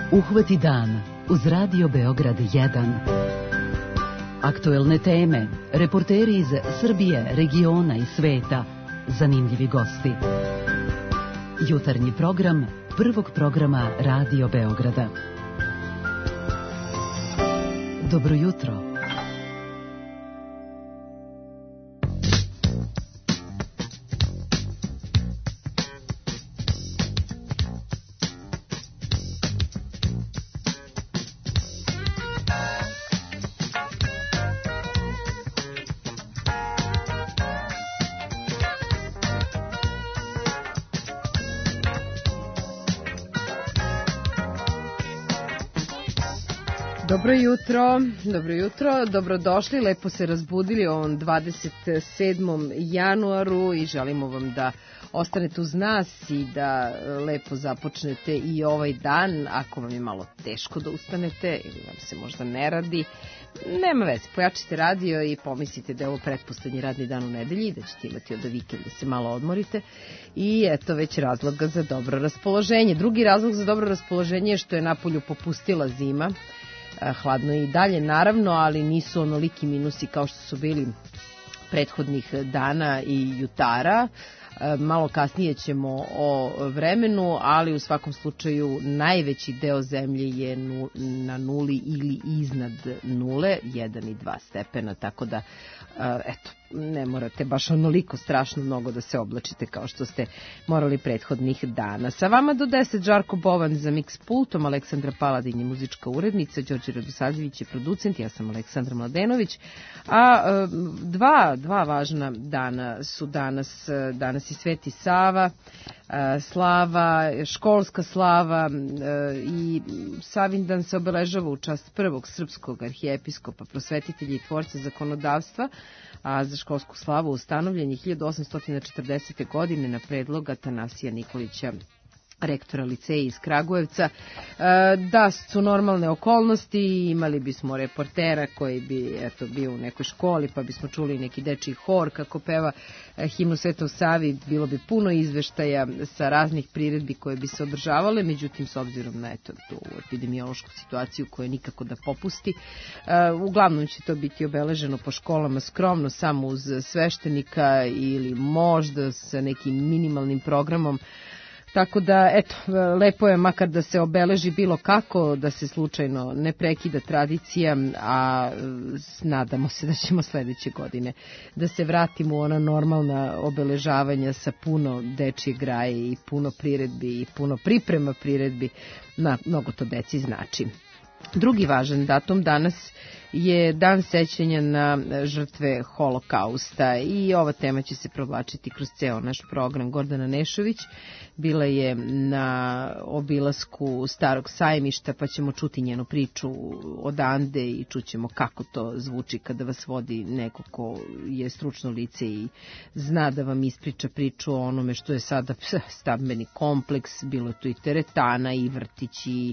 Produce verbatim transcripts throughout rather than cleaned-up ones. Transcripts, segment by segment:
Uhvati dan uz Radio Beograd jedan. Aktuelne teme, reporteri iz Srbije, regiona i sveta, zanimljivi gosti. Jutarnji program prvog programa Radio Beograda. Dobro jutro. Dobro jutro, dobro jutro, dobrodošli, lepo se razbudili ovom dvadeset sedmom januaru i želimo vam da ostanete uz nas i da lepo započnete i ovaj dan. Ako vam je malo teško da ustanete ili vam se možda ne radi, nema veze, pojačite radio i pomislite da je ovo pretposlednji radni dan u nedelji, da ćete imati od vikenda se malo odmorite i eto već razloga za dobro raspoloženje. Drugi razlog za dobro raspoloženje je što je napolju popustila zima. Hladno je i dalje naravno, ali nisu onoliki minusi kao što su bili prethodnih dana i jutara. Malo kasnije ćemo o vremenu, ali u svakom slučaju najveći deo zemlje je na nuli ili iznad nule, jedan i dva stepena, tako da eto, ne morate baš onoliko strašno mnogo da se oblačite kao što ste morali prethodnih dana. Sa vama do deset Žarko Bovan za Mix pultom, Aleksandra Paladin je muzička urednica, Đorđe Radosavljević je producent, ja sam Aleksandra Mladenović, a dva, dva važna dana su danas, danas i Sveti Sava, slava, školska slava i Savindan se obeležava u čast prvog srpskog arhijepiskopa, prosvetitelja i tvorca zakonodavstva, a za školsku slavu ustanovljen je hiljadu osamsto četrdesete. godine na predlog Atanasija Nikolića, rektora liceja iz Kragujevca. Da su normalne okolnosti, imali bismo reportera koji bi eto, bio u nekoj školi, pa bismo čuli neki dečiji hor kako peva himnu Svetog Savi, bilo bi puno izveštaja sa raznih priredbi koje bi se održavale, međutim s obzirom na eto, tu epidemiološku situaciju koja nikako da popusti, uglavnom će to biti obeleženo po školama skromno, samo uz sveštenika ili možda sa nekim minimalnim programom. Tako da, eto, lepo je makar da se obeleži bilo kako, da se slučajno ne prekida tradicija, a nadamo se da ćemo sledeće godine da se vratimo u ona normalna obeležavanja sa puno dečje graje i puno priredbi i puno priprema priredbi, na mnogo to deci znači. Drugi važan datum danas je dan sećanja na žrtve Holokausta i ova tema će se provlačiti kroz ceo naš program. Gordana Nešović bila je na obilasku Starog sajmišta, pa ćemo čuti njenu priču odande i čućemo kako to zvuči kada vas vodi neko ko je stručno lice i zna da vam ispriča priču o onome što je sada stambeni kompleks, bilo tu i teretana i vrtići i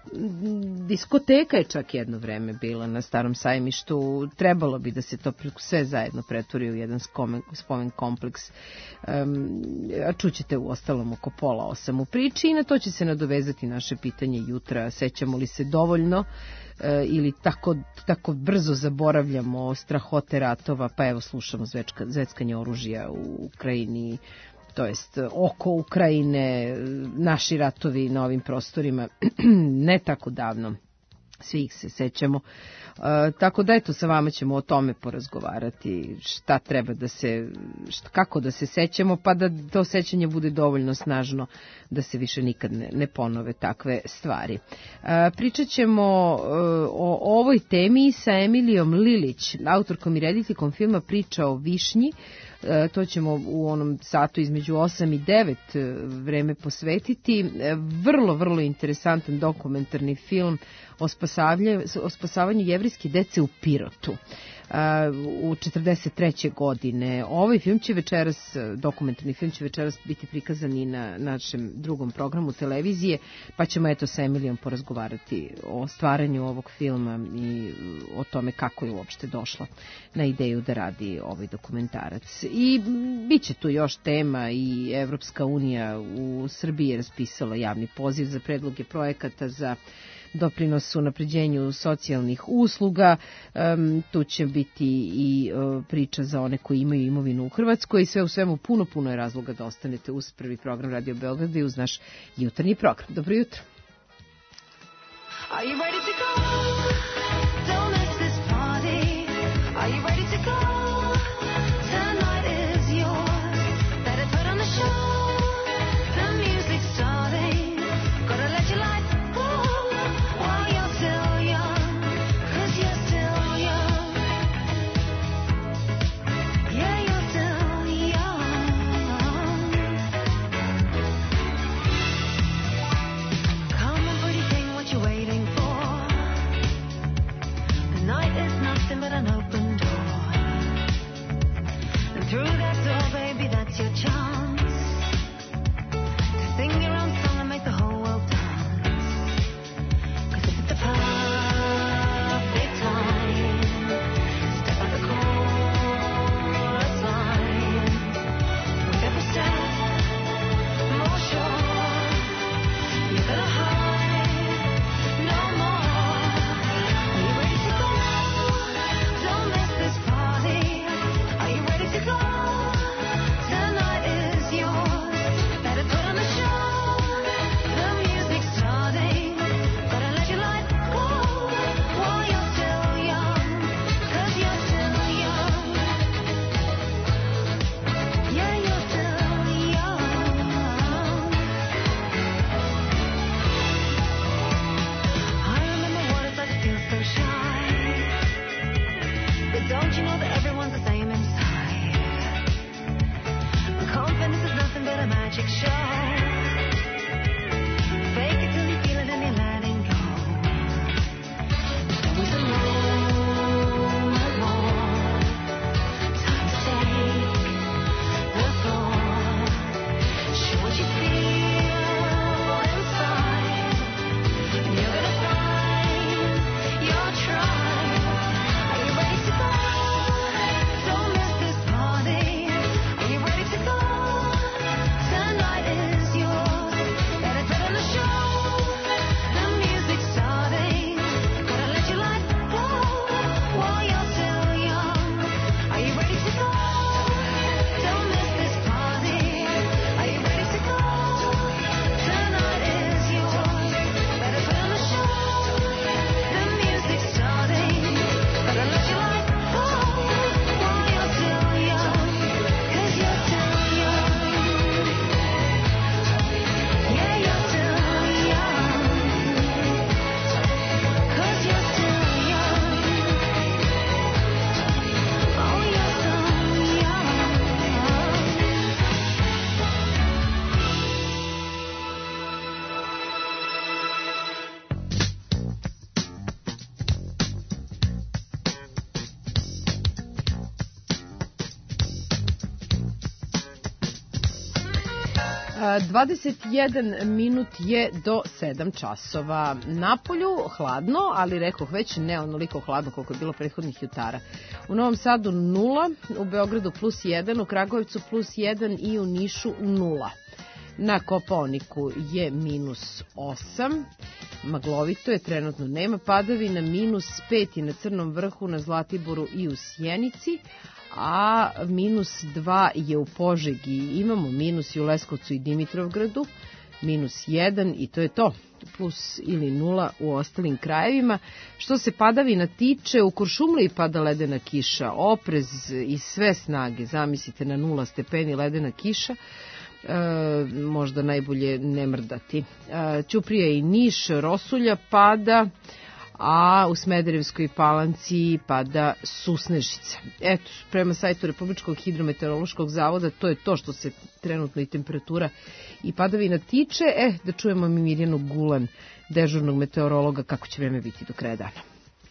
diskoteka je čak jedno vreme bila na Starom sajmištu. Trebalo bi da se to sve zajedno pretvori u jedan spomen kompleks. Um, a čućete u ostalom oko pola osam u priči i na to će se nadovezati naše pitanje jutra. Sećamo li se dovoljno e, ili tako, tako brzo zaboravljamo strahote ratova, pa evo slušamo zvečka, zveckanje oružja u Ukrajini, to jest oko Ukrajine, naši ratovi na ovim prostorima ne tako davno. Svi ih se sećamo. E, tako da eto, sa vama ćemo o tome porazgovarati, šta treba da se, šta, kako da se sećamo, pa da to sećanje bude dovoljno snažno da se više nikad ne, ne ponove takve stvari. E, pričat ćemo e, o ovoj temi sa Emilijom Lilić, autorkom i rediteljkom filma Priča o višnji. E, to ćemo u onom satu između osam i devet vreme posvetiti. E, vrlo, vrlo interesantan dokumentarni film o spasavanju, o spasavanju jevrijske dece u Pirotu. u četrdeset treće godine. Ovaj film će večeras, dokumentarni film će večeras biti prikazan i na našem drugom programu televizije, pa ćemo eto sa Emilijom porazgovarati o stvaranju ovog filma i o tome kako je uopšte došla na ideju da radi ovaj dokumentarac. I bit će tu još tema i Evropska unija u Srbiji je raspisala javni poziv za predloge projekata za doprinos u napređenju socijalnih usluga. Um, tu će biti i uh, priča za one koji imaju imovinu u Hrvatskoj i sve u svemu puno, puno je razloga da ostanete uz prvi program Radio Beograda i uz naš jutarnji program. Dobro jutro. Are you ready to go? Don't miss this party. Are you ready to go? Tonight is yours. Better put on the show. The music's starting. Gotta let your light go while you're still young. 'Cause you're still young. Yeah, you're still young. Come on, pretty thing, what you waiting for? The night is nothing but an open door. And through that door, baby, that's your chance to sing your own song and make the whole world dance. 'Cause this is the perfect time. Step out the chorus line. With every step, more sure. You're gonna hide no more. Are you ready to go? Don't miss this party. Are you ready to go? Tonight is yours. Better put on the show. The music's starting. Gotta let your light go while you're still young. 'Cause you're still young. Yeah, you're still young. I remember what it's like to feel so shy. But don't you know that everyone's the same inside? Confidence is nothing but a magic show. Fake it till you feel it and you're letting go. There was a moment more. Time to take the floor. Show what you feel inside. And you're gonna find your tribe. Are you ready to go? Don't miss this party. Are you ready to go? Tonight is yours. Better put on the show. The music's starting. Gotta let your light go while you're still young. Are you ready to go? Don't miss this party. Are you ready to go? Tonight is yours. Better put on the show. The music's starting. Gotta let your light go while you're still young. 'Cause you're still young. Yeah, you're still young. 'Cause you're still young. Oh, you're still young. A, dvadeset jedan minut je do sedam časova. Napolju hladno, ali rekoh već ne onoliko hladno koliko je bilo prethodnih jutara. U Novom Sadu nula, u Beogradu plus jedan, u Kragujevcu plus jedan i u Nišu nula. Na Kopaoniku je minus osam, maglovito je, trenutno nema padavina, minus pet je na Crnom vrhu, na Zlatiboru i u Sjenici, a minus dva je u Požegi. Imamo minus i u Leskovcu i Dimitrovgradu, minus jedan i to je to, plus ili nula u ostalim krajevima. Što se padavina tiče, u Kuršumliji pada ledena kiša, oprez i sve snage, zamislite na nula stepeni ledena kiša. E, možda najbolje ne mrdati. E, Ćuprija i Niš, rosulja pada, a u Smederevskoj Palanci pada susnežica. Eto, prema sajtu Republičkog hidrometeorološkog zavoda, to je to što se trenutno i temperatura i padavina tiče. E, da čujemo mi Mirjanu Gulan, dežurnog meteorologa, kako će vreme biti do kraja dana.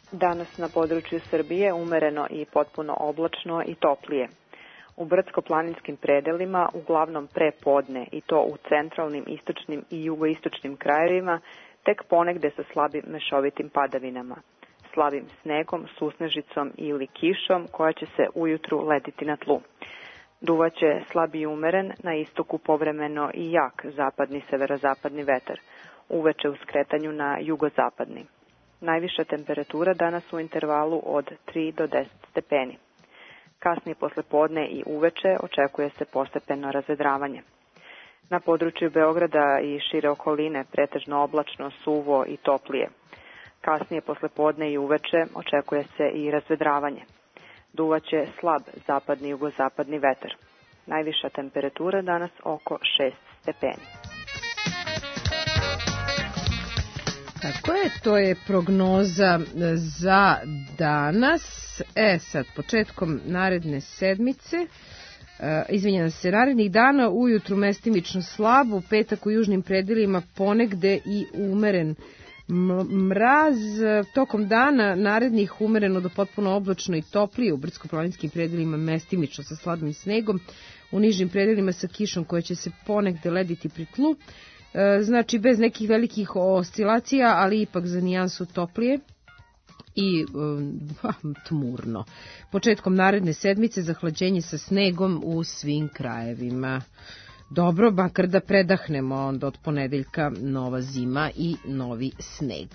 Danas na području Srbije umereno i potpuno oblačno i toplije. U brdsko-planinskim predelima, uglavnom pre podne, i to u centralnim, istočnim i jugoistočnim krajevima, tek ponegde sa slabim mešovitim padavinama, slabim snegom, susnežicom ili kišom koja će se ujutru lediti na tlu. Duvaće slab i umeren, na istoku povremeno i jak zapadni severozapadni vetar, uveče u skretanju na jugozapadni. Najviša temperatura danas u intervalu od tri do deset stepeni. Kasnije posle podne i uveče očekuje se postepeno razvedravanje. Na području Beograda i šire okoline pretežno oblačno, suvo i toplije. Kasnije posle podne i uveče očekuje se i razvedravanje. Duvaće slab zapadni i jugozapadni vetar. Najviša temperatura danas oko šest stepeni. Tako je, to je prognoza za danas. E, sad, početkom naredne sedmice, e, izvinjam se, narednih dana ujutru mestimično slab, u petak u južnim predelima ponegde i umeren mraz. Tokom dana narednih umereno do potpuno oblačno i toplije, u brdsko-planinskim predelima mestimično sa slabim snegom, u nižim predelima sa kišom koja će se ponegde lediti pri tlu. Znači bez nekih velikih oscilacija, ali ipak za nijansu toplije i um, tmurno. Početkom naredne sedmice zahlađenje sa snegom u svim krajevima. Dobro, makar da predahnemo, onda od ponedeljka nova zima i novi sneg.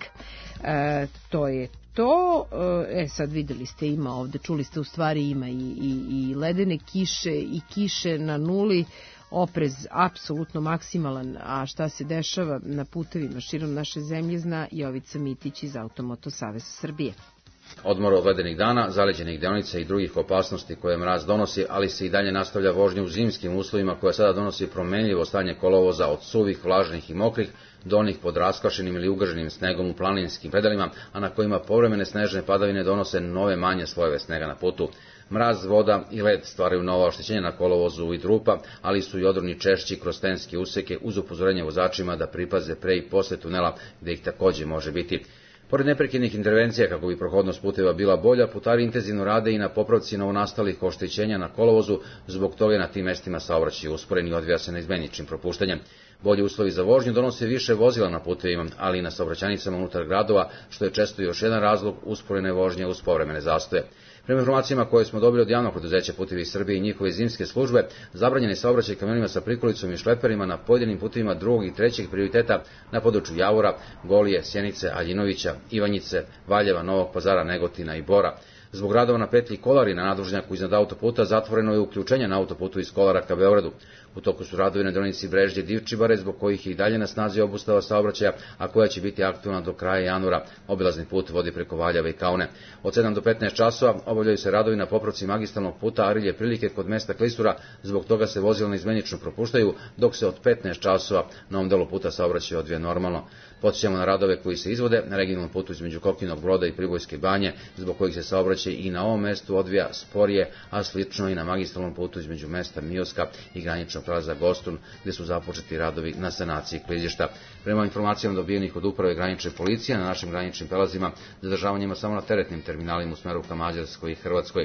E, to je to. E, sad videli ste, ima ovde, čuli ste, u stvari ima i, i, i ledene kiše i kiše na nuli, oprez apsolutno maksimalan. A šta se dešava na putevima širom naše zemlje zna Jovica Mitić iz Automoto Saveza Srbije. Odmor od ledenih dana, zaleđenih deonica i drugih opasnosti koje mraz donosi, ali se i dalje nastavlja vožnja u zimskim uslovima koja sada donosi promenljivo stanje kolovoza od suvih, vlažnih i mokrih do onih pod raskvašenim ili ugaženim snegom u planinskim predelima, a na kojima povremene snežne padavine donose nove manje slojeve snega na putu. Mraz, voda i led stvaraju nova oštećenja na kolovozu i trupa, ali su i odroni češći kroz stenske useke uz upozorenje vozačima da pripaze pre i posle tunela gde ih takođe može biti. Pored neprekidnih intervencija kako bi prohodnost puteva bila bolja, putari intenzivno rade i na popravci novonastalih oštećenja na kolovozu, zbog toga je na tim mestima saobraćaj usporen i odvija se neizmeničnim propuštanjem. Bolji uslovi za vožnju donose više vozila na putevima, ali i na saobraćajnicama unutar gradova, što je često još jedan razlog usporene vožnje uz povremene zastoje. Prema informacijama koje smo dobili od javnog preduzeća Putevi Srbije i njihove zimske službe, zabranjeni saobraćaj kamionima sa prikolicom i šleperima na pojedinim putevima drugog i trećeg prioriteta na području Javora, Golije, Sjenice, Aljinovića, Ivanjice, Valjeva, Novog Pazara, Negotina i Bora. Zbog radova na petlji Kolari na nadvožnjaku iznad autoputa zatvoreno je uključenje na autoputu iz Kolara ka Beogradu. U toku su radovi na deonici Brežđe Divčibare, zbog kojih je i dalje na snazi obustava saobraćaja, a koja će biti aktualna do kraja januara. Obilazni put vodi preko Valjeva i Kaune. Od sedam do petnaest časova obavljaju se radovi na popravci magistralnog puta Arilje Prilike kod mesta Klisura, zbog toga se vozila neizmenično propuštaju, dok se od petnaest časova na ovom delu puta saobraćaj odvija normalno. Podsjećamo na radove koji se izvode na regionalnom putu između Kokinog Broda i Pribojske banje, zbog kojih se saobraćaj i na ovom mestu odvija sporije, a slično i na magistralnom putu između mesta Mioska i graničnog prelaza Gostun, gde su započeti radovi na sanaciji klizišta. Prema informacijama dobijenih od uprave granične policije, na našim graničnim prelazima zadržavanjima samo na teretnim terminalima u smeru ka Mađarskoj i Hrvatskoj.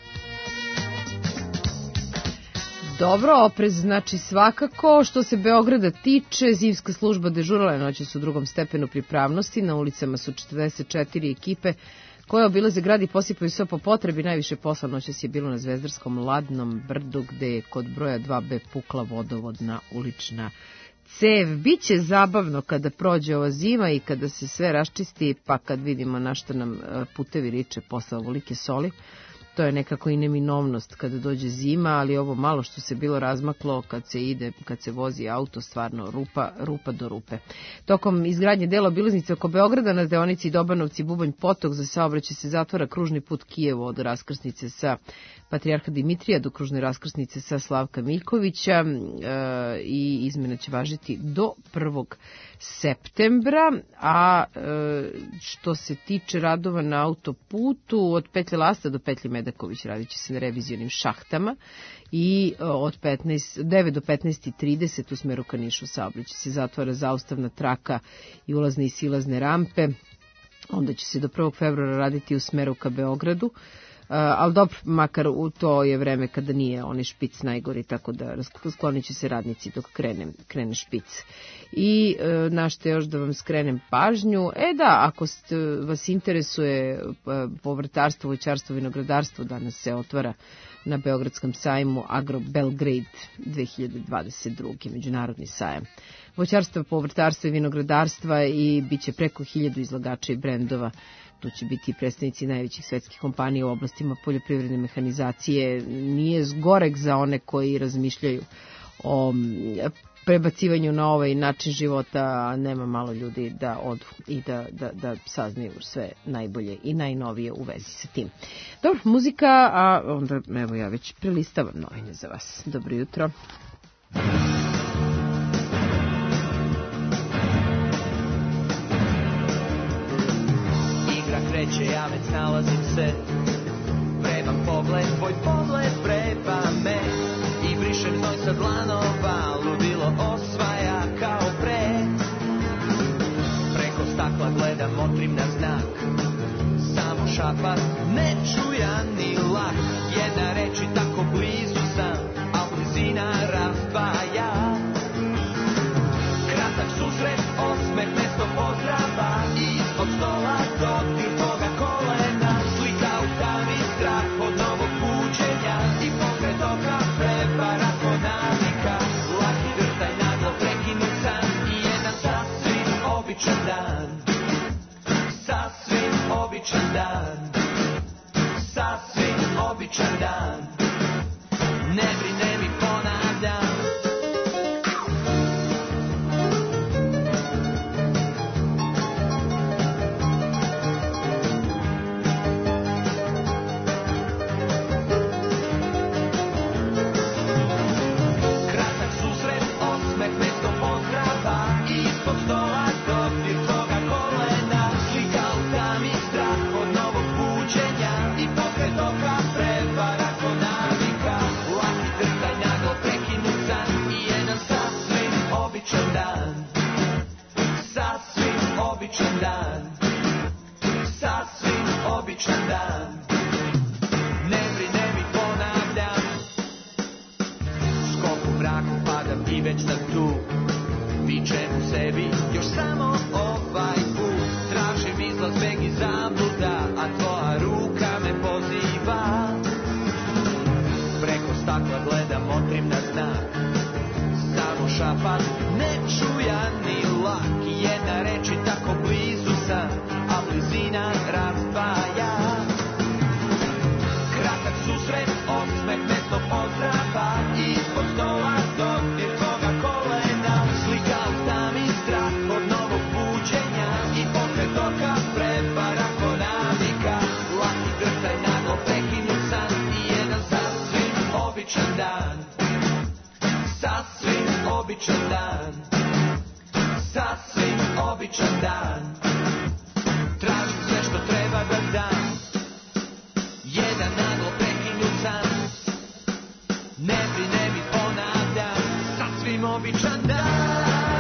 Dobro, oprez znači svakako. Što se Beograda tiče, zimska služba dežurala je noćas u drugom stepenu pripravnosti. Na ulicama su četrdeset četiri ekipe koje obilaze grad i posipaju sve po potrebi. Najviše posla noćas je bilo na Zvezdarskom Ladnom brdu, gde je kod broja dva be pukla vodovodna ulična cev. Biće zabavno kada prođe ova zima i kada se sve raščisti, pa kad vidimo na što nam putevi liče posle ovolike soli. To je nekako i neminovnost kada dođe zima, ali ovo malo što se bilo razmaklo kad se ide, kad se vozi auto, stvarno rupa, rupa do rupe. Tokom izgradnje dela obilaznice oko Beograda na deonici Dobanovci Bubanj Potok za saobraćaj se zatvara kružni put Kijevo od raskrsnice sa Patrijarha Dimitrija do kružne raskrsnice sa Slavka Miljkovića e, i izmena će važiti do prvog septembra, a e, što se tiče radova na autoputu od petlje Lasta do petlje Medaković radit će se na revizionim šahtama i od petnaest, devet do petnaest i trideset u smeru ka Nišu saobraćaj se zatvara zaustavna traka i ulazne i silazne rampe onda će se do prvog februara raditi u smeru ka Beogradu. Uh, ali dobro, makar u to je vreme kada nije onaj špic najgori, tako da sklonit će se radnici dok krene, krene špic. I uh, našte još da vam skrenem pažnju, e da, ako st, vas interesuje uh, povrtarstvo, voćarstvo, vinogradarstvo, danas se otvara na Beogradskom sajmu Agro Belgrade dve hiljade dvadeset druge. Međunarodni sajam voćarstva, povrtarstva i vinogradarstva i bit će preko hiljadu izlagača i brendova. Tu će biti predstavnici najvećih svetskih kompanija u oblastima poljoprivredne mehanizacije. Nije zgorek za one koji razmišljaju o prebacivanju na ovaj način života, a nema malo ljudi da odu i da, da, da saznaju sve najbolje i najnovije u vezi sa tim. Dobro, muzika, a onda evo ja već prelistavam novine za vas. Dobro jutro. Kreće, ja već nalazim se, vrebam pogled, tvoj pogled vreba me i brišem znoj sa dlanova, ludilo osvaja kao pre. Preko stakla gledam, motrim na znak, samo šapat, ne čuja ni lak, jedna reč i tako blizu sam, a blizina razdvaja. Kratak susret, osmeh, mesto pozdrava, ispod stola dodir tvoga kolena, slika u tami, strah od novog buđenja i pokret oka, prepara ko navika, laki drtaj naglo prekinut san i jedan sasvim običan dan, sasvim običan dan, sasvim običan dan, ne brine mi ponavljam. Običan dan, sasvim običan dan, ne brine mi ponavljam. Skok u mraku padam i već sam tu, vičem u sebi još samo ovaj put, tražim izlaz, beg i zabluda, a tvoja ruka me poziva. Preko stakla gledam, motrim na znak, samo šapat, ne čuja ni lak, jedna reč i tako blizu sam, a blizina razdvaja. Kratak susret, osmeh, mesto pozdrava, ispod stola dodir tvoga kolena, slika u tami, strah od novog buđenja i pokret oka, prepara ko navika, laki drtaj naglo prekinut san i jedan sasvim običan dan, sasvim običan dan, sasvim običan dan, tražim sve što treba da dam, jedan naglo prekinut san, ne brine mi ponavljam, sasvim običan dan.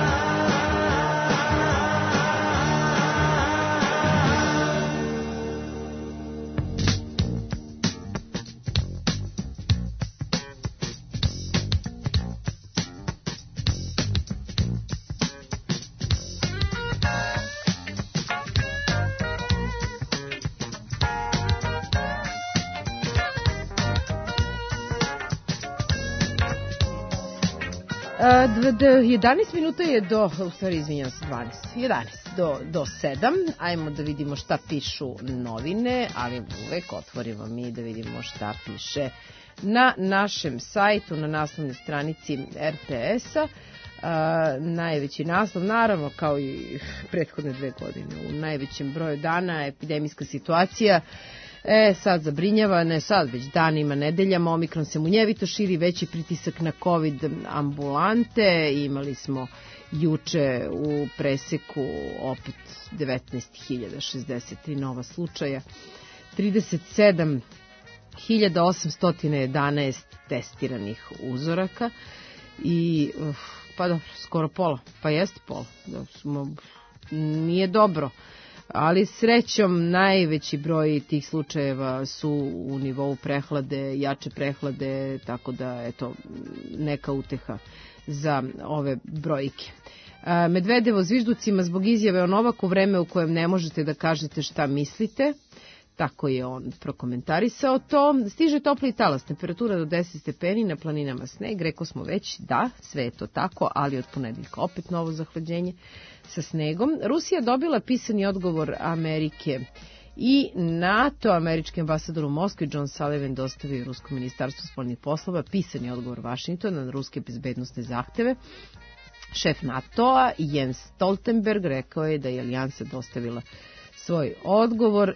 jedanaest minuta je do, u stvari izvinjam se, dvanaest, jedanaest do, do sedam. Ajmo da vidimo šta pišu novine, ali uvek otvorimo mi da vidimo šta piše na našem sajtu, na naslovnoj stranici er te es-a. Uh, najveći naslov, naravno kao i prethodne dve godine, u najvećem broju dana epidemijska situacija. E, sad zabrinjava, ne sad, već danima, nedeljama, omikron se munjevito širi, veći pritisak na COVID ambulante, imali smo juče u preseku opet devetnaest hiljada šezdeset tri nova slučaja, trideset sedam hiljada osamsto jedanaest testiranih uzoraka i, uf, pa dobro, skoro pola, pa jeste pola, da smo, nije dobro. ali srećom najveći broj tih slučajeva su u nivou prehlade, jače prehlade, tako da eto neka uteha za ove brojke. Medvedevo zvižducima zbog izjave o Novaku, vreme u kojem ne možete da kažete šta mislite. Tako je on prokomentarisao to. Stiže topli talas, temperatura do deset stepeni, na planinama sneg. Rekao smo već da, sve je to tako, ali od ponedeljka opet novo zahlađenje sa snegom. Rusija dobila pisani odgovor Amerike i NATO. Američki ambasador u Moskvi John Sullivan dostavio Rusko ministarstvo spoljnih poslova pisani odgovor Vašingtona na ruske bezbednosne zahteve. Šef NATO-a Jens Stoltenberg rekao je da je alijansa dostavila svoj odgovor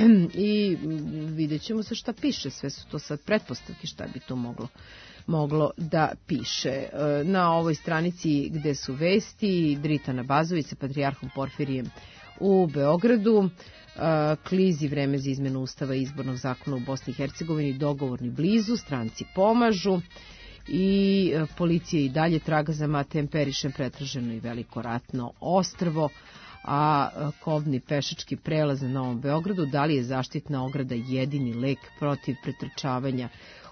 i vidjet ćemo se šta piše. Sve su to sad pretpostavke šta bi to moglo, moglo da piše. Na ovoj stranici gde su vesti, Dritana Bazović sa patrijarhom Porfirijem u Beogradu, klizi vreme za izmenu ustava i izbornog zakona u Bosni i Hercegovini, dogovorni blizu, stranci pomažu i policija i dalje traga za Matejem Perišem, pretraženo i veliko ratno ostrvo, a kovni pešački prelaz na Novom Beogradu. Da li je zaštitna ograda jedini lek protiv pretrčavanja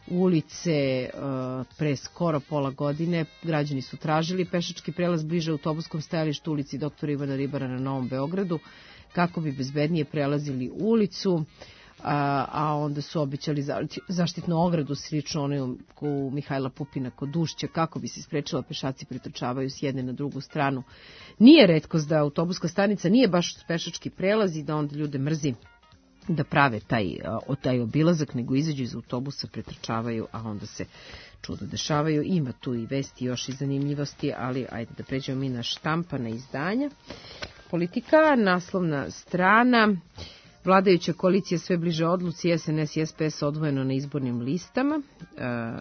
ulice? Pre skoro pola godine građani su tražili pešački prelaz bliže autobuskom stajalištu ulici doktora Ivana Ribara na Novom Beogradu kako bi bezbednije prelazili ulicu, a, a onda su obećali zaštitnu ogradu slično onoj u Mihajla Pupina kod Ušća kako bi se sprečilo pešaci pretrčavaju s jedne na drugu stranu. Nije retkost da autobuska stanica nije baš pešački prelaz i da onda ljude mrzi da prave taj, taj obilazak, nego izađu iz autobusa, pretrčavaju, a onda se čudo dešavaju. Ima tu i vesti još i zanimljivosti, ali ajde da pređemo mi na štampana izdanja. Politika, naslovna strana. Vladajuća koalicija sve bliže odluci, S N S i S P S odvojeno na izbornim listama. E,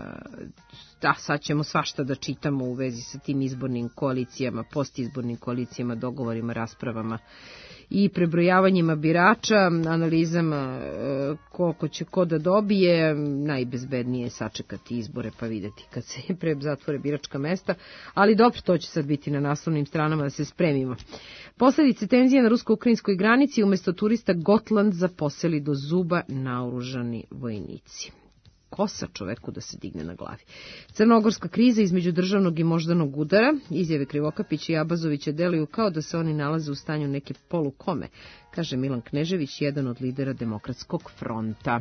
da, sad ćemo svašta da čitamo u vezi sa tim izbornim koalicijama, postizbornim koalicijama, dogovorima, raspravama i prebrojavanjima birača, analizama e, koliko će ko da dobije. Najbezbednije je sačekati izbore pa videti kad se pre zatvore biračka mesta, ali dobro, to će sad biti na naslovnim stranama da se spremimo. Posledice tenzije na rusko-ukrajinskoj granici, umesto turista Gotland zaposeli do zuba naoružani vojnici. Kosa čoveku da se digne na glavi. Crnogorska kriza između državnog i moždanog udara. Izjave Krivokapića i Abazovića deluju kao da se oni nalaze u stanju neke polukome, kaže Milan Knežević, jedan od lidera Demokratskog fronta.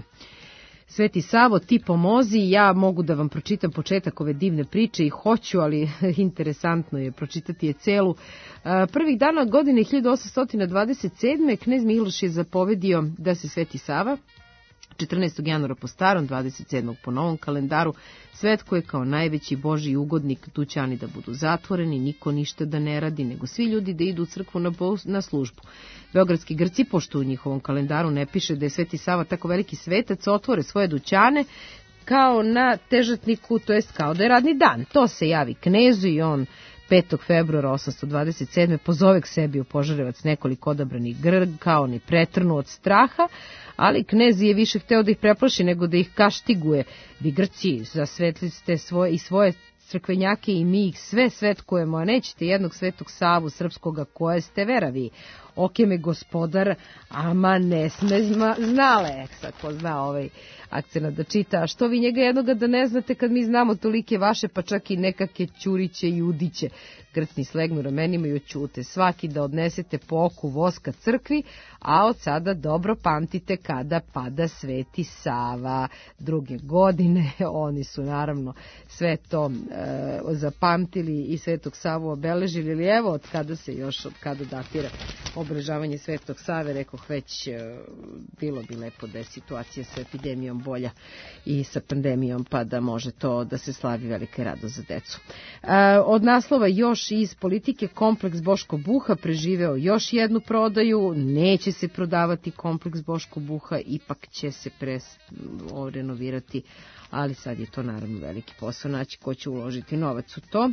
Sveti Savo, ti pomozi, ja mogu da vam pročitam početak ove divne priče i hoću, ali interesantno je pročitati je celu. Prvih dana godine hiljadu osamsto dvadeset sedme knez Miloš je zapovedio da se Sveti Sava četrnaestog januara po starom, dvadeset sedmog po novom kalendaru svetkuje kao najveći božji ugodnik, dućani da budu zatvoreni, niko ništa da ne radi, nego svi ljudi da idu u crkvu na, na službu. Beogradski Grci, pošto u njihovom kalendaru ne piše da je Sveti Sava tako veliki svetac, otvore svoje dućane kao na težatniku, to jest kao da je radni dan. To se javi knezu i on petog februara osamsto dvadeset sedme pozove k sebi u Požarevac nekoliko odabranih grg, kao ni pretrnu od straha, ali knez je više hteo da ih preplaši nego da ih kaštiguje. Vi Grci, zasvetli ste svoje i svoje crkvenjake i mi ih sve svetkujemo, a nećete jednog Svetog Savu srpskoga koje ste veravi. Oke me gospodar, ama ne sme znale. Sad ko zna ovaj akcent da čita, a što vi njega jednoga da ne znate kad mi znamo tolike vaše, pa čak i nekake ćuriće i udiće. Grcni slegnu ramenima i oćute. Svaki da odnesete po oku voska crkvi, a od sada dobro pamtite kada pada Sveti Sava. Druge godine oni su naravno sve to e, zapamtili i Svetog Savu obeležili, ili evo od kada se još, od kada datira obeležavanje Svetog Save, rekoh već, e, bilo bi lepo da je situacija sa epidemijom bolja i sa pandemijom, pa da može to da se slavi velika radost za decu. E, od naslova još iz politike, kompleks Boško Buha preživeo još jednu prodaju, neće se prodavati kompleks Boško Buha, ipak će se pres, o, renovirati, ali sad je to naravno veliki posao naći ko će uložiti novac u to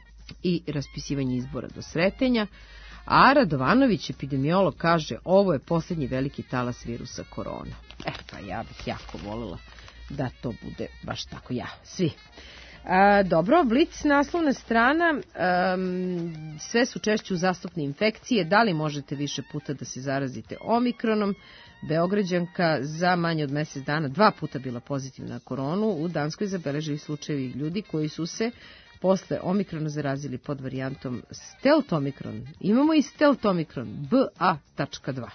i raspisivanje izbora do Sretenja. A Radovanović, epidemiolog, kaže ovo je posljednji veliki talas virusa korona. E pa ja bih jako voljela da to bude baš tako, ja, svi. A, dobro, Blic naslovna strana, um, sve su češće uzastopne infekcije, da li možete više puta da se zarazite omikronom? Beograđanka za manje od mjesec dana dva puta bila pozitivna na koronu, u Danskoj zabeležili slučajevi ljudi koji su se posle omikrona zarazili pod varijantom stealth omikron. Imamo i stealth omikron, B A dva.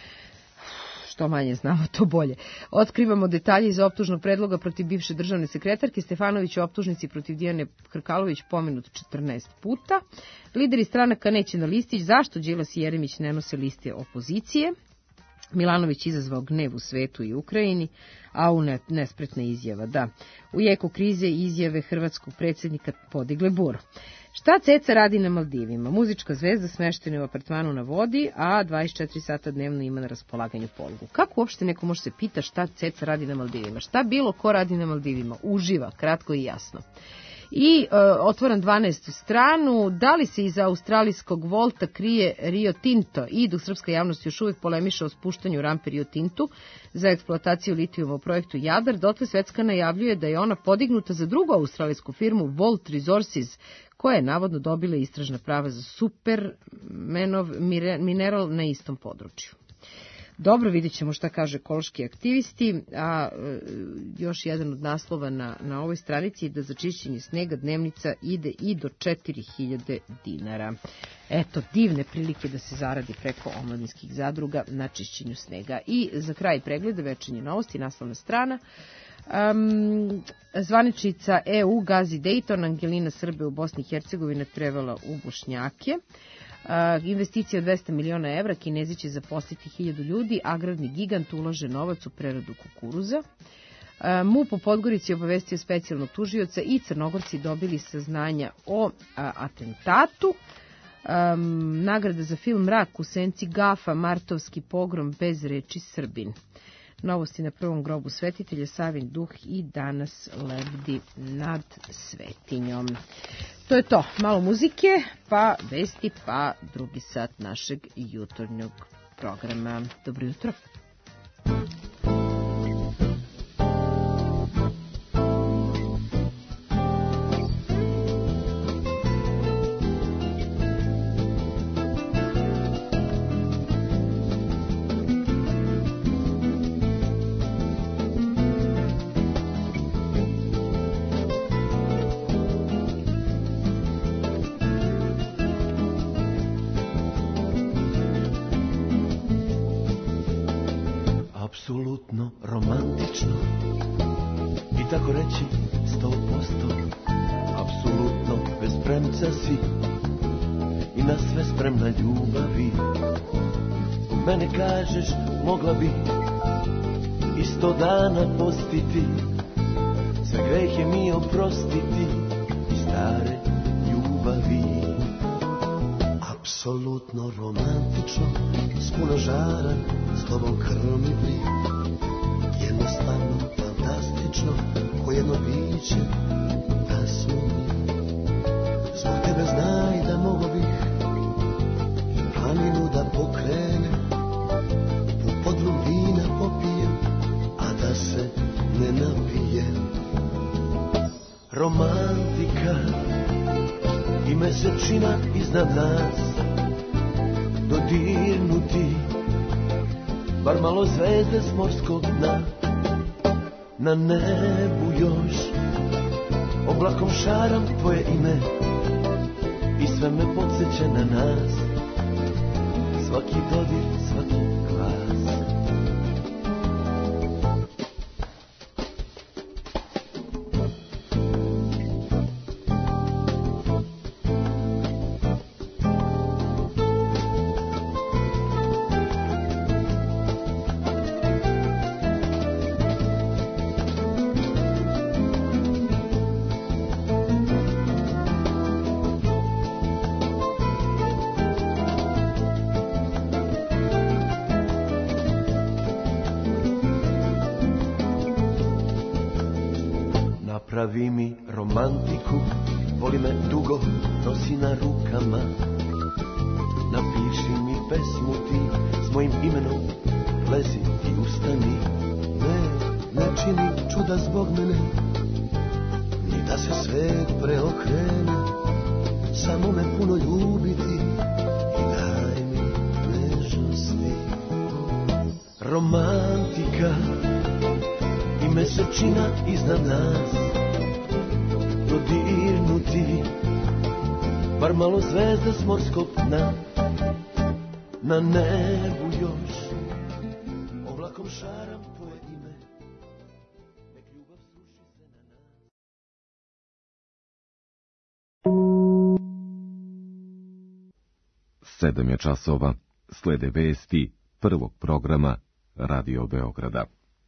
Što manje znamo, to bolje. Otkrivamo detalje iz optužnog predloga protiv bivše državne sekretarke. Stefanović u optužnici protiv Dijane Hrkalović pomenut četrnaest puta. Lideri stranaka neće na listić. Zašto Đilas i Jeremić ne nose liste opozicije? Milanović izazvao gnev u svetu i Ukrajini, a u ne, nespretna izjava, da. U jeku krize izjave hrvatskog predsjednika podigle buru. Šta Ceca radi na Maldivima? Muzička zvezda smeštena u apartmanu na vodi, a dvadeset četiri sata dnevno ima na raspolaganju polugu. Kako uopšte neko može se pita šta Ceca radi na Maldivima? Šta bilo ko radi na Maldivima? Uživa, kratko i jasno. I e, otvoram dvanaestu stranu, da li se iza australijskog Volta krije Rio Tinto i dok srpska javnost još uvijek polemiša o spuštanju rampe Rio Tintu za eksploataciju litijuma u projektu Jadar, dotle Svetska najavljuje da je ona podignuta za drugu australijsku firmu Volt Resources, koja je navodno dobila istražna prava za Supermanov mineral na istom području. Dobro, vidjet ćemo šta kaže ekološki aktivisti, a e, još jedan od naslova na, na ovoj stranici je da za čišćenje snega dnevnica ide i do četiri hiljade dinara. Eto, divne prilike da se zaradi preko omladinskih zadruga na čišćenju snega. I za kraj pregleda Večernje novosti, naslovna strana. Um, zvaničnica E U gazi Dayton, Angelina Srbe u Bosni i Hercegovini trevela u Bošnjake. Uh, investicija od dvesta miliona evra, Kinezi će zaposliti hiljadu ljudi, agrarni gigant ulaže novac u preradu kukuruza. Uh, MUP u Podgorici obavestio specijalnog tužioca i Crnogorci dobili saznanja o uh, atentatu. Um, nagrada za film Mrak u senci Gafa, martovski pogrom bez reči Srbin. Novosti na prvom grobu svetitelja, Savin duh i danas lebdi nad Svetinjom. To je to, malo muzike, pa vesti, pa drugi sat našeg jutarnjeg programa. Dobro jutro. Apsolutno romantično i tako reći sto posto. Apsolutno bez premca si i na sve spremna ljubavi. Mene kažeš mogla bi i sto dana postiti, sve grehe mi oprostiti i stare ljubavi. Apsolutno romantično, s puno žara, s tobom krmivli, jednostavno fantastično, ko jedno biće da smo mi. Zbog tebe znaj da mogo bih planinu da pokrenem, u podrum vina popijem, a da se ne napijem. Romantika i mesečina iznad nas, dodirnuti bar malo zvezde s morskog dna. Na nebu još oblakom šaram tvoje ime i sve me podsjeća na nas, svaki dodir, svaki glas. Napravi mi romantiku, voli me dugo, nosi na rukama. Napiši mi pesmu ti s mojim imenom, lezi i ustani. Ne, ne čini čuda zbog mene, ni da se svet preokrene, samo me puno ljubiti i daj mi nežnosti. Romantika i mesečina iznad nas, dodirnuti bar malo zvezde s morskog dna. Na nebu još oblakom šaram tvoje ime, nek ljubav sruši se na nas. Sedam je časova, slede vesti prvog programa Radio Beograda.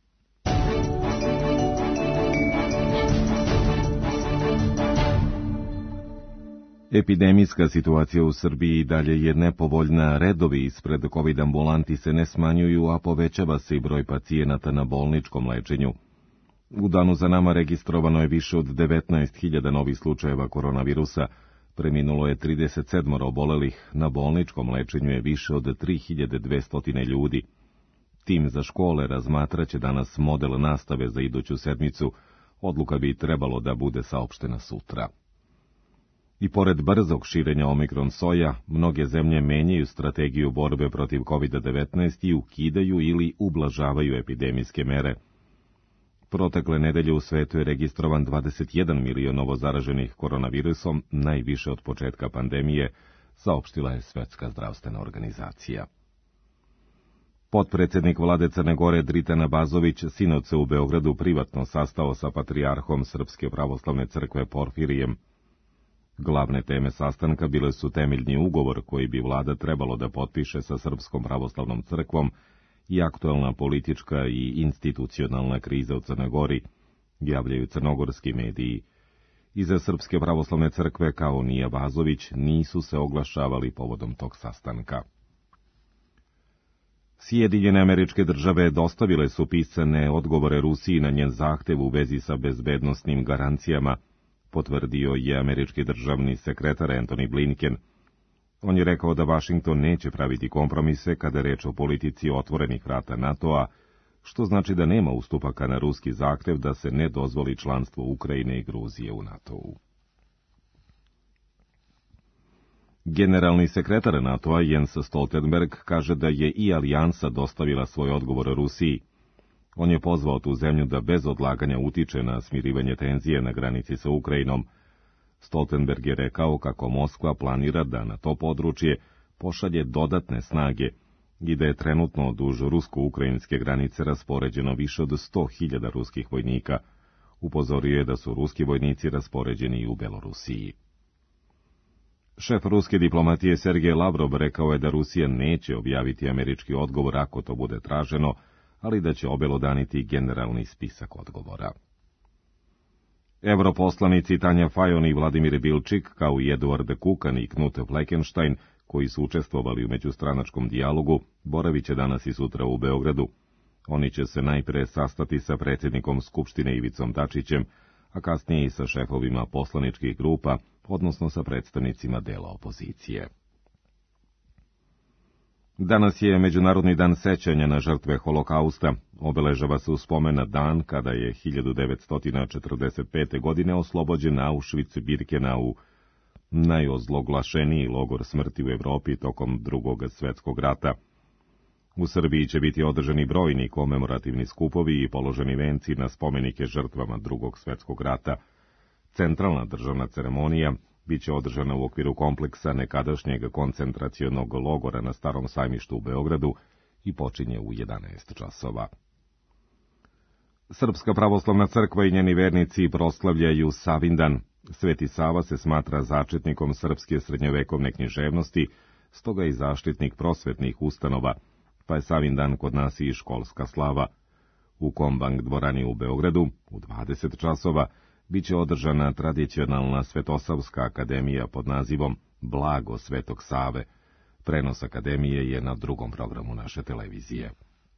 Epidemijska situacija u Srbiji i dalje je nepovoljna, redovi ispred COVID ambulanti se ne smanjuju, a povećava se i broj pacijenata na bolničkom lečenju. U danu za nama registrovano je više od devetnaest hiljada novih slučajeva koronavirusa, preminulo je trideset sedam obolelih, na bolničkom lečenju je više od tri hiljade dvesta ljudi. Tim za škole razmatraće danas model nastave za iduću sedmicu, odluka bi trebalo da bude saopštena sutra. I pored brzog širenja omikron soja, mnoge zemlje menjaju strategiju borbe protiv COVID devetnaest i ukidaju ili ublažavaju epidemijske mere. Protekle nedelje u svetu je registrovan dvadeset jedan milion novozaraženih koronavirusom, najviše od početka pandemije, saopštila je Svetska zdravstvena organizacija. Potpredsednik vlade Crne Gore Dritan Abazović sinoć se u Beogradu privatno sastao sa patrijarhom Srpske pravoslavne crkve Porfirijem. Glavne teme sastanka bile su temeljni ugovor koji bi vlada trebalo da potpiše sa Srpskom pravoslavnom crkvom i aktuelna politička i institucionalna kriza u Crnoj Gori, javljaju crnogorski mediji. Iza Srpske pravoslavne crkve kao ni Abazović nisu se oglašavali povodom tog sastanka. Sjedinjene Američke Države dostavile su pisane odgovore Rusiji na njen zahtev u vezi sa bezbednosnim garancijama, potvrdio je američki državni sekretar Antony Blinken. On je rekao da Vašington neće praviti kompromise kada je reč o politici otvorenih vrata NATO-a, što znači da nema ustupaka na ruski zahtev da se ne dozvoli članstvo Ukrajine i Gruzije u NATO-u. Generalni sekretar NATO-a Jens Stoltenberg kaže da je i alijansa dostavila svoj odgovor Rusiji. On je pozvao tu zemlju da bez odlaganja utiče na smirivanje tenzije na granici sa Ukrajinom. Stoltenberg je rekao kako Moskva planira da na to područje pošalje dodatne snage i da je trenutno duž rusko-ukrajinske granice raspoređeno više od sto hiljada ruskih vojnika. Upozorio je da su ruski vojnici raspoređeni i u Belorusiji. Šef ruske diplomatije Sergej Lavrov rekao je da Rusija neće objaviti američki odgovor ako to bude traženo, ali da će obelodaniti generalni spisak odgovora. Europoslanici Tanja Fajon i Vladimir Bilčik, kao i Eduard Kukan i Knut Fleckenstein, koji su učestvovali u međustranačkom dijalogu, boravit će danas i sutra u Beogradu. Oni će se najpre sastati sa predsjednikom Skupštine Ivicom Dačićem, a kasnije i sa šefovima poslaničkih grupa, odnosno sa predstavnicima dela opozicije. Danas je Međunarodni dan sećanja na žrtve Holokausta. Obeležava se u spomen na dan kada je hiljadu devetsto četrdeset pete. godine oslobođen Auschwitz-Birkenau, najozloglašeniji logor smrti u Evropi tokom Drugog svjetskog rata. U Srbiji će biti održani brojni komemorativni skupovi i položeni venci na spomenike žrtvama Drugog svjetskog rata. Centralna državna ceremonija biće održana u okviru kompleksa nekadašnjeg koncentracionog logora na Starom sajmištu u Beogradu i počinje u jedanaest časova. Srpska pravoslavna crkva i njeni vernici proslavljaju Savindan. Sveti Sava se smatra začetnikom srpske srednjovekovne književnosti, stoga i zaštitnik prosvetnih ustanova, pa je Savindan kod nas i školska slava. U Kombank dvorani u Beogradu u dvadeset časova biće održana tradicionalna Svetosavska akademija pod nazivom Blago Svetog Save. Prenos akademije je na drugom programu naše televizije.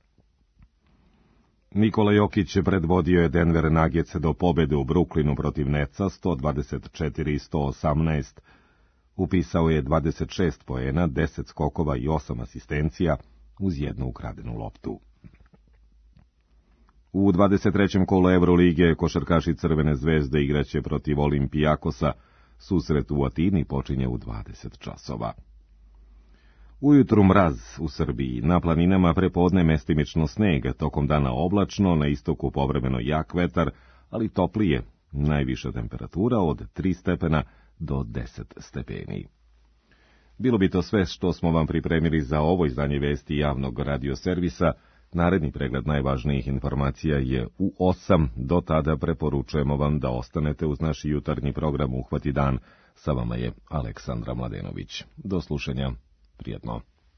Nikola Jokić predvodio je Denver Nuggets do pobede u Brooklynu protiv Netsa sto dvadeset četiri sto osamnaest. Upisao je dvadeset šest poena, deset skokova i osam asistencija uz jednu ukradenu loptu. U dvadeset trećem kolu Evrolige košarkaši Crvene zvezde igraće protiv Olimpijakosa. Susret u Atini počinje u dvadeset časova. Ujutru mraz u Srbiji, na planinama prepodne mestimično sneg, tokom dana oblačno, na istoku povremeno jak vetar, ali toplije, najviša temperatura od tri stepena do deset stepeni. Bilo bi to sve što smo vam pripremili za ovo izdanje vesti javnog radioservisa. Naredni pregled najvažnijih informacija je u osam, do tada preporučujemo vam da ostanete uz naš jutarnji program Uhvati dan. Sa vama je Aleksandra Mladenović. Do slušanja, prijetno.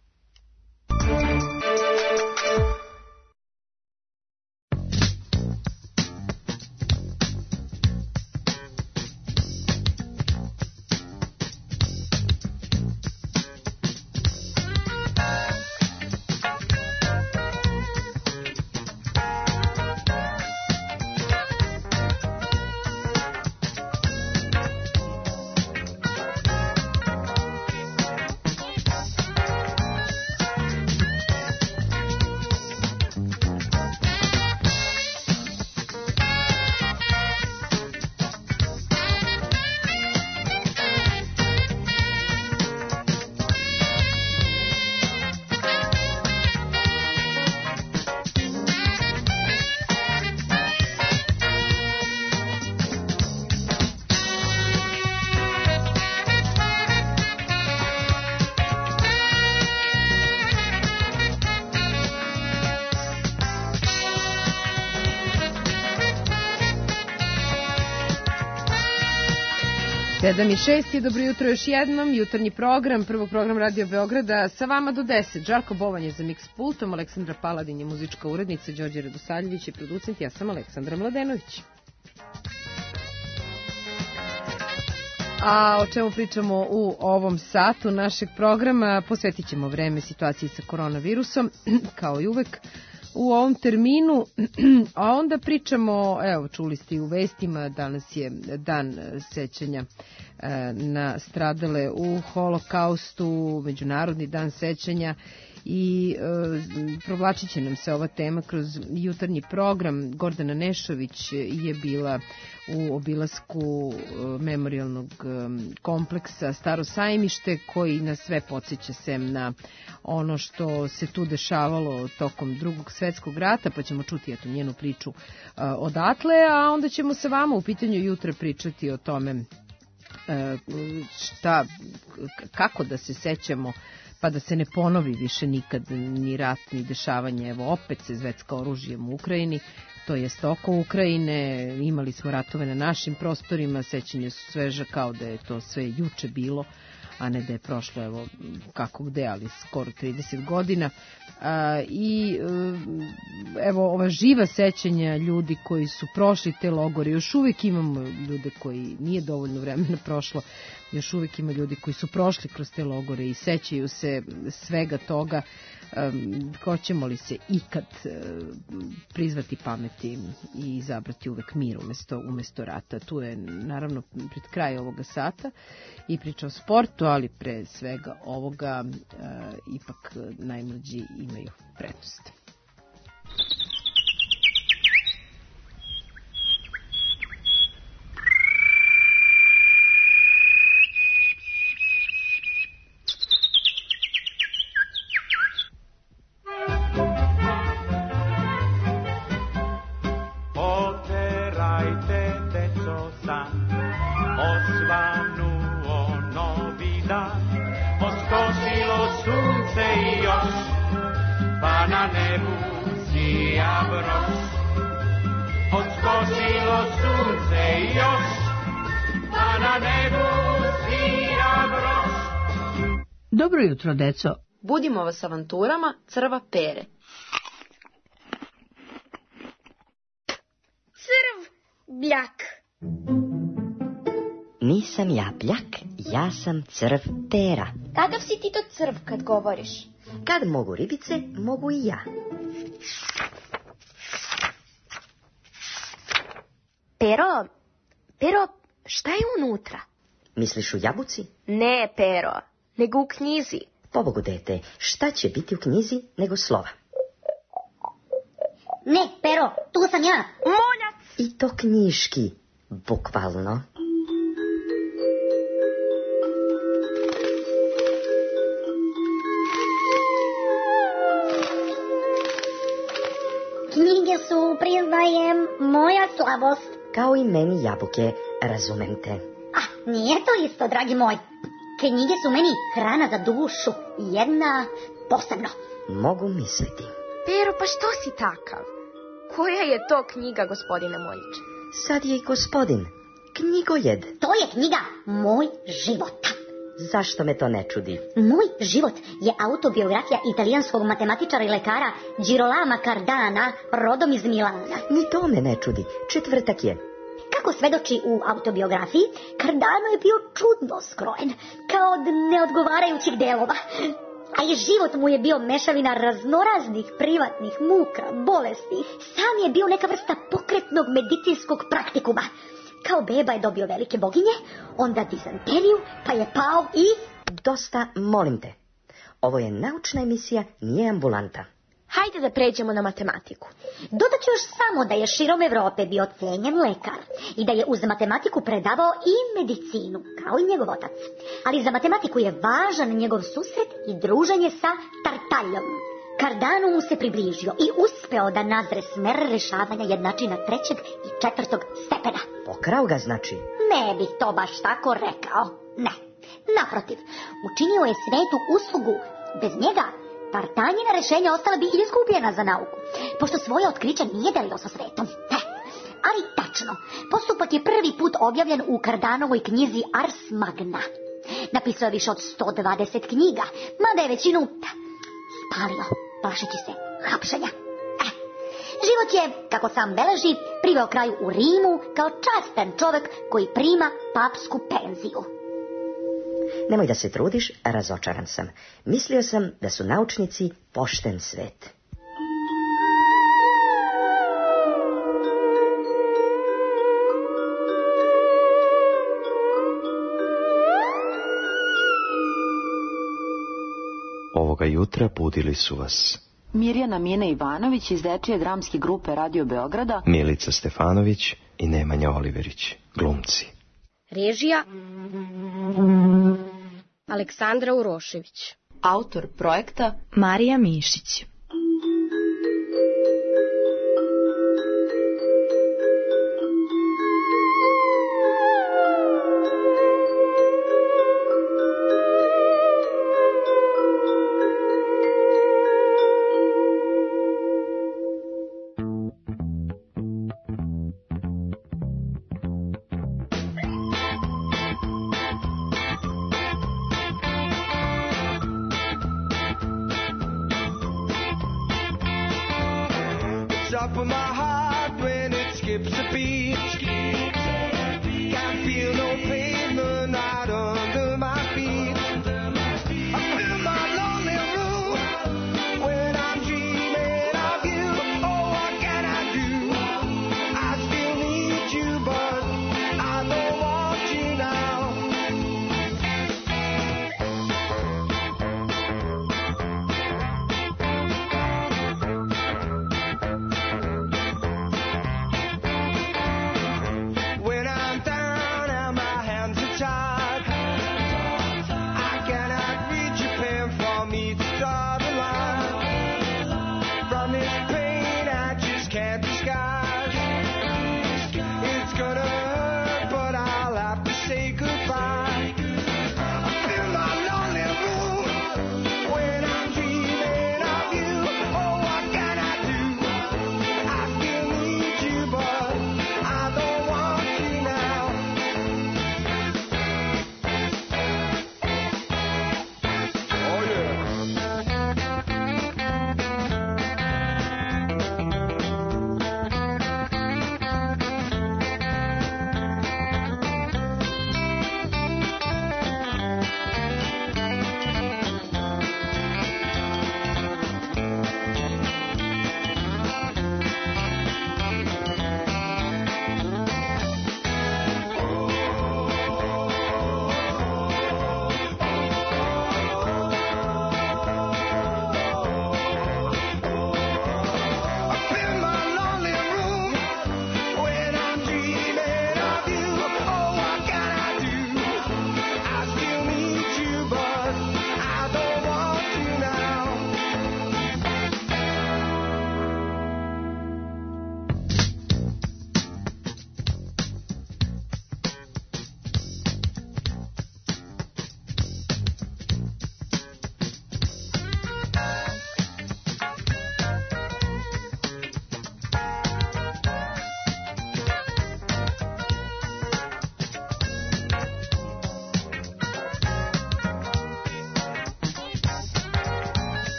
sedam i šest i dobro jutro još jednom, jutarnji program, prvog program Radio Beograda, sa vama do deset. Žarko Bovan je za mix pultom, Aleksandra Paladin je muzička urednica, Đorđe Radosaljević je producent, ja sam Aleksandra Mladenović. A o čemu pričamo u ovom satu našeg programa? Posvetit ćemo vreme situaciji sa koronavirusom, kao i uvek u ovom terminu, a onda pričamo, evo, čuli ste i u vestima, danas je dan sećanja na stradale u holokaustu, međunarodni dan sećanja i e, provlačit će nam se ova tema kroz jutarnji program. Gordana Nešović je bila u obilasku memorijalnog kompleksa Staro sajmište, koji nas sve podsjeća sem na ono što se tu dešavalo tokom Drugog svetskog rata, pa ćemo čuti eto njenu priču e, odatle, a onda ćemo sa vama u pitanju jutra pričati o tome e, šta, kako da se sećamo pa da se ne ponovi više nikad ni rat, ni dešavanje. Evo, opet se zvecka oružjem u Ukrajini, to jest oko Ukrajine, imali smo ratove na našim prostorima, sećanje su sveža kao da je to sve juče bilo, a ne da je prošlo, evo, kako gde, ali skoro trideset godina. A, I evo, ova živa sećanja ljudi koji su prošli te logore, još uvijek imamo ljude koji nije dovoljno vremena prošlo, još uvijek ima ljudi koji su prošli kroz te logore i sećaju se svega toga. Um, hoćemo li se ikad um, prizvati pameti i izabrati uvek mir umesto, umesto rata? Tu je naravno pred kraj ovoga sata i priča o sportu, ali pre svega ovoga uh, ipak najmlađi imaju prednost. Dobro jutro, deco. Budimo vas avanturama Crva Pere. Crv Bljak. Nisam ja Bljak, ja sam Crv Pera. Kakav si ti to crv kad govoriš? Kad mogu ribice, mogu i ja. Pero, Pero, šta je unutra? Misliš u jabuci? Ne, Pero, nego u knjizi. Pobogu, dete, šta će biti u knjizi nego slova? Ne, Pero, tu sam ja. Moljac! I to knjiški, bukvalno. Knjige su, priznajem, moja slabost. Kao i meni jabuke, razumem te. Ah, nije to isto, dragi moj. Knjige su meni hrana za dušu. Jedna posebno. Mogu misliti. Pero, pa što si takav? Koja je to knjiga, gospodine Moljiče? Sad je i gospodin. Knjigojed. To je knjiga Moj život. Zašto me to ne čudi? Moj život je autobiografija italijanskog matematičara i lekara Girolama Cardana, rodom iz Milana. Ni to me ne čudi. Četvrtak je. Kako svedoči u autobiografiji, Cardano je bio čudno skrojen, kao od neodgovarajućih delova. A i život mu je bio mešavina raznoraznih privatnih muka, bolesti. Sam je bio neka vrsta pokretnog medicinskog praktikuma. Kao beba je dobio velike boginje, onda dizanteriju, pa je pao i... Dosta, molim te. Ovo je naučna emisija, nije ambulanta. Hajde da pređemo na matematiku. Dodat ću još samo da je širom Evrope bio cenjen lekar i da je uz matematiku predavao i medicinu, kao i njegov otac. Ali za matematiku je važan njegov susret i druženje sa Tartaljom. Cardano mu se približio i uspeo da nazre smer rešavanja jednačina trećeg i četvrtog stepena. Pokrao ga znači? Ne bih to baš tako rekao. Ne. Naprotiv, učinio je svetu uslugu. Bez njega Tartanjina rešenja ostala bi izgubljena za nauku, pošto svoje otkriće nije delio sa svetom. Ne. Ali tačno, postupak je prvi put objavljen u Cardanovoj knjizi Ars Magna. Napisao je više od sto dvadeset knjiga, mada je većinu spalio, plašeći se hapšenja. Eh, život je, kako sam beleži, priveo kraju u Rimu kao častan čovek koji prima papsku penziju. Nemoj da se trudiš, razočaran sam. Mislio sam da su naučnici pošten svet. Ovoga jutra budili su vas Mirjana Mina Ivanović iz dečije dramske grupe Radio Beograda, Milica Stefanović i Nemanja Oliverić, glumci. Režija Aleksandra Urošević. autor projekta Marija Mišić. Up with my heart when it skips a beat. Can't feel no pavement right under my feet. I'm in my lonely room when I'm dreaming of you. Oh, what can I do? I still need you, but I don't want you now.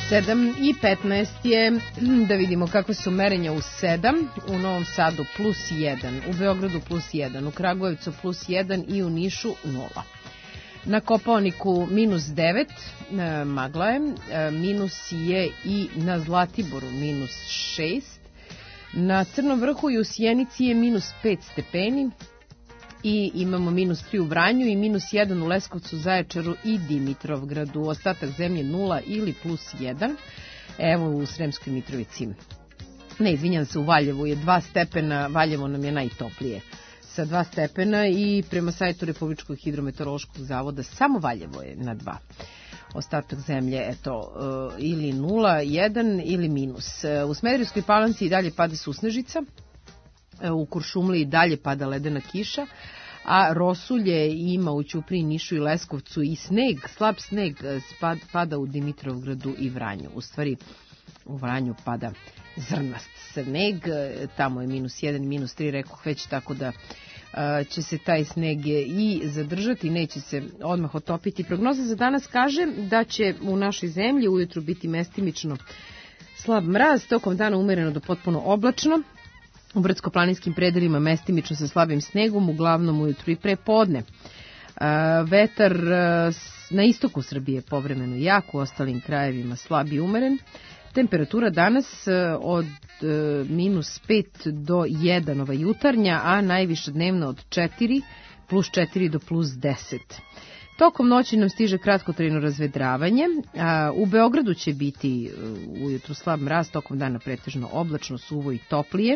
sedam i petnaest je, da vidimo kakve su merenja u sedam, u Novom Sadu plus jedan, u Beogradu plus jedan, u Kragujevcu plus jedan i u Nišu nula. Na Kopaoniku minus devet, e, magla je, e, minus je i na Zlatiboru minus šest, na Crnom Vrhu i u Sjenici je minus pet stepeni i imamo minus tri u Vranju i minus jedan u Leskovcu, Zaječaru i Dimitrovgradu. Ostatak zemlje nula ili plus jedan. Evo u Sremskoj Mitrovici, ne, izvinjam se, u Valjevu je dva stepena, Valjevo nam je najtoplije sa dva stepena i prema sajtu Republičkog hidrometeorološkog zavoda samo Valjevo je na dva. Ostatak zemlje, eto, ili nula, jedan ili minus. U Smederevskoj Palanci i dalje pada susnežica, u Kuršumliji dalje pada ledena kiša, a rosulje ima u Ćupriji, Nišu i Leskovcu i sneg, slab sneg pada u Dimitrovgradu i Vranju. U stvari, u Vranju pada zrnast sneg, tamo je minus jedan i minus tri, rekoh već, tako da će se taj sneg i zadržati, neće se odmah otopiti. Prognoza za danas kaže da će u našoj zemlji ujutru biti mestimično slab mraz, tokom dana umereno do potpuno oblačno, u brdsko-planinskim predelima mestimično sa slabim snegom, uglavnom ujutru i prepodne. Vetar na istoku Srbije povremeno jak, u ostalim krajevima slab i umeren. Temperatura danas od minus pet do jedan ova jutarnja, a najviša dnevna od četiri, plus četiri do plus deset. Tokom noći nam stiže kratkotrajno razvedravanje. U Beogradu će biti ujutru slab mraz, tokom dana pretežno oblačno, suvo i toplije.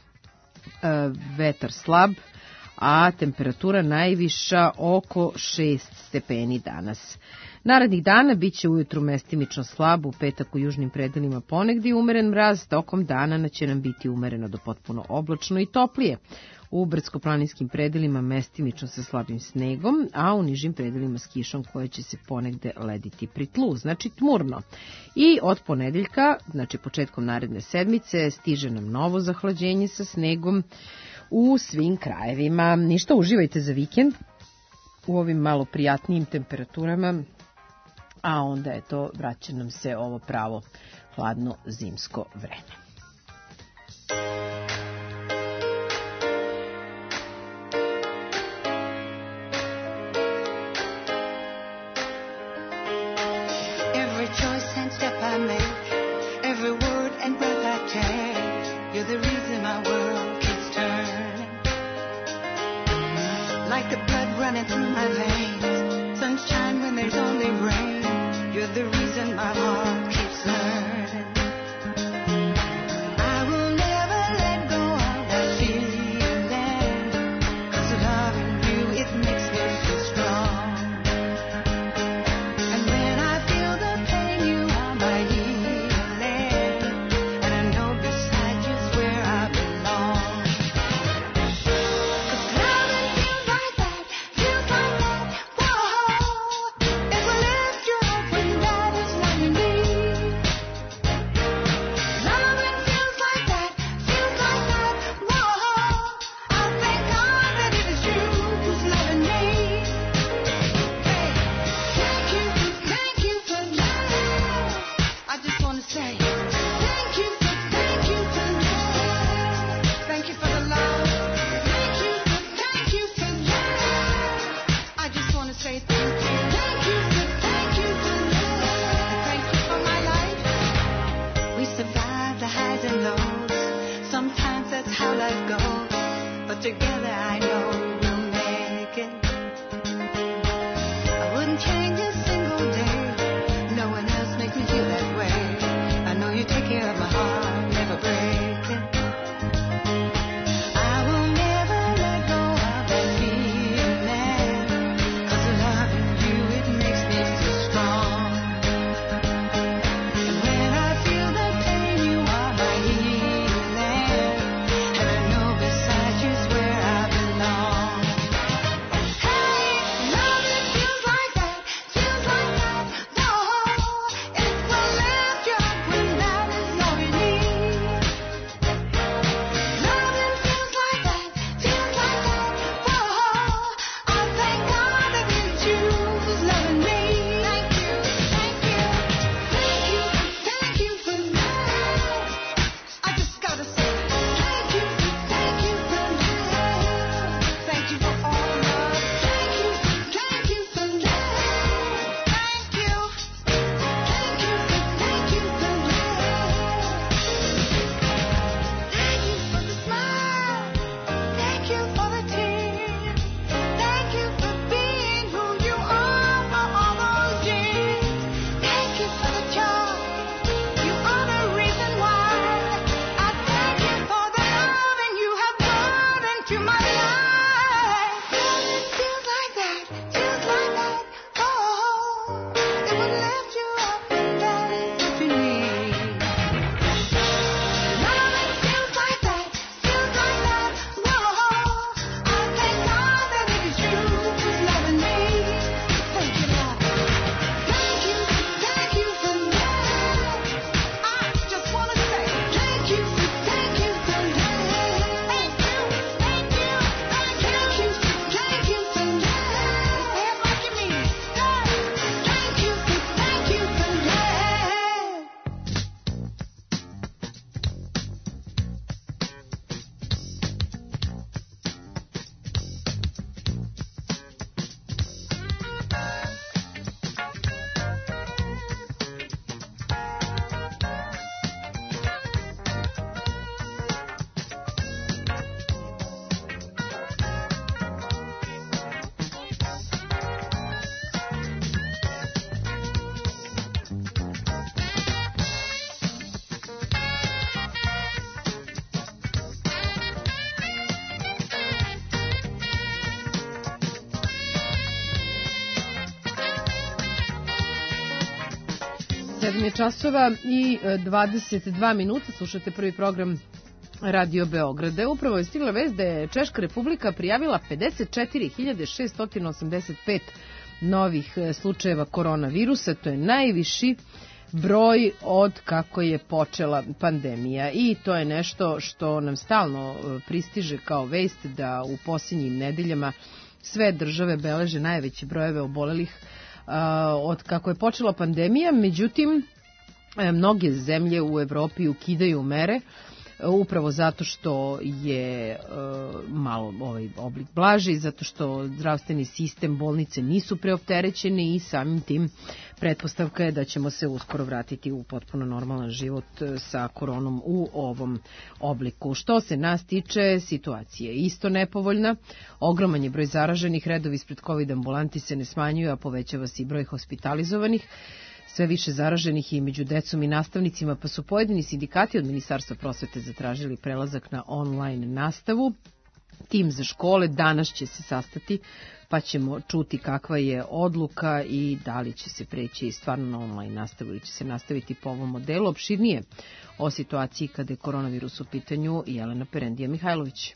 Vetar slab, a temperatura najviša oko šest stepeni danas. Narednih dana bit će ujutru mestimično slab, u petak u južnim predelima ponegdje umeren mraz, tokom dana će nam biti umereno do potpuno oblačno i toplije. U brdsko-planinskim predelima mestimično sa slabim snegom, a u nižim predelima s kišom koja će se ponegde lediti pri tlu, znači tmurno. I od ponedeljka, znači početkom naredne sedmice, stiže nam novo zahlađenje sa snegom u svim krajevima. Ništa, uživajte za vikend u ovim malo prijatnijim temperaturama, a onda je to, vraća nam se ovo pravo hladno zimsko vreme. Every choice and step I make, every word and breath I take, you're the reason my world keeps turning. Like the blood running through my veins, sunshine when there's only rain, you're the reason my heart keeps learning. I will never let go of that feeling, 'cause loving you, it makes me feel strong. And when I feel the pain, you are my healing, and I know beside you's where I belong. 'Cause loving feels like that, feels like that, whoa. It will lift you up when that is what you need. Loving feels like that, feels like that, whoa. I thank God that it is you who's loving me. Hey, thank you, thank you for love. I just want to say thank you for, thank you for love. Thank you for the love. Thank you for, thank you for love. I just want to say thank you. Thank you for, thank you for love. Thank you for my life. We survive the highs and lows. Sometimes that's how life goes. But together I know we'll make it. I wouldn't change a single day. No one else makes me feel that way. I know you take care of my heart, never break it. I will never let go of that feeling, 'cause loving you, it makes me feel strong. And when I feel the pain, you are my healing, and I know beside you's where I sedam je časova i dvadeset dva minuta, slušate prvi program Radio Beograda. Upravo je stigla vest da je Češka Republika prijavila pedeset četiri hiljade šesto osamdeset pet novih slučajeva koronavirusa, to je najviši broj od kako je počela pandemija i to je nešto što nam stalno pristiže kao vest da u posljednjim nedeljama sve države beleže najveće brojeve obolelih od kako je počela pandemija. Međutim, mnoge zemlje u Evropi ukidaju mere upravo zato što je malo ovaj oblik blaži, zato što zdravstveni sistem, bolnice nisu preopterećene i samim tim pretpostavka je da ćemo se uskoro vratiti u potpuno normalan život sa koronom u ovom obliku. Što se nas tiče, situacija je isto nepovoljna. Ogroman je broj zaraženih, redovi ispred COVID ambulanti se ne smanjuju, a povećava se i broj hospitalizovanih. Sve više zaraženih i među decom i nastavnicima, pa su pojedini sindikati od Ministarstva prosvete zatražili prelazak na online nastavu. Tim za škole danas će se sastati, pa ćemo čuti kakva je odluka i da li će se preći stvarno na online nastavu ili će se nastaviti po ovom modelu. Opširnije o situaciji kada je koronavirus u pitanju Jelena Perendija Mihajlović.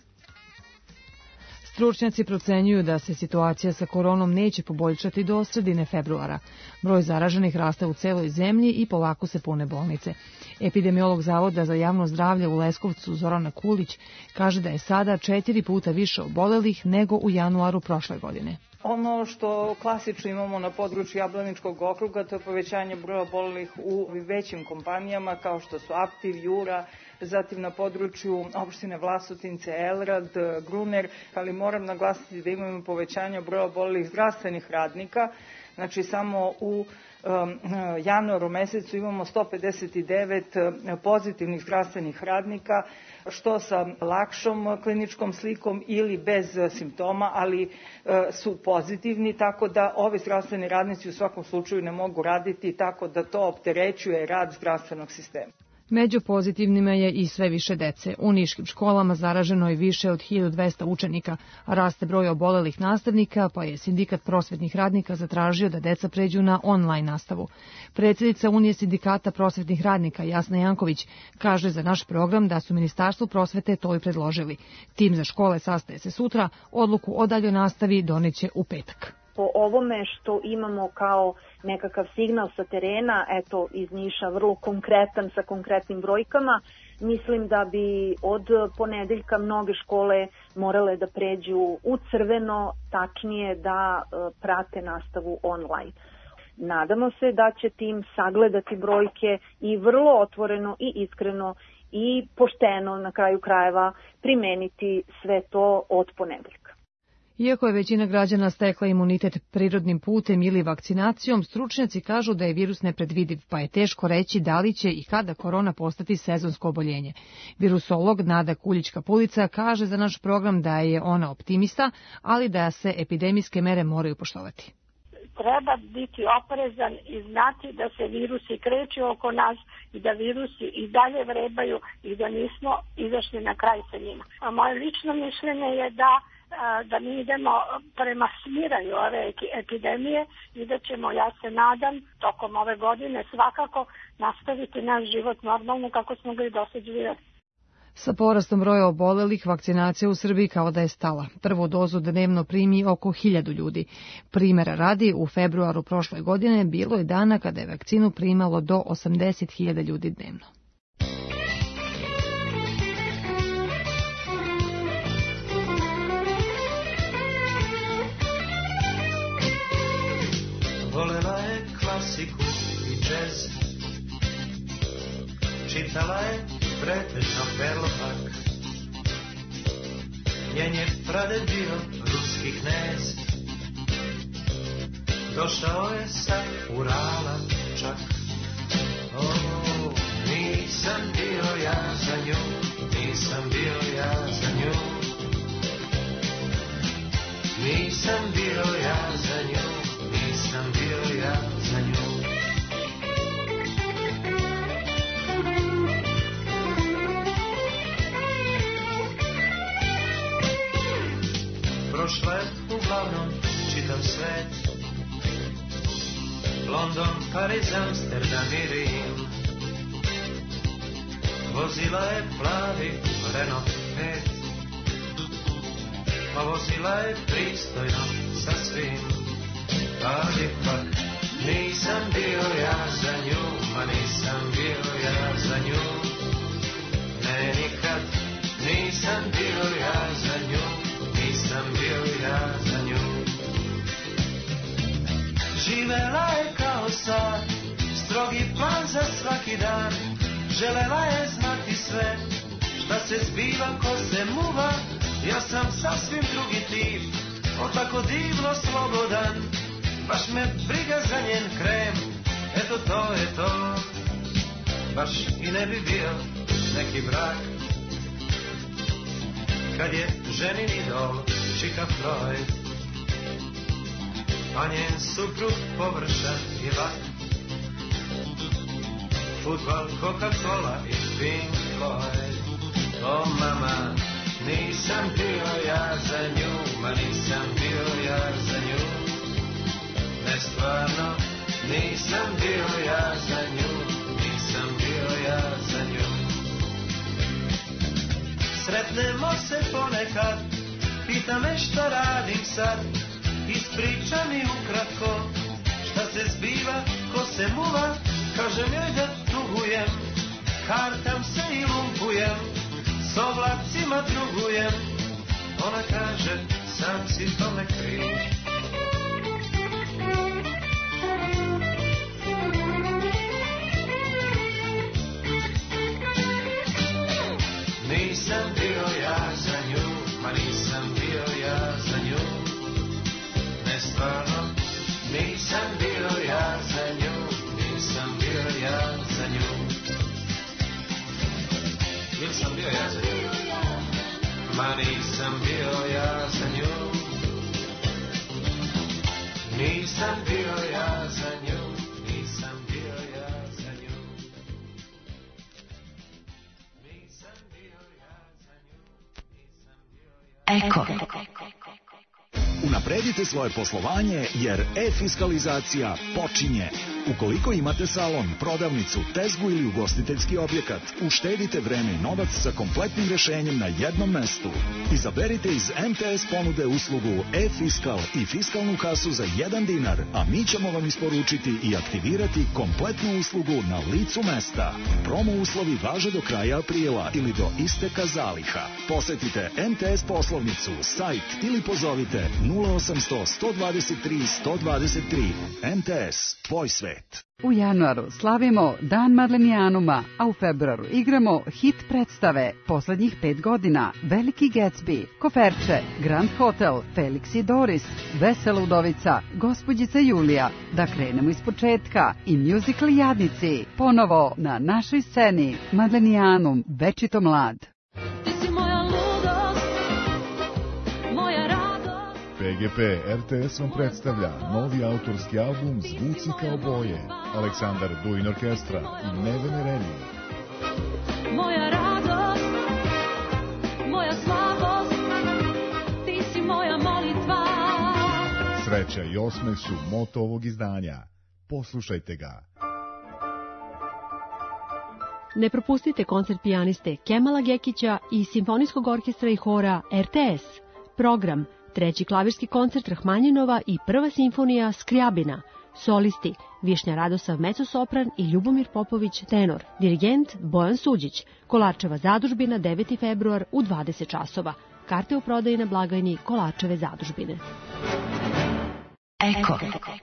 Stručnjaci procenjuju da se situacija sa koronom neće poboljšati do sredine februara. Broj zaraženih raste u celoj zemlji i polako se pune bolnice. Epidemiolog Zavoda za javno zdravlje u Leskovcu Zorana Kulić kaže da je sada četiri puta više obolelih nego u januaru prošle godine. Ono što klasično imamo na području Jablaničkog okruga, to je povećanje broja obolelih u većim kompanijama kao što su Aptiv, Jura, zatim na području opštine Vlasotince, Elrad, Gruner, ali moram naglasiti da imamo povećanje broja obolelih zdravstvenih radnika. Znači samo u um, januaru mesecu imamo sto pedeset devet pozitivnih zdravstvenih radnika, što sa lakšom kliničkom slikom ili bez simptoma, ali e, su pozitivni, tako da ovi zdravstveni radnici u svakom slučaju ne mogu raditi, tako da to opterećuje rad zdravstvenog sistema. Među pozitivnima je i sve više dece. U niškim školama zaraženo je više od hiljadu dvesta učenika, a raste broj obolelih nastavnika, pa je sindikat prosvetnih radnika zatražio da deca pređu na online nastavu. Predsjednica Unije sindikata prosvetnih radnika Jasna Janković kaže za naš program da su Ministarstvu prosvete to i predložili. Tim za škole sastaje se sutra, odluku o daljoj nastavi doneće u petak. Po ovome što imamo kao nekakav signal sa terena, eto iz Niša vrlo konkretan sa konkretnim brojkama, mislim da bi od ponedeljka mnoge škole morale da pređu u crveno, tačnije da prate nastavu online. Nadamo se da će tim sagledati brojke i vrlo otvoreno i iskreno i pošteno na kraju krajeva primeniti sve to od ponedeljka. Iako je većina građana stekla imunitet prirodnim putem ili vakcinacijom, stručnjaci kažu da je virus nepredvidiv, pa je teško reći da li će i kada korona postati sezonsko oboljenje. Virusolog Nada Kuljić-Kapulica kaže za naš program da je ona optimista, ali da se epidemijske mere moraju poštovati. Treba biti oprezan i znati da se virusi kreću oko nas i da virusi i dalje vrebaju i da nismo izašli na kraj sa njima. A moje lično mišljenje je da da mi idemo prema smiranju ove epidemije i da ćemo, ja se nadam, tokom ove godine svakako nastaviti naš život normalno kako smo ga i dosad živjeli. Sa porastom broja obolelih, vakcinacija u Srbiji kao da je stala. Prvu dozu dnevno primi oko hiljadu ljudi. Primera radi, u februaru prošle godine bilo je dana kada je vakcinu primalo do osamdeset hiljada ljudi dnevno. Volela je klasiku i džez, čitala je pretežno Perlopak. Njen je praded bio ruski knez, došao je sa Urala čak. O, nisam bio ja za nju, nisam bio ja za nju, nisam bio ja za nju, nisam bio ja za nju. Prošle uglavnom čitam svet, London, Pariz, Amsterdam i Rim. Vozila je plavi Renault pet, pa vozila je pristojno sa svim. Ali ipak nisam bio ja za nju, ma nisam bio ja za nju. Ne, nikad nisam bio ja za nju, nisam bio ja za nju. Živela je kao sad, strogi plan za svaki dan. Želela je znati sve, šta se zbiva, ko se muva. Ja sam sasvim drugi tip, o tako divno slobodan. Baš me briga za njen krem, eto to je to. Baš i ne bi bio neki brak, kad je ženin idol Čika Floyd, a njen suprug površan i lak. Futbal, Coca-Cola i Pink Floyd. O mama, nisam bio ja za nju, ma nisam bio ja za nju. Ne, stvarno, nisam bio ja za nju, nisam bio ja za nju. Sretnemo se ponekad, pita me šta radim sad. Ispriča mi ukratko, šta se zbiva, ko se muva. Kažem joj da tugujem, kartam se i lumpujem, s oblacima drugujem. Ona kaže, sam si tome kriv. Nisam bio ja za nju, ma nisam bio ja za nju. Ne, stvarno, nisam bio ja za nju, nisam bio ja za nju. Ili sam bio ja za nju, ma nisam bio ja za nju. Nisam bio ja za nju, nisam bio ja za nju. Nisam bio ja za nju, nisam bio ja za nju. Eko. Unapredite svoje poslovanje jer e-fiskalizacija počinje. Ukoliko imate salon, prodavnicu, tezgu ili ugostiteljski objekat, uštedite vreme i novac sa kompletnim rešenjem na jednom mestu. Izaberite iz M T S ponude uslugu e-fiskal i fiskalnu kasu za jedan dinar, a mi ćemo vam isporučiti i aktivirati kompletnu uslugu na licu mesta. Promo uslovi važe do kraja aprila ili do isteka zaliha. Posetite M T S poslovnicu, sajt ili pozovite nula osamsto, sto dvadeset tri, sto dvadeset tri. M T S, tvoj svet. U januaru slavimo Dan Madlenijanuma, a u februaru igramo hit predstave poslednjih pet godina, Veliki Gatsby, Koferče, Grand Hotel, Felix i Doris, Vesela udovica, Gospođica Julija, Da krenemo iz početka i musical Jadnici, ponovo na našoj sceni, Madlenijanum, večito mlad. P G P R T S vam predstavlja novi autorski album Zvuci kao boje, Aleksandar Duin Orkestra i Nevene Renije. Moja radost, moja slabost, ti si moja molitva. Sreća i osmeh su moto ovog izdanja. Poslušajte ga. Ne propustite koncert pijaniste Kemala Gekića i Simfonijskog orkestra i hora R T S. Program: treći klavirski koncert Rahmanjinova i prva simfonija Skrijabina. Solisti: Višnja Radosav mezosopran i Ljubomir Popović tenor. Dirigent Bojan Suđić. Kolarčeva zadužbina deveti februar u dvadeset časova. Karte u prodaji na blagajni Kolarčeve zadužbine. Eko.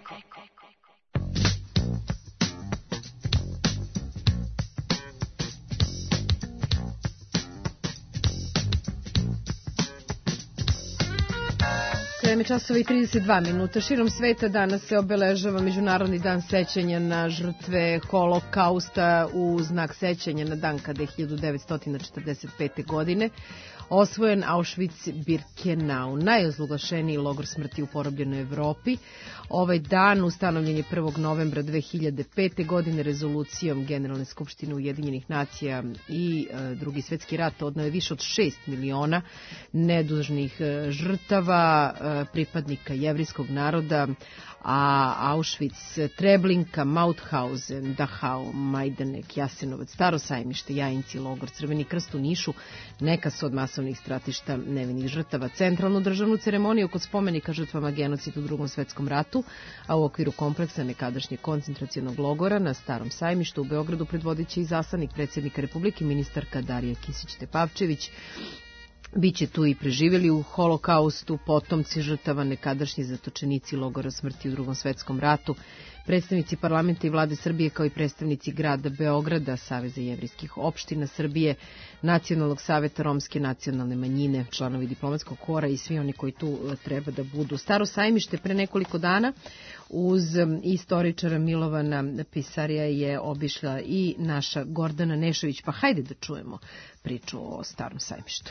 Vreme časova i trideset dva minuta. Širom sveta danas se obeležava Međunarodni dan sećanja na žrtve Holokausta u znak sećanja na dan kada je hiljadu devetsto četrdeset pete. godine osvojen Auschwitz-Birkenau, najozloglašeniji logor smrti u porobljenoj Evropi. Ovaj dan ustanovljen je prvog novembra dve hiljade pete. godine rezolucijom Generalne skupštine Ujedinjenih nacija i e, Drugi svjetski rat odneo je više od šest miliona nedužnih e, žrtava e, pripadnika jevrijskog naroda, a Auschwitz, Treblinka, Mauthausen, Dachau, Majdanek, Jasenovac, Staro sajmište, Jajinci, logor Crveni krst u Nišu neka su od masovnih stratišta nevinih žrtava. Centralnu državnu ceremoniju kod spomenika žrtvama genocida u Drugom svetskom ratu, a u okviru kompleksa nekadašnjeg koncentracionog logora na Starom sajmištu u Beogradu predvodit će i zaslanik predsjednika Republike, ministarka Darija Kisić-Tepavčević. Biće tu i preživjeli u holokaustu, potomci žrtava, nekadašnji zatočenici logora smrti u Drugom svetskom ratu, predstavnici parlamenta i vlade Srbije, kao i predstavnici grada Beograda, Saveza jevrijskih opština Srbije, Nacionalnog saveta romske nacionalne manjine, članovi diplomatskog kora i svi oni koji tu treba da budu. Staro sajmište pre nekoliko dana uz istoričara Milovana Pisarija je obišla i naša Gordana Nešović, pa hajde da čujemo priču o Starom sajmištu.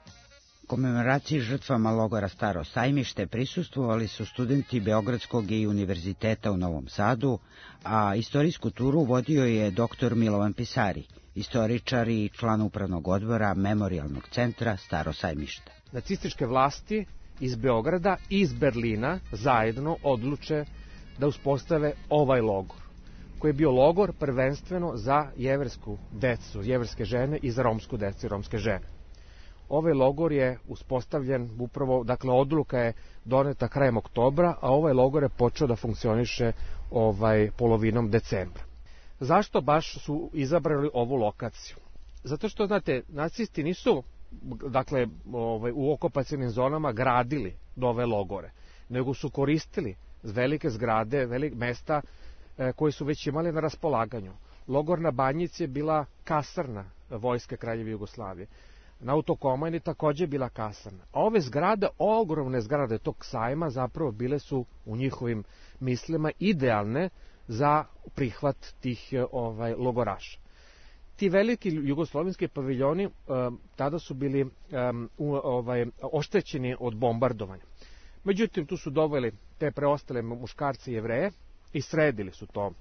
Komemoraciji žrtvama logora Staro sajmište prisustvovali su studenti Beogradskog i Univerziteta u Novom Sadu, a istorijsku turu vodio je doktor Milovan Pisari, istoričar i član upravnog odbora Memorijalnog centra Staro sajmište. Nacističke vlasti iz Beograda i iz Berlina zajedno odluče da uspostave ovaj logor, koji je bio logor prvenstveno za jeversku decu, jeverske žene i za romsku decu i romske žene. Ovaj logor je uspostavljen upravo, dakle odluka je doneta krajem oktobra, a ovaj logor je počeo da funkcioniše ovaj polovinom decembra. Zašto baš su izabrali ovu lokaciju? Zato što, znate, nacisti nisu, dakle, ovaj, u okupacionim zonama gradili nove logore, nego su koristili velike zgrade, velike mesta e, koji su već imali na raspolaganju. Logor na Banjici je bila kasarna vojske Kraljeve Jugoslavije. Na Autokomajni takođe bila kasarna. A ove zgrade, ogromne zgrade tog sajma, zapravo bile su u njihovim mislima idealne za prihvat tih ovaj, logoraša. Ti veliki jugoslovenski paviljoni um, tada su bili um, u, ovaj, oštećeni od bombardovanja. Međutim, tu su doveli te preostale muškarce i Jevreje i sredili su to,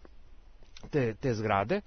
te, te zgrade.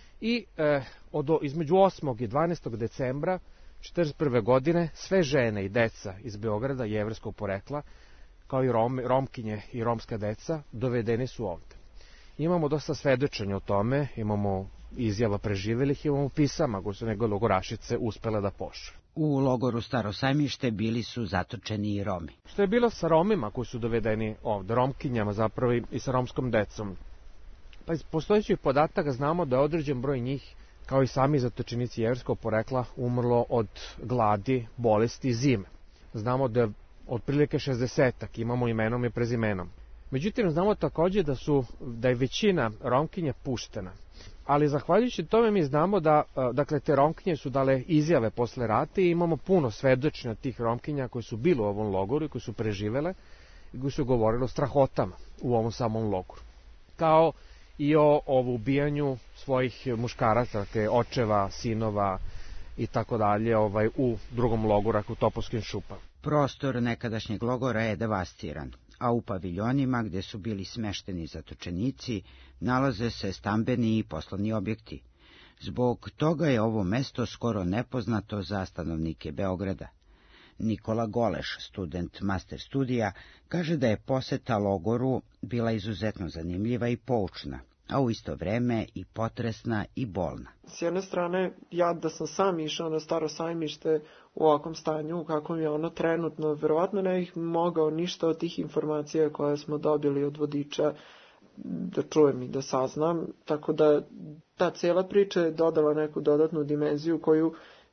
I eh, od, između osmog i dvanaestog decembra četrdeset prve. godine sve žene i deca iz Beograda jevrejskog porekla, kao i Rom, Romkinje i romska deca, dovedeni su ovde. Imamo dosta svedočenja o tome, imamo izjava preživelih, imamo pisama koje su nego logorašice uspele da pošalju. U logoru Staro sajmište bili su zatočeni i Romi. Što je bilo sa Romima koji su dovedeni ovde, Romkinjama zapravo i sa romskom decom? Pa iz postojećih podataka znamo da je određen broj njih, kao i sami zatočenici jevrejskog porekla, umrlo od gladi, bolesti i zime. Znamo da je otprilike šezdesetak, imamo imenom i prezimenom. Međutim, znamo takođe da, su, da je većina Romkinja puštena. Ali zahvaljujući tome mi znamo da, dakle, te Romkinje su dale izjave posle rata i imamo puno svedočenja tih Romkinja koji su bili u ovom logoru i koji su preživele i koji su govorili o strahotama u ovom samom logoru. Kao i o, o ubijanju svojih muškaraca, dakle, očeva, sinova i tako dalje, ovaj, u drugom logoru, u Topovskim šupama. Prostor nekadašnjeg logora je devastiran, a u paviljonima gde su bili smešteni zatočenici nalaze se stambeni i poslovni objekti. Zbog toga je ovo mesto skoro nepoznato za stanovnike Beograda. Nikola Goleš, student master studija, kaže da je poseta logoru bila izuzetno zanimljiva i poučna, a u isto vreme i potresna i bolna. S jedne strane, ja da sam sam išao na Staro sajmište u ovakvom stanju, u kakvom je ono trenutno, verovatno ne bih mogao ništa od tih informacija koje smo dobili od vodiča da čujem i da saznam, tako da ta cijela priča je dodala neku dodatnu dimenziju koju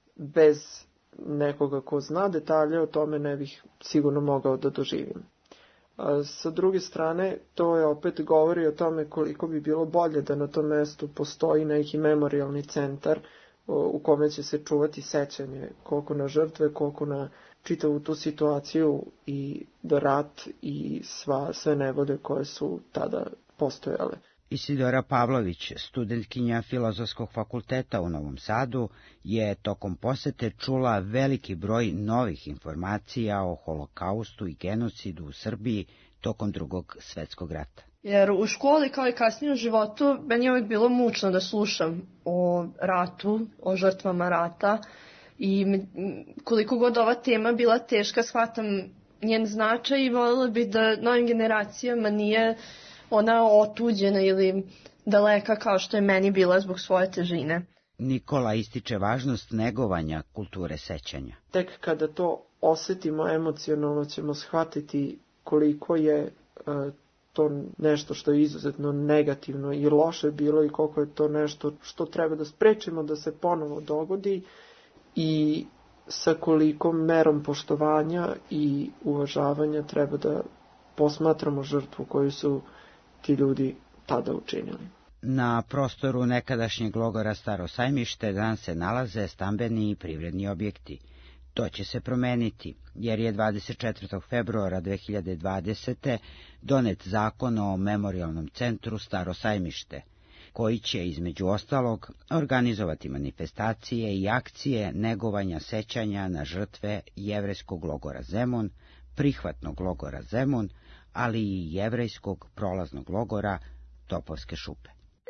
bez nekoga ko zna detalje o tome ne bih sigurno mogao da doživim. A sa druge strane, to je opet govori o tome koliko bi bilo bolje da na tom mestu postoji neki memorijalni centar u kome će se čuvati sećanje koliko na žrtve, koliko na čitavu tu situaciju i da rat i sva, sve nevolje koje su tada postojale. Isidora Pavlović, studentkinja Filozofskog fakulteta u Novom Sadu, je tokom posete čula veliki broj novih informacija o holokaustu i genocidu u Srbiji tokom Drugog svetskog rata. Jer u školi kao i kasnije u životu meni je uvijek bilo mučno da slušam o ratu, o žrtvama rata i koliko god ova tema bila teška, shvatam njen značaj i voljela bi da novim generacijama nije ona otuđena ili daleka kao što je meni bila zbog svoje težine. Nikola ističe važnost negovanja kulture sećanja. Tek kada to osetimo emocionalno ćemo shvatiti koliko je uh, to nešto što je izuzetno negativno i loše bilo i koliko je to nešto što treba da sprečimo da se ponovo dogodi i sa kolikom merom poštovanja i uvažavanja treba da posmatramo žrtvu koju su ti ljudi tada učinili. Na prostoru nekadašnjeg logora Staro Sajmište danas se nalaze stambeni i privredni objekti. To će se promeniti, jer je dvadeset četvrtog februara dve hiljade dvadesete. donet zakon o memorijalnom centru Staro Sajmište, koji će, između ostalog, organizovati manifestacije i akcije negovanja sećanja na žrtve jevrejskog logora Zemun, prihvatnog logora Zemun, ali i jevrejskog prolaznog logora Topovske šupe.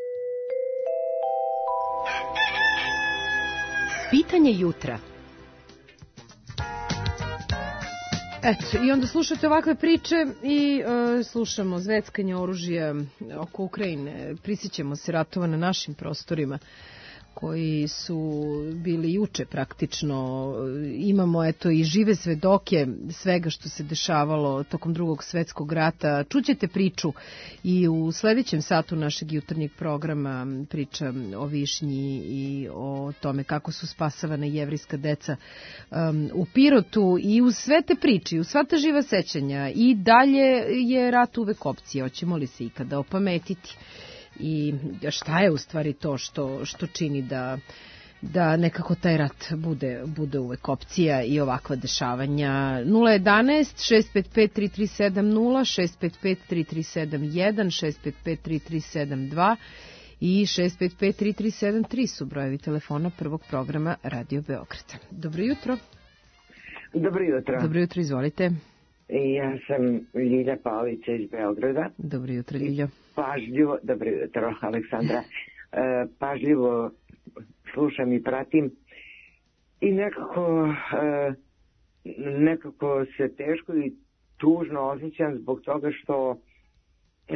Pitanje jutra. Eto, i onda slušate ovakve priče i e, slušamo zveckanje oružja oko Ukrajine. Prisjećamo se ratova na našim prostorima koji su bili juče praktično. Imamo eto i žive svedoke svega što se dešavalo tokom Drugog svetskog rata. Čućete priču i u sledećem satu našeg jutarnjeg programa, priča o Višnji i o tome kako su spasavana jevrijska deca um, u Pirotu i uz sve te priče, uz sva ta živa sećanja i dalje je rat uvek opcija. Hoćemo li se ikada opametiti? I šta je u stvari to što, što čini da, da nekako taj rat bude, bude uvek opcija i ovakva dešavanja. nula jedanaest šest pet pet tri tri sedam nula, šest pet pet tri tri sedam jedan, šest pet pet tri tri sedam dva i šest pet pet tri tri sedam tri su brojevi telefona prvog programa Radio Beograda. Dobro jutro. Dobro jutro. Dobro jutro, izvolite. Ja sam Ljilja Pavlica iz Beograda. Dobro jutro, Ljilja. Pažljivo, dobro jutro, Aleksandra. E, pažljivo slušam i pratim i nekako, e, nekako se teško i tužno osjećam zbog toga što e,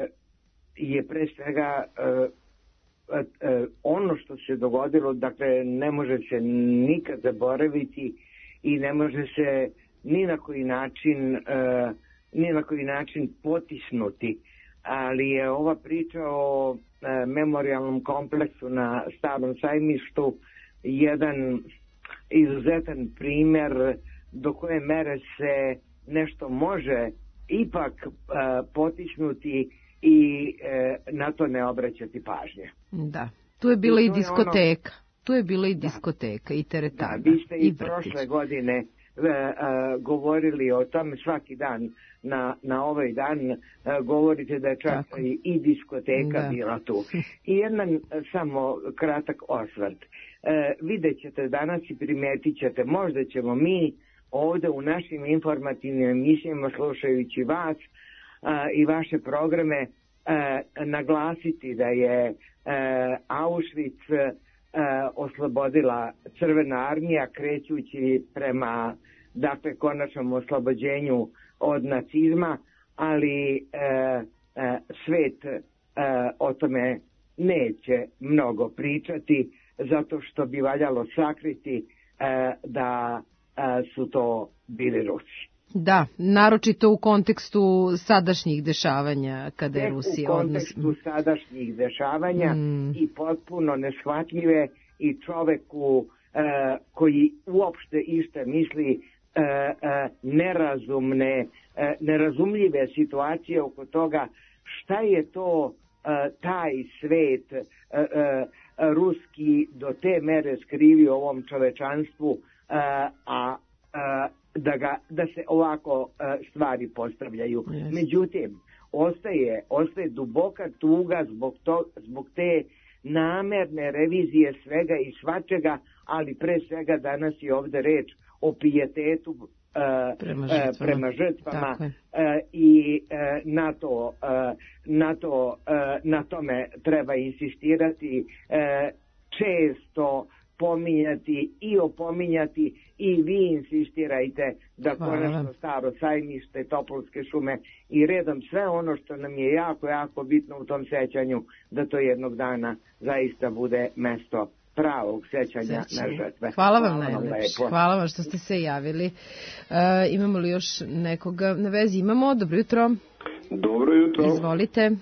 je pre svega e, e, ono što se dogodilo, dakle, ne može se nikad zaboraviti i ne može se ni na koji način, e, ni na koji način potisnuti. Ali je ova priča o e, memorijalnom kompleksu na Starom Sajmištu jedan izuzetan primjer do koje mere se nešto može ipak e, potisnuti i e, na to ne obraćati pažnje. Da, tu je bila i, i diskoteka. Ono... Tu je bila i diskoteka, da. I teretana. Da, vi ste i, i prošle godine Uh, uh, govorili o tome svaki dan na, na ovaj dan uh, govorite da je čak i, i diskoteka da. Bila tu. I jedan uh, samo kratak osvrt. Uh, vidjet ćete danas i primetit ćete, možda ćemo mi ovde u našim informativnim emisijama slušajući vas uh, i vaše programe uh, naglasiti da je uh, Auschwitz uh, oslobodila Crvena armija krećući prema, dakle, konačnom oslobođenju od nacizma, ali e, e, svet e, o tome neće mnogo pričati, zato što bi valjalo sakriti e, da e, su to bili Rusi. Da, naročito u kontekstu sadašnjih dešavanja kada je Rusija... U kontekstu odnos... sadašnjih dešavanja mm. i potpuno neshvatljive i čoveku e, koji uopšte išta misli e, e, nerazumne, e, nerazumljive situacije oko toga šta je to e, taj svet e, e, ruski do te mere skrivio ovom čovečanstvu, e, a e, da, ga, da se ovako e, stvari postavljaju. Yes. Međutim, ostaje, ostaje duboka tuga zbog, to, zbog te namerne revizije svega i svačega, ali pre svega danas je ovde reč o pijetetu uh, prema žrtvama, uh, prema žrtvama uh, i uh, na, to, uh, na, to, uh, na tome treba insistirati, uh, često pominjati i opominjati, i vi insistirajte da konačno Staro Sajmište, Topolske šume i redom sve ono što nam je jako, jako bitno u tom sećanju, da to jednog dana zaista bude mesto pravog sećanja na žrtve. Hvala vam najlepše. Hvala vam što ste se javili. Uh, imamo li još nekoga na vezi? Imamo. Dobro jutro. Dobro jutro. Izvolite. E,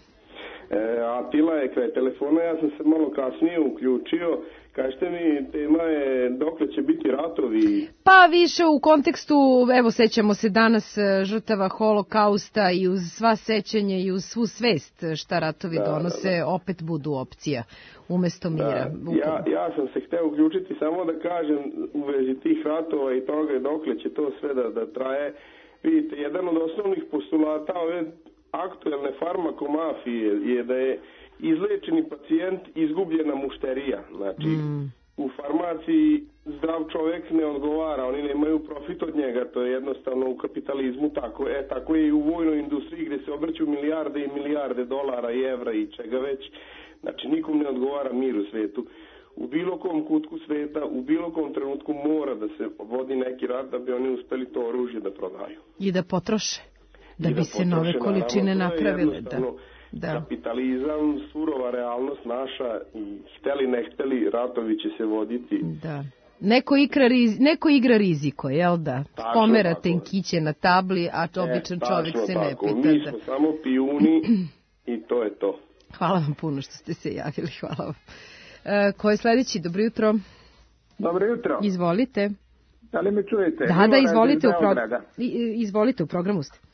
Atila je kraj telefona, ja sam se malo kasnije uključio. Kažete mi, tema je dokle će biti ratovi? Pa više u kontekstu, evo sećamo se danas žrtava holokausta i uz sva sećanja i uz svu svest šta ratovi da, donose, da, da. opet budu opcija umesto mira. Da, ja, ja sam se hteo uključiti samo da kažem u vezi tih ratova i toga dokle će to sve da, da traje. Vidite, jedan od osnovnih postulata ove aktuelne farmakomafije je da je izlečeni pacijent izgubljena mušterija. Znači, mm. u farmaciji zdrav čovjek ne odgovara, oni nemaju profit od njega, to je jednostavno u kapitalizmu tako. E, tako je i u vojnoj industriji gdje se obrću milijarde i milijarde dolara i evra i čega već. Znači, nikom ne odgovara mir u svetu. U bilo kom kutku sveta, u bilo kom trenutku mora da se vodi neki rat da bi oni uspeli to oružje da prodaju. I da potroše, da bi da se potroše, nove količine naravno, napravile. Da. Da. Kapitalizam, surova realnost naša i hteli ne hteli, ratovi će se voditi. Da. Neko igra, riz, neko igra riziko, jel da? Tačno pomera tenkiće na tabli, a to običan e, čovjek se ne tako. pita. Mi smo da. samo pijuni i to je to. Hvala vam puno što ste se javili, hvala vam. E, ko je sledeći? Dobro jutro. Dobro jutro. Izvolite. Da li me čujete? Da, da, izvolite u, pro... izvolite, u programu ste.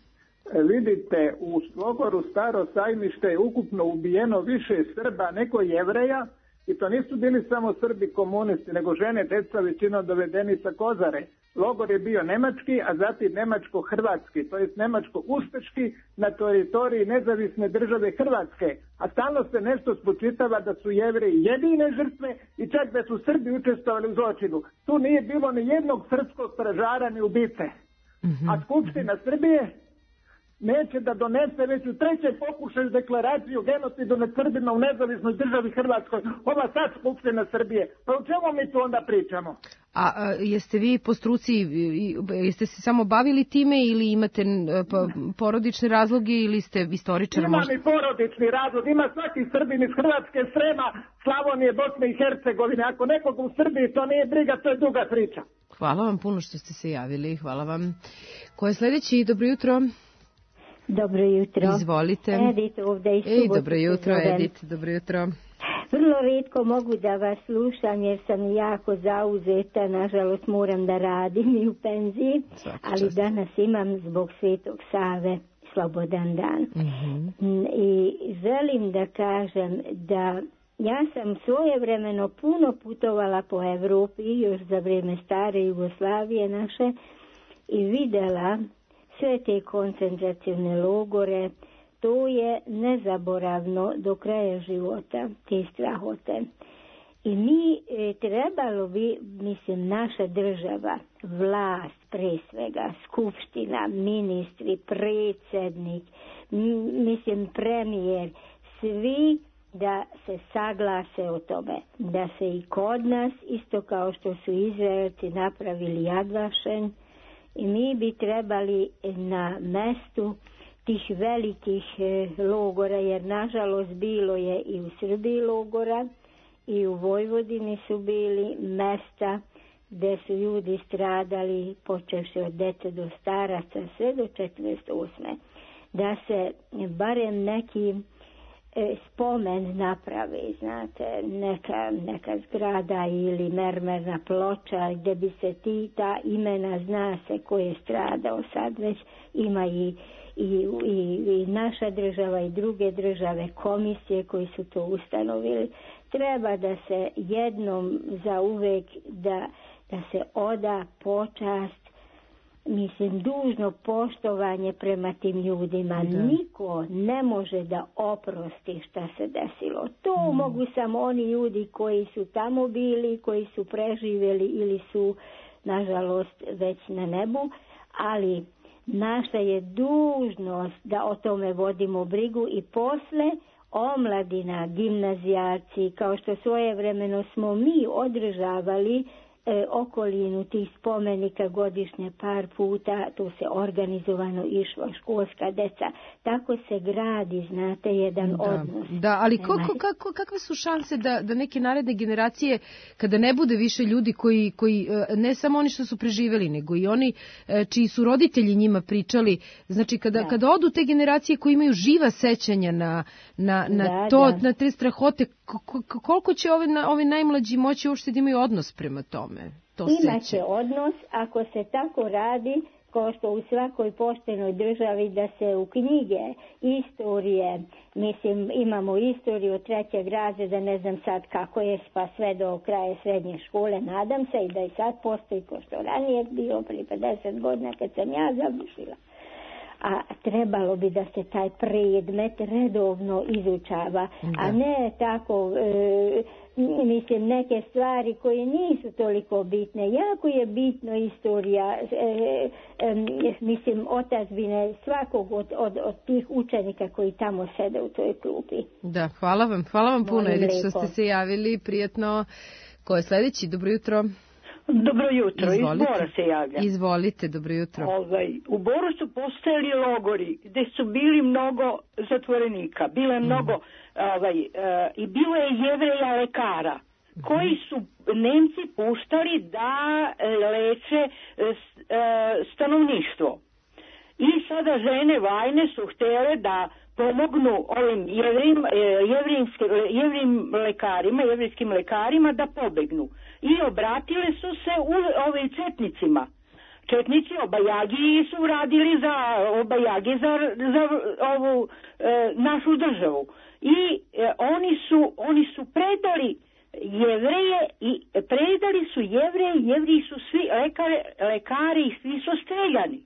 Vidite, u logoru Staro Sajmište je ukupno ubijeno više Srba nego Jevreja, i to nisu bili samo Srbi komunisti, nego žene, deca, većinom dovedeni sa Kozare. Logor je bio nemački, a zatim nemačko-hrvatski, to jest nemačko-ustaški na teritoriji nezavisne države Hrvatske. A stalno se nešto spočitava da su Jevreji jedine žrtve i čak da su Srbi učestvovali u zločinu. Tu nije bilo ni jednog srpskog stražara ni ubice. Mm-hmm. A Skupština Srbije neće da donese već u trećem pokušaju deklaraciju genocidu nad Srbima u nezavisnoj državi Hrvatskoj. Ova sad Skupština Srbije. Pa o čemu mi tu onda pričamo? A, a jeste vi po struci, jeste se samo bavili time ili imate pa, porodične razloge ili ste istoričar? Ima možda? Mi porodični razlog, ima svaki Srbin iz Hrvatske, Srema, Slavonije, Bosne i Hercegovine. Ako nekog u Srbiji to nije briga, to je duga priča. Hvala vam puno što ste se javili, hvala vam. Ko je sledeći? Dobro jutro. Dobro jutro. Izvolite. Edit ovdje iz Subotice. Ej, dobro jutro, Edit, dobro jutro. Vrlo rijetko mogu da vas slušam jer sam jako zauzeta, nažalost moram da radim i u penziji, Svaki ali čast. Danas imam zbog Svetog Save slobodan dan. Mm-hmm. I želim da kažem da ja sam svojevremeno puno putovala po Evropi, još za vrijeme stare Jugoslavije naše, i videla sve te koncentracione logore. To je nezaboravno do kraja života, te strahote. I mi e, trebalo bi, mislim, naša država, vlast pre svega, skupština, ministri, predsjednik, m, mislim premijer, svi da se saglase o tome. Da se i kod nas, isto kao što su Izraelci napravili Yad Vashem, i mi bi trebali na mestu tih velikih logora, jer nažalost bilo je i u Srbiji logora i u Vojvodini su bili mesta gdje su ljudi stradali, počevši od dece do staraca, sve do četrdeset osme. Da se barem neki e, spomen napravi, znate, neka, neka zgrada ili mermerna ploča gdje bi se ti, ta imena, zna se ko je stradao, sad već ima i I, i, i naša država i druge države, komisije koji su to ustanovili. Treba da se jednom za uvek da, da se oda počast mislim, dužno poštovanje prema tim ljudima. Da. Niko ne može da oprosti šta se desilo. To Mm. mogu samo oni ljudi koji su tamo bili, koji su preživjeli ili su, nažalost, već na nebu, ali naša je dužnost da o tome vodimo brigu i posle omladina, gimnazijaci, kao što svojevremeno smo mi održavali e, okolinu tih spomenika godišnje par puta, tu se organizovano išlo školska deca. Tako se gradi, znate, jedan Da, odnos. da, ali Nema- kako, kako, kakve su šanse da, da neke naredne generacije, kada ne bude više ljudi koji, koji e, ne samo oni što su preživeli, nego i oni e, čiji su roditelji njima pričali, znači kada, Da. kada odu te generacije koji imaju živa sećanja na, na, na Da, to, da. na te strahote, ko- ko- koliko će ovi, na- ovi najmlađi moći uopšte da imaju odnos prema tome? To Imaće sećanje. odnos ako se tako radi, kao što u svakoj poštenoj državi, da se u knjige, istorije, mislim, imamo istoriju trećeg razreda, ne znam sad kako je, pa sve do kraja srednje škole, nadam se, i da i sad postoji, ko što ranije bio prije pedeset godina kad sam ja završila. A trebalo bi da se taj predmet redovno izučava, a ne tako, e, mislim, neke stvari koje nisu toliko bitne. Jako je bitno istorija, e, e, mislim, otadžbine svakog od, od, od tih učenika koji tamo sede u toj klupi. Da, hvala vam, hvala vam puno, Molim Edith, što lepo. ste se javili, prijatno. Ko je sledeći? Dobro jutro. Dobro jutro, iz Izvolite. Bora se javlja. Izvolite, dobro jutro. Ovaj, u Boru su postojali logori gde su bili mnogo zatvorenika, bilo je mnogo ovaj, e, i bilo je Jevreja lekara koji su Nemci puštali da e, leče e, s- e, stanovništvo. I sada žene vajne su htjele da pomognu ovim jevrim, e, jevrimski, jevrim lekarima, jevrijskim lekarima da pobegnu. I obratile su se u ovim četnicima. Četnici obajagi su radili za obajagi za, za ovu e, našu državu. I e, oni su oni su predali Jevreje i predali su Jevreje, Jevriji su svi lekare, lekari i svi su streljani.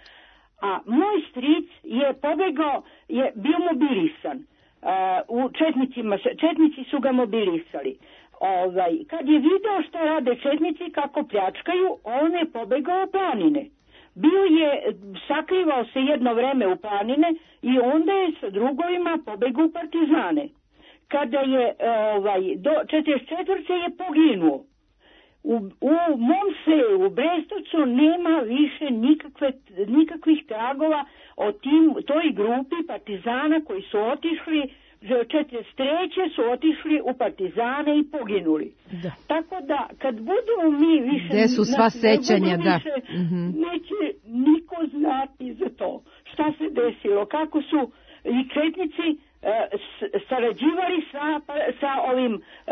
A moj stric je pobegao, je bio mobilisan. Uh, u četnicima, četnici su ga mobilisali. Ovaj, kad je video šta rade četnici, kako pljačkaju, on je pobegao u planine. Bio je, sakrivao se jedno vreme u planine i onda je sa drugovima pobegao u partizane. Kada je ovaj, do četrdeset četvrte je poginuo. U, u mom selu, u Brestovcu, nema više nikakve, nikakvih tragova o tim, toj grupi partizana koji su otišli, četrdeset treće su otišli u partizane i poginuli. Da. Tako da, kad budemo mi više... Gde su sva znači, ne budu sećanja, da. više, Mhm. neće niko znati za to. Šta se desilo, kako su i četnici e, s- sarađivali sa, sa ovim e,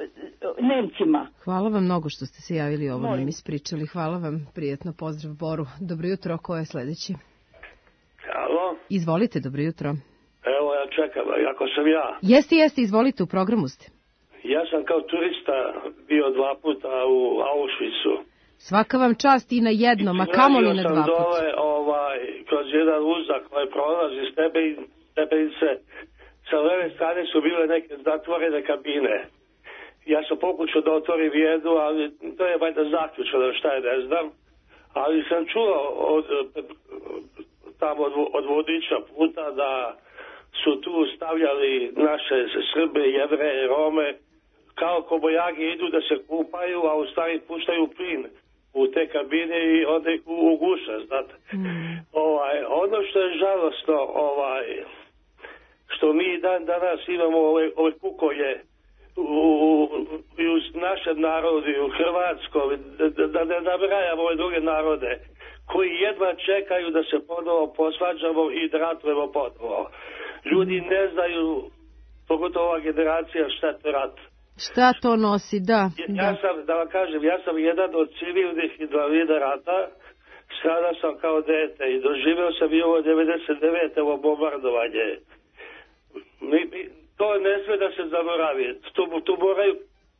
Nemcima. Hvala vam mnogo što ste se javili, ovo Molim. nam ispričali. Hvala vam, prijatno, pozdrav Boru. Dobro jutro, ko je sledeći? Alo, Izvolite, dobro jutro. evo ja čekam, ako sam ja. Jeste, jeste, izvolite, u programu ste. Ja sam kao turista bio dva puta u Auschwitzu. Svaka vam čast i na jednom, a kamoli na Prolazio dva sam puta. dole ovaj, kroz jedan uzak koji prolazi stepen, stepenice. Sa leve strane su bile neke zatvorene kabine. Ja sam pokušao da otvorim jednu, ali to je valjda zaključeno, šta je, ne znam. Ali sam čuo od, tamo od, od vodiča puta da su tu stavljali naše Srbe, Jevreje, Rome, kao kobojagi idu da se kupaju, a u stvari puštaju plin u te kabine i onda ih uguša, znate. Mm. Ovaj, ono što je žalostno, ovaj, što mi dan danas imamo ove, ove kukolje u, i u našem narodu i u Hrvatskoj, da, da ne nabrajamo ove druge narode, koji jedva čekaju da se ponovo posvađamo i da ratujemo ponovo. Ljudi ne znaju, pogotovo ova generacija, šta je to rat. Šta to nosi, da. Ja, ja sam, da vam kažem, ja sam jedan od civilnih invalida rata, sada sam kao dete i doživeo sam i ovo devedeset devete ovo bombardovanje. Mi, mi, to ne sve da se zaboravi. Tu, tu moraju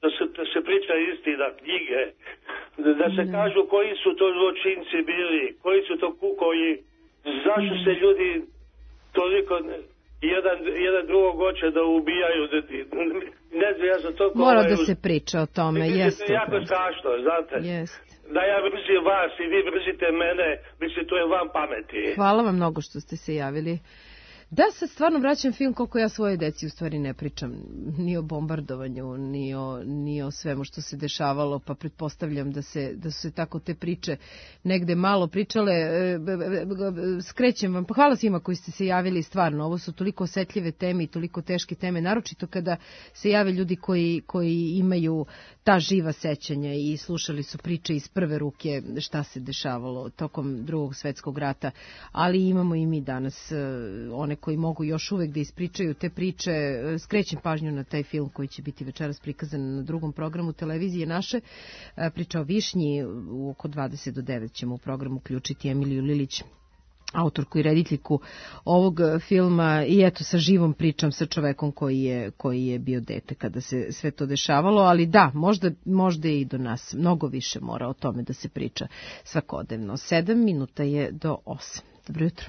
da se, da se priča istina, knjige, da, da se kažu koji su to zločinci bili, koji su to kukoji, zašto se ljudi toliko jedan, jedan drugog hoće da ubijaju, ne znam, ja sam to... Mora da se priča o tome, jeste. To je jako strašno, znate. Jeste. Da ja mrzim vas i vi mrzite mene, mislim, to je van pameti. Hvala vam mnogo što ste se javili. Da, sad stvarno vraćam film koliko ja svoje deci u stvari ne pričam ni o bombardovanju, ni o, ni o svemu što se dešavalo, pa pretpostavljam da, se, da su se tako te priče negde malo pričale. Skrećem vam, pa hvala svima koji ste se javili, stvarno, ovo su toliko osetljive teme i toliko teške teme, naročito kada se jave ljudi koji, koji imaju ta živa sećanja i slušali su priče iz prve ruke šta se dešavalo tokom Drugog svetskog rata, ali imamo i mi danas one koji mogu još uvek da ispričaju te priče. Skrećem pažnju na taj film koji će biti večeras prikazan na drugom programu televizije naše. Priča o Višnji, u oko dvadeset do devet ćemo u programu uključiti Emiliju Lilić, autorku i rediteljku ovog filma, i eto sa živom pričam sa čovekom koji je, koji je bio dete kada se sve to dešavalo, ali da, možda, možda i do nas mnogo više mora o tome da se priča svakodnevno. Sedam minuta je do osam. Dobro jutro.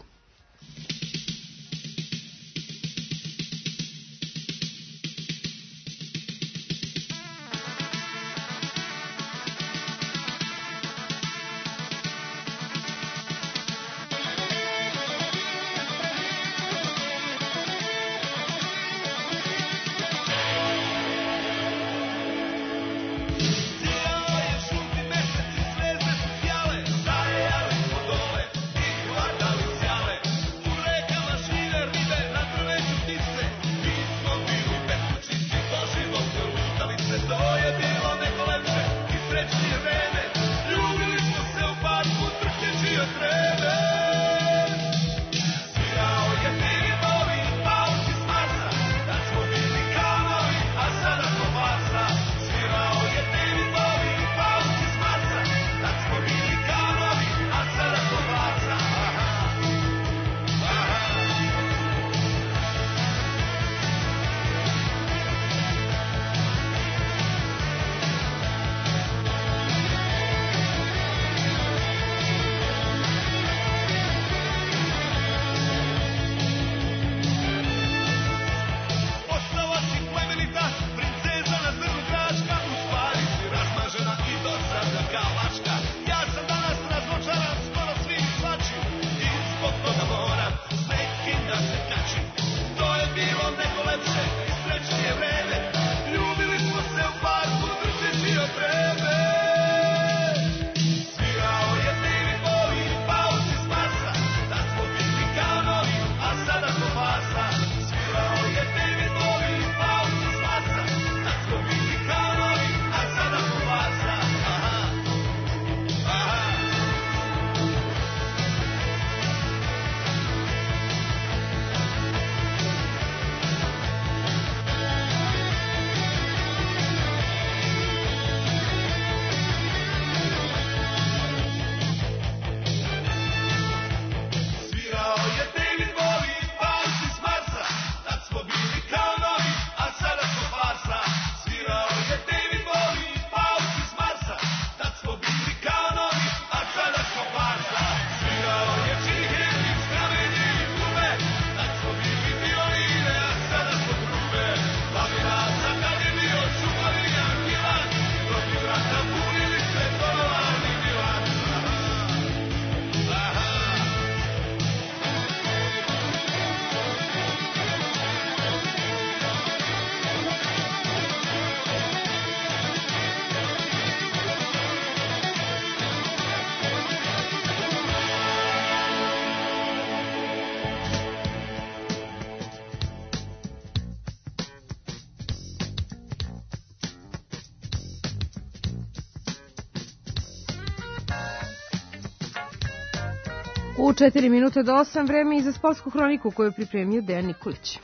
U četiri minuta do osam vreme i za sportsku hroniku koju je pripremio Dejan Nikolić.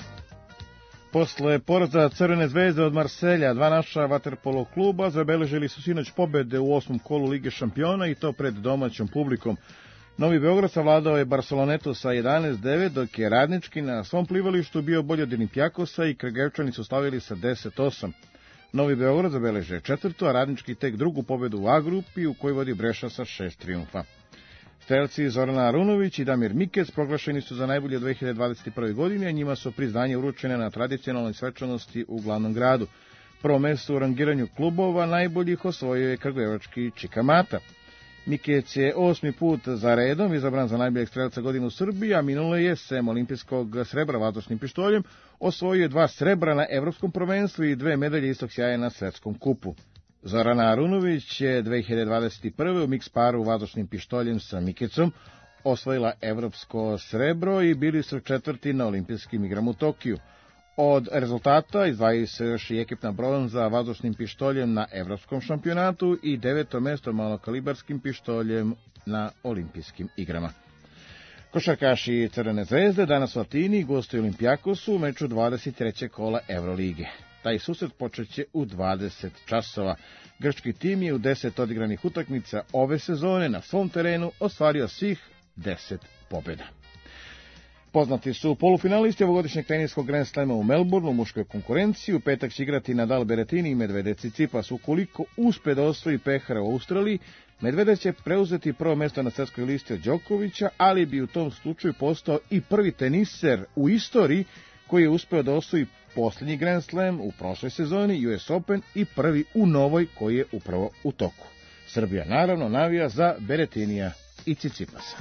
Posle poraza Crvene zvezde od Marselja, dva naša vaterpolo kluba zabeležili su sinoć pobede u osmom kolu Lige šampiona i to pred domaćom publikom. Novi Beograd savladao je Barcelonetu sa jedanaest devet, dok je Radnički na svom plivalištu bio bolji od Olimpijakosa i Kragujevčani su slavili sa deset osam. Novi Beograd zabeleže četvrtu, a Radnički tek drugu pobedu u A grupi u kojoj vodi Breša sa šest trijumfa. Strelci Zorana Arunović i Damir Mikec proglašeni su za najbolje u dve hiljade dvadeset prve. godine, a njima su priznanje uručene na tradicionalnoj svečanosti u glavnom gradu. Prvo mesto u rangiranju klubova najboljih osvojio je kragujevački Čikamata. Mikec je osmi put za redom izabran za najboljeg strelca godine u Srbiji, a minule je sem olimpijskog srebra vazdušnim pištoljem osvojio dva srebra na evropskom prvenstvu i dve medalje istog sjaja na svetskom kupu. Zorana Arunović je dve hiljade dvadeset prve. u miks paru vazdušnim pištoljem sa Mikecom osvojila evropsko srebro i bili su četvrti na olimpijskim igrama u Tokiju. Od rezultata izdvajaju se još i ekipna bronza vazdušnim pištoljem na evropskom šampionatu i deveto mesto malokalibarskim pištoljem na olimpijskim igrama. Košarkaši Crvene zvezde danas u Atini gostuju Olimpijakosu u meču dvadeset trećeg kola Evrolige. Taj susret počeće u dvadeset časova. Grčki tim je u deset odigranih utakmica ove sezone na svom terenu ostvario svih deset pobjeda. Poznati su polufinalisti ovogodišnjeg teniskog Grand Slema u Melbourneu u muškoj konkurenciji. U petak će igrati Nadal, Berrettini i Medvedev Tsitsipas. Ukoliko uspe da osvoji pehara u Australiji, Medvedev će preuzeti prvo mjesto na svjetskoj listi od Đokovića, ali bi u tom slučaju postao i prvi teniser u istoriji koji je uspeo da osvoji posljednji Grand Slam u prošloj sezoni, U S Open, i prvi u novoj koji je upravo u toku. Srbija naravno navija za Berrettinija i Tsitsipasa.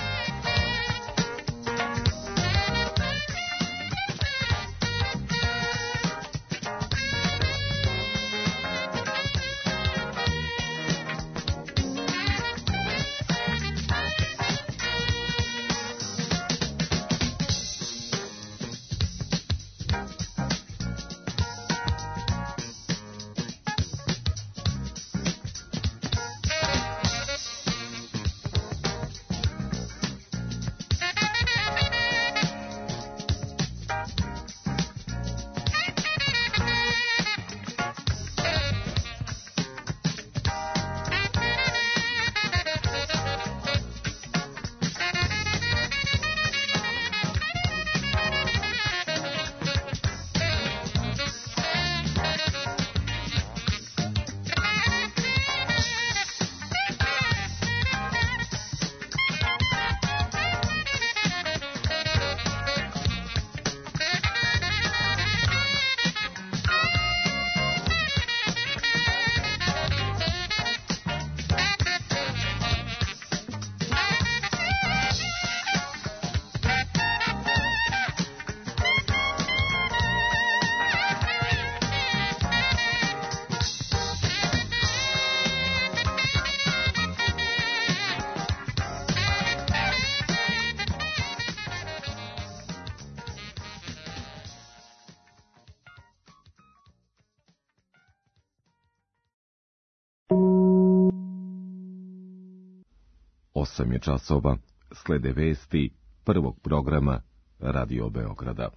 osam je časova, slede vesti prvog programa Radio Beograda.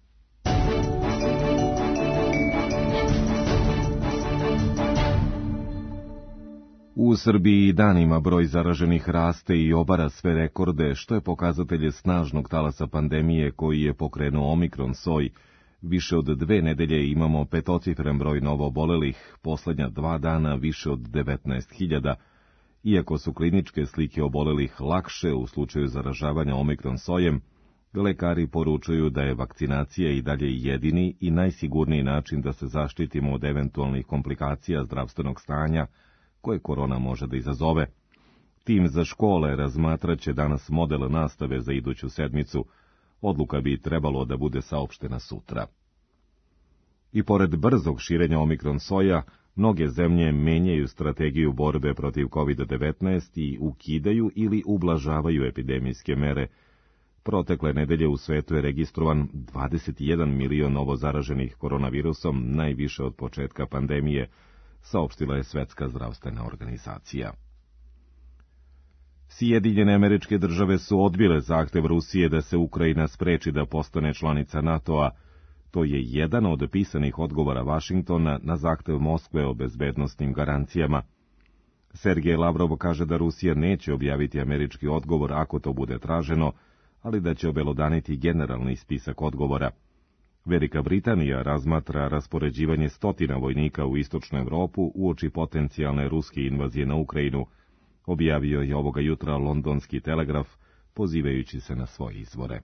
U Srbiji danima broj zaraženih raste i obara sve rekorde, što je pokazatelj snažnog talasa pandemije koji je pokrenuo Omikron soj. Više od dve nedelje imamo petocifren broj novoobolelih, poslednja dva dana više od devetnaest hiljada. Iako su kliničke slike obolelih lakše u slučaju zaražavanja Omikron sojem, lekari poručuju da je vakcinacija i dalje jedini i najsigurniji način da se zaštitimo od eventualnih komplikacija zdravstvenog stanja koje korona može da izazove. Tim za škole razmatraće danas model nastave za iduću sedmicu. Odluka bi trebalo da bude saopštena sutra. I pored brzog širenja Omikron soja, mnoge zemlje menjaju strategiju borbe protiv kovid devetnaest i ukidaju ili ublažavaju epidemijske mere. Protekle nedelje u svetu je registrovan dvadeset jedan milion novozaraženih koronavirusom, najviše od početka pandemije, saopštila je Svetska zdravstvena organizacija. Sjedinjene Američke Države su odbile zahtev Rusije da se Ukrajina spreči da postane članica NATO-a. To je jedan od pisanih odgovora Vašingtona na zahtev Moskve o bezbednosnim garancijama. Sergej Lavrov kaže da Rusija neće objaviti američki odgovor ako to bude traženo, ali da će obelodaniti generalni spisak odgovora. Velika Britanija razmatra raspoređivanje stotina vojnika u istočnu Evropu uoči potencijalne ruske invazije na Ukrajinu, objavio je ovoga jutra londonski Telegraf, pozivajući se na svoje izvore.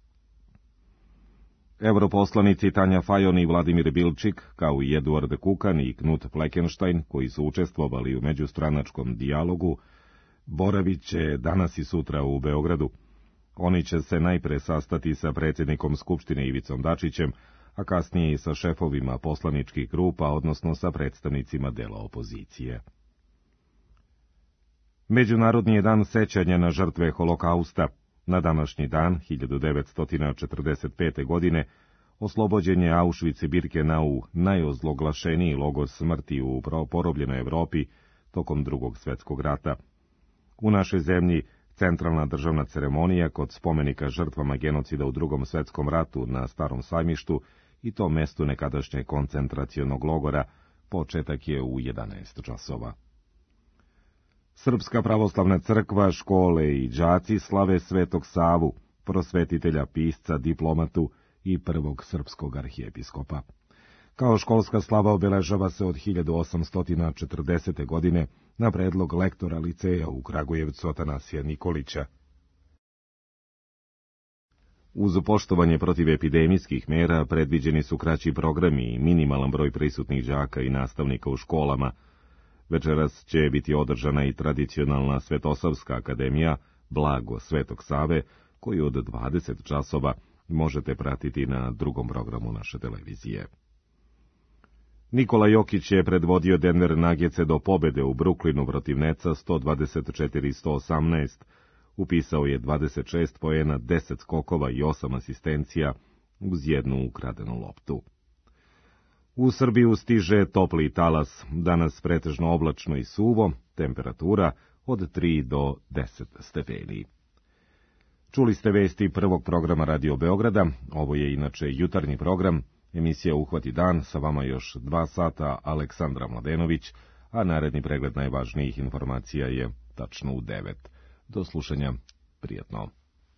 Europoslanici Tanja Fajon i Vladimir Bilčik, kao i Eduard Kukan i Knut Fleckenstein, koji su učestvovali u međustranačkom dijalogu, boravit će danas i sutra u Beogradu. Oni će se najpre sastati sa predsjednikom Skupštine Ivicom Dačićem, a kasnije i sa šefovima poslaničkih grupa, odnosno sa predstavnicima dela opozicije. Međunarodni je dan sećanja na žrtve Holokausta. Na današnji dan, hiljadu devetsto četrdeset pete. godine, oslobođen je Auschwitz-Birkenau, najozloglašeniji logor smrti u porobljenoj Evropi tokom Drugog svjetskog rata. U našoj zemlji centralna državna ceremonija kod spomenika žrtvama genocida u Drugom svjetskom ratu na Starom sajmištu i to mestu nekadašnjeg koncentracionog logora, početak je u jedanaest časova. Srpska pravoslavna crkva, škole i đaci slave Svetog Savu, prosvetitelja, pisca, diplomatu i prvog srpskog arhijepiskopa. Kao školska slava obeležava se od hiljadu osamsto četrdesete. godine na predlog lektora liceja u Kragujevcu Atanasija Nikolića. Uz poštovanje protiv epidemijskih mera predviđeni su kraći programi i minimalan broj prisutnih đaka i nastavnika u školama. Večeras će biti održana i tradicionalna Svetosavska akademija Blago Svetog Save, koju od dvadeset časova možete pratiti na drugom programu naše televizije. Nikola Jokić je predvodio Denver Nuggetse do pobede u Brooklynu protiv Netsa sto dvadeset četiri sto osamnaest. Upisao je dvadeset šest poena, deset skokova i osam asistencija uz jednu ukradenu loptu. U Srbiju stiže topli talas, danas pretežno oblačno i suvo, temperatura od tri do deset stepeni. Čuli ste vesti prvog programa Radio Beograda, ovo je inače jutarnji program, emisija Uhvati dan, sa vama još dva sata, Aleksandra Mladenović, a naredni pregled najvažnijih informacija je tačno u devet. Do slušanja, prijatno.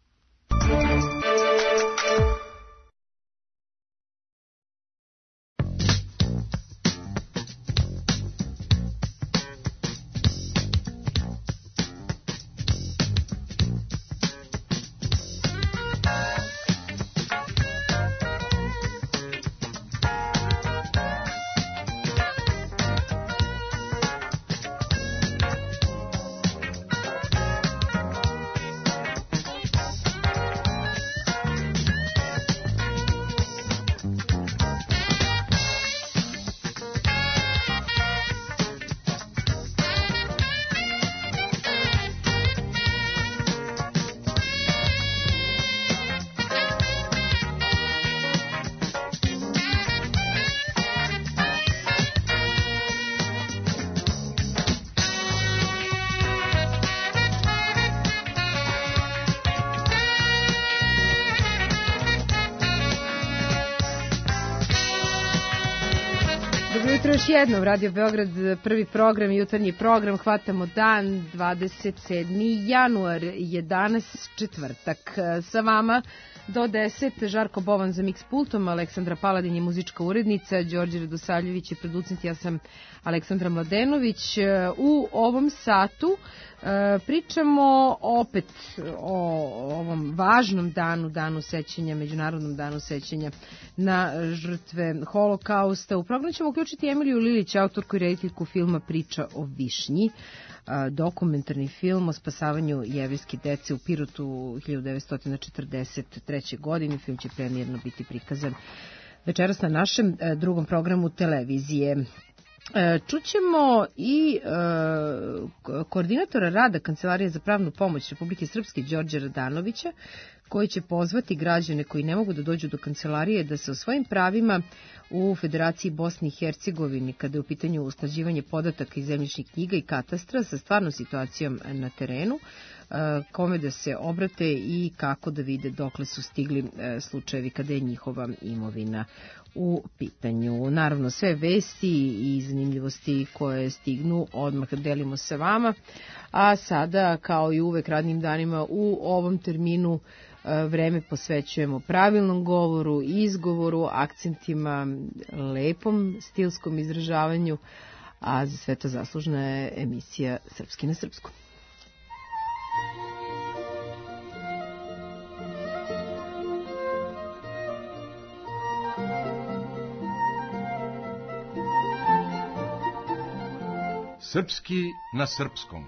Još jednom, Radio Beograd, prvi program, jutarnji program, hvatamo dan, dvadeset sedmi januar, je danas četvrtak. Sa vama do deset, Žarko Bovan za mix pultom, Aleksandra Paladin je muzička urednica, Đorđe Radosavljević je producent, ja sam Aleksandra Mladenović. U ovom satu pričamo opet o ovom važnom danu, danu sećanja, međunarodnom danu sećanja na žrtve Holokausta. U program ćemo uključiti Emiliju Lilić, autorku i rediteljku filma Priča o višnji, dokumentarni film o spasavanju jevrejske dece u Pirotu hiljadu devetsto četrdeset treće. godine. Film će premijerno biti prikazan večeras na našem drugom programu televizije. Čućemo i e, koordinatora rada Kancelarije za pravnu pomoć Republike Srpske Đorđe Radanovića, koji će pozvati građane koji ne mogu da dođu do kancelarije da se o svojim pravima u Federaciji Bosne i Hercegovini, kada je u pitanju usklađivanje podataka iz zemljišnih knjiga i katastra sa stvarnom situacijom na terenu, kome da se obrate i kako da vide dokle su stigli slučajevi kada je njihova imovina u pitanju. Naravno, sve vesti i zanimljivosti koje stignu odmah delimo sa vama, a sada, kao i uvek radnim danima u ovom terminu, vreme posvećujemo pravilnom govoru, izgovoru, akcentima, lepom stilskom izražavanju, a za sve to zaslužna je emisija Srpski na srpskom. Srpski na srpskom.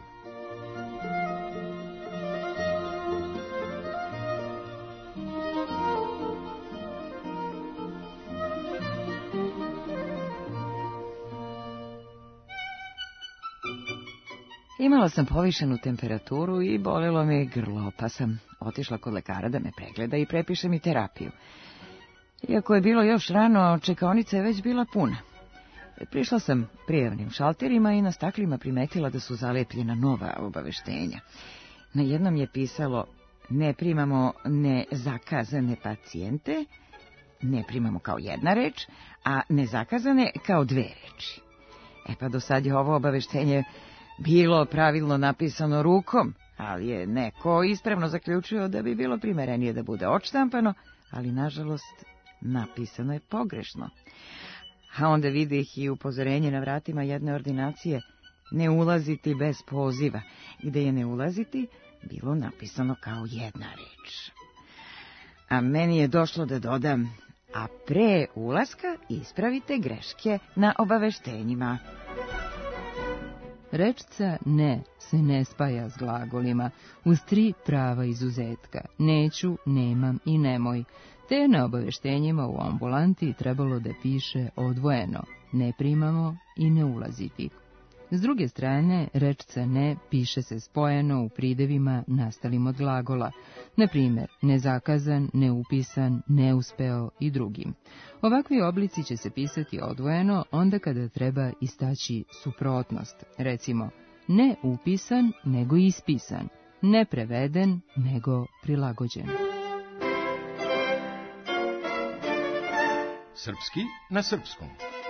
Imala sam povišenu temperaturu i bolelo me grlo, pa sam otišla kod lekara da me pregleda i prepiše mi terapiju. Iako je bilo još rano, čekaonica je već bila puna. Prišla sam prijavnim šalterima i na staklima primetila da su zalepljena nova obaveštenja. Na jednom je pisalo: ne primamo nezakazane pacijente, ne primamo kao jedna reč, a nezakazane kao dve reči. E pa do sad je ovo obaveštenje bilo pravilno napisano rukom, ali je neko ispravno zaključio da bi bilo primerenije da bude odštampano, ali nažalost napisano je pogrešno. A onda vidih i upozorenje na vratima jedne ordinacije: ne ulaziti bez poziva, gde je ne ulaziti bilo napisano kao jedna reč. A meni je došlo da dodam: a pre ulaska ispravite greške na obaveštenjima. Rečca ne se ne spaja s glagolima, uz tri prava izuzetka: neću, nemam i nemoj. Te na obaveštenjima u ambulanti trebalo da piše odvojeno: ne primamo i ne ulaziti. S druge strane, rečca ne piše se spojeno u pridevima nastalim od glagola, na primjer nezakazan, neupisan, neuspeo i drugim. Ovakvi oblici će se pisati odvojeno onda kada treba istaći suprotnost, recimo ne upisan nego ispisan, ne preveden nego prilagođen. Srpski na srpskom.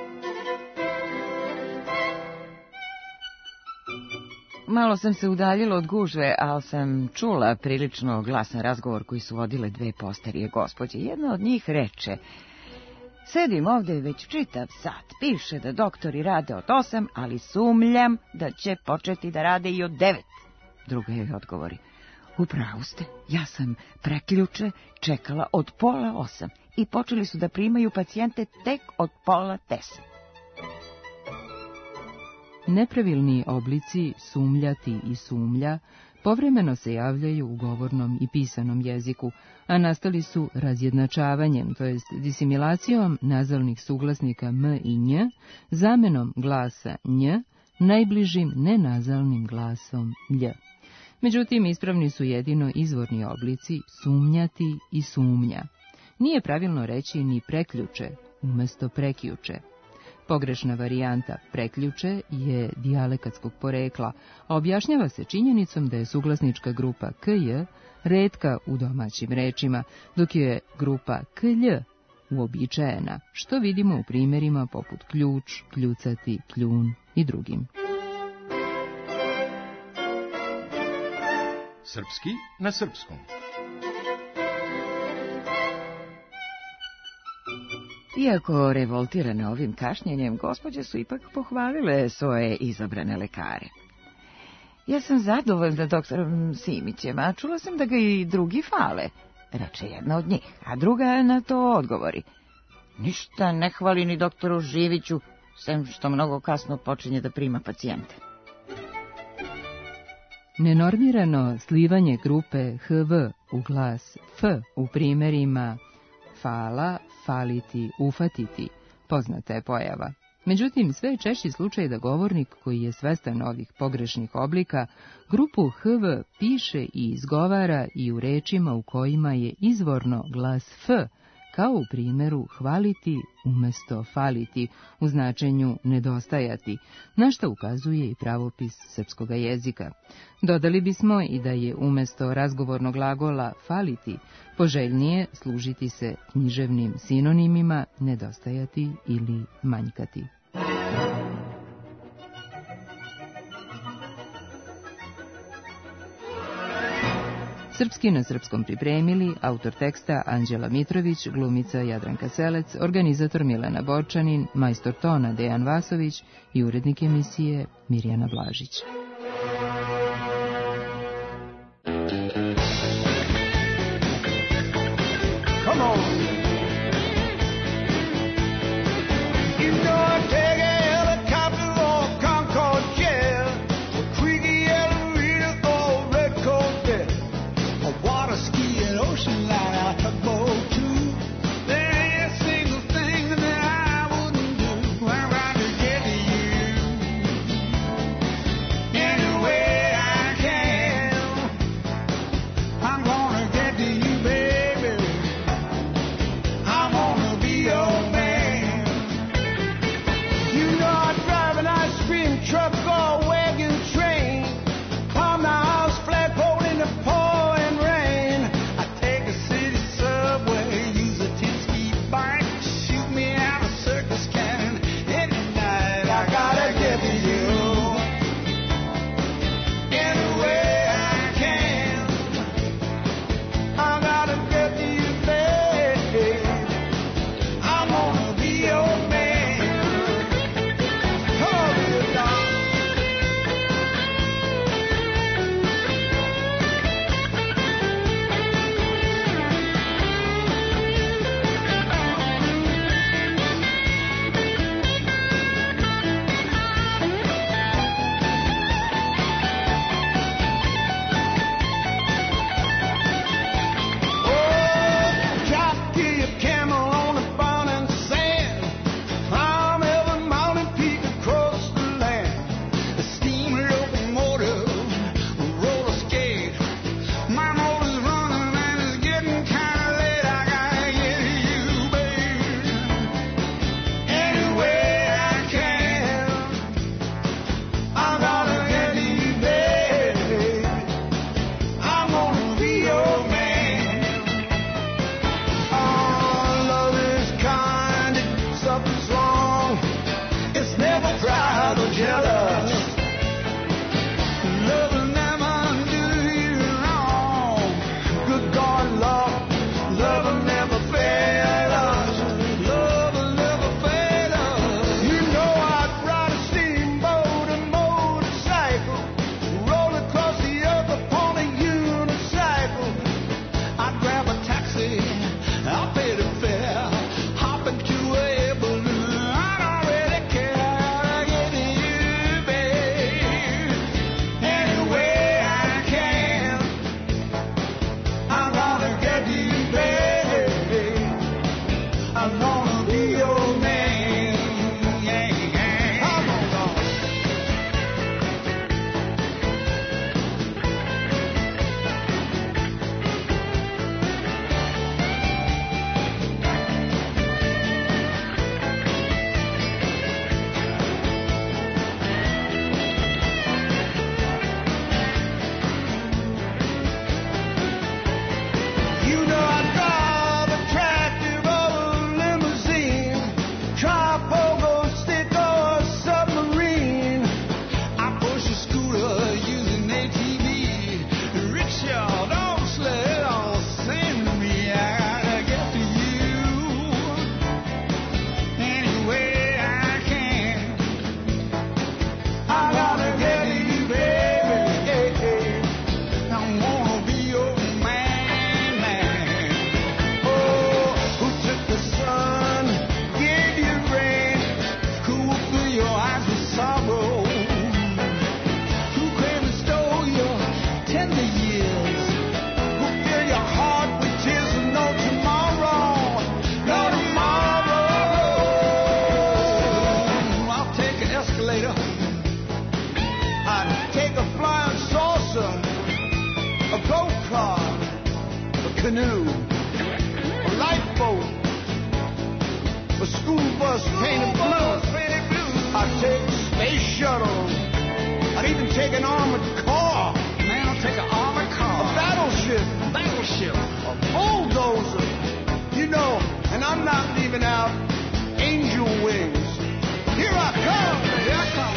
Malo sam se udaljila od gužve, ali sam čula prilično glasan razgovor koji su vodile dve postarije gospođe. Jedna od njih reče: sedim ovde već čitav sat, piše da doktori rade od osam, ali sumljam da će početi da rade i od devet. Druga joj odgovori: upravo ste, ja sam preključe čekala od pola osam i počeli su da primaju pacijente tek od pola deset. Nepravilni oblici sumljati i sumlja povremeno se javljaju u govornom i pisanom jeziku, a nastali su razjednačavanjem, to jest disimilacijom nazalnih suglasnika m i nj, zamenom glasa nj, najbližim nenazalnim glasom lj. Međutim, ispravni su jedino izvorni oblici sumnjati i sumnja. Nije pravilno reći ni preključe umesto prekjuče. Pogrešna varijanta preključe je dijalekatskog porekla, a objašnjava se činjenicom da je suglasnička grupa kj retka u domaćim rečima, dok je grupa klj uobičajena, što vidimo u primjerima poput ključ, kljucati, kljun i drugim. Srpski na srpskom. Iako revoltirane ovim kašnjenjem, gospođe su ipak pohvalile svoje izabrane lekare. Ja sam zadovoljna doktorom Simićem, a čula sam da ga i drugi fale, reče jedna od njih, a druga na to odgovori: ništa ne hvali ni doktoru Živiću, sem što mnogo kasno počinje da prima pacijente. Nenormirano slivanje grupe hv u glas f u primjerima fala, faliti, ufatiti, poznata je pojava. Međutim, sve je češći slučaj da govornik koji je svestan ovih pogrešnih oblika, grupu hv piše i izgovara i u rečima u kojima je izvorno glas f kao u primjeru hvaliti umesto faliti, u značenju nedostajati, na što ukazuje i pravopis srpskog jezika. Dodali bismo i da je umesto razgovornog glagola faliti poželjnije služiti se književnim sinonimima nedostajati ili manjkati. Srpski na srpskom pripremili autor teksta Anđela Mitrović, glumica Jadranka Selec, organizator Milena Borčanin, majstor tona Dejan Vasović i urednik emisije Mirjana Blažić. Come on. You know I take a helicopter or a Concorde jet, a creaky elevator or a red coat deck, a water ski and ocean liner, a tugboat too. There ain't a single thing that I wouldn't do. I'm right to get to you any way I can. I'm gonna get to you, baby. I wanna be your man. You know I drive an ice cream truck or a wagon train. Climb the house flagpole in the pouring rain. I take a city subway, use a ten-speed bike. Shoot me out a circus cannon any night. I gotta get to you any way I can. I gotta get to you, baby. I wanna be your man. Come on, little dog. Oh, jockey a camel on the burning sand. Climb every mountain peak across the land. A steam locomotive, a roller skate. My motor's running and it's getting kinda late. I gotta get to you, baby, any way I can. I gotta get to you, baby. I'm gonna be your man. Oh, love is kind, if something's wrong, it's never proud or jealous. Love will never do you wrong. Good God, love, love will never fail us. Love will never fail us. You know I'd ride a steamboat and motorcycle, roll across the earth upon a unicycle. I'd grab a taxi, I'll pay the fare, hop into a air balloon. I don't really care. I get to you, babe, any way I can. I'm gonna get to you, baby. I'm gonna be your man. Yeah, yeah. Come on, dog. You know I drive a tractor or a limousine, tripogo stick or a submarine. I push a scooter using A T V, rickshaw, dog sled, all same to me. I gotta get to you any way I can. I gotta get to you, baby. I wanna be your man, man. Oh, who took the sun, gave you rain, who will fill your eyes with sorrow? Who came and stole your tender years? Who fill your heart with tears and no tomorrow? No tomorrow. I'll take an escalator. I'd take a flying saucer, a go-kart, a canoe, a lifeboat, a school bus painted blue. I'd take a space shuttle. I'd even take an armored car. Man, I'll take an armored car. A battleship. Battleship. A bulldozer. You know, and I'm not leaving out angel wings. Here I come. Here I come.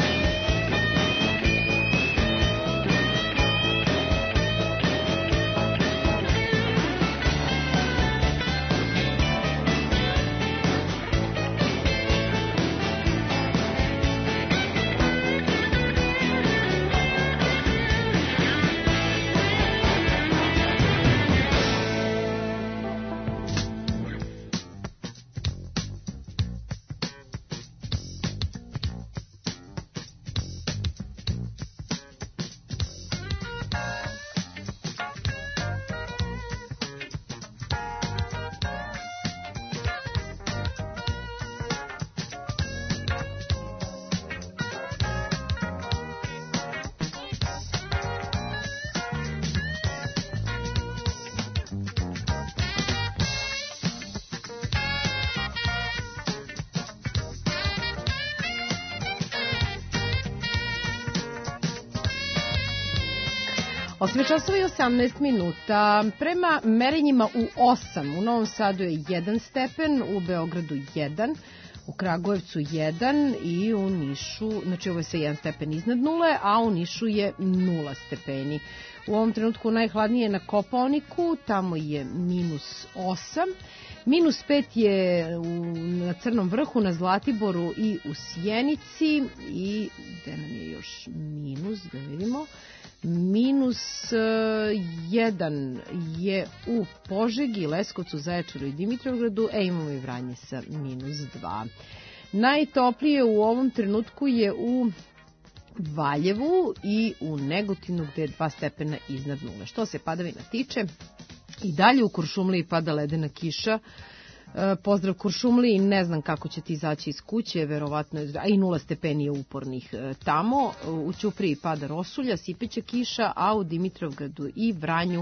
osam časova i osamnaest minuta. Prema merenjima u osam, u Novom Sadu je jedan stepen, u Beogradu jedan, u Kragujevcu jedan i u Nišu, znači ovo je sve jedan stepen iznad nule, a u Nišu je nula stepeni. U ovom trenutku najhladnije je na Kopaoniku, tamo je minus osam. Minus pet je u, na Crnom vrhu, na Zlatiboru i u Sjenici. I gde nam je još minus, da vidimo. Minus jedan je u Požegi, Leskovcu, Zaječaru i Dimitrovgradu, e imamo i Vranje sa minus dva. Najtoplije u ovom trenutku je u Valjevu i u Negotinu gde je dva stepena iznad nule. Što se padavina tiče, i dalje u Kuršumliji pada ledena kiša. Pozdrav Kuršumliji, ne znam kako ćete izaći iz kuće, verovatno, a i nula stepeni je upornih tamo. U Ćupriji pada rosulja, sipeća kiša, a u Dimitrovgradu i Vranju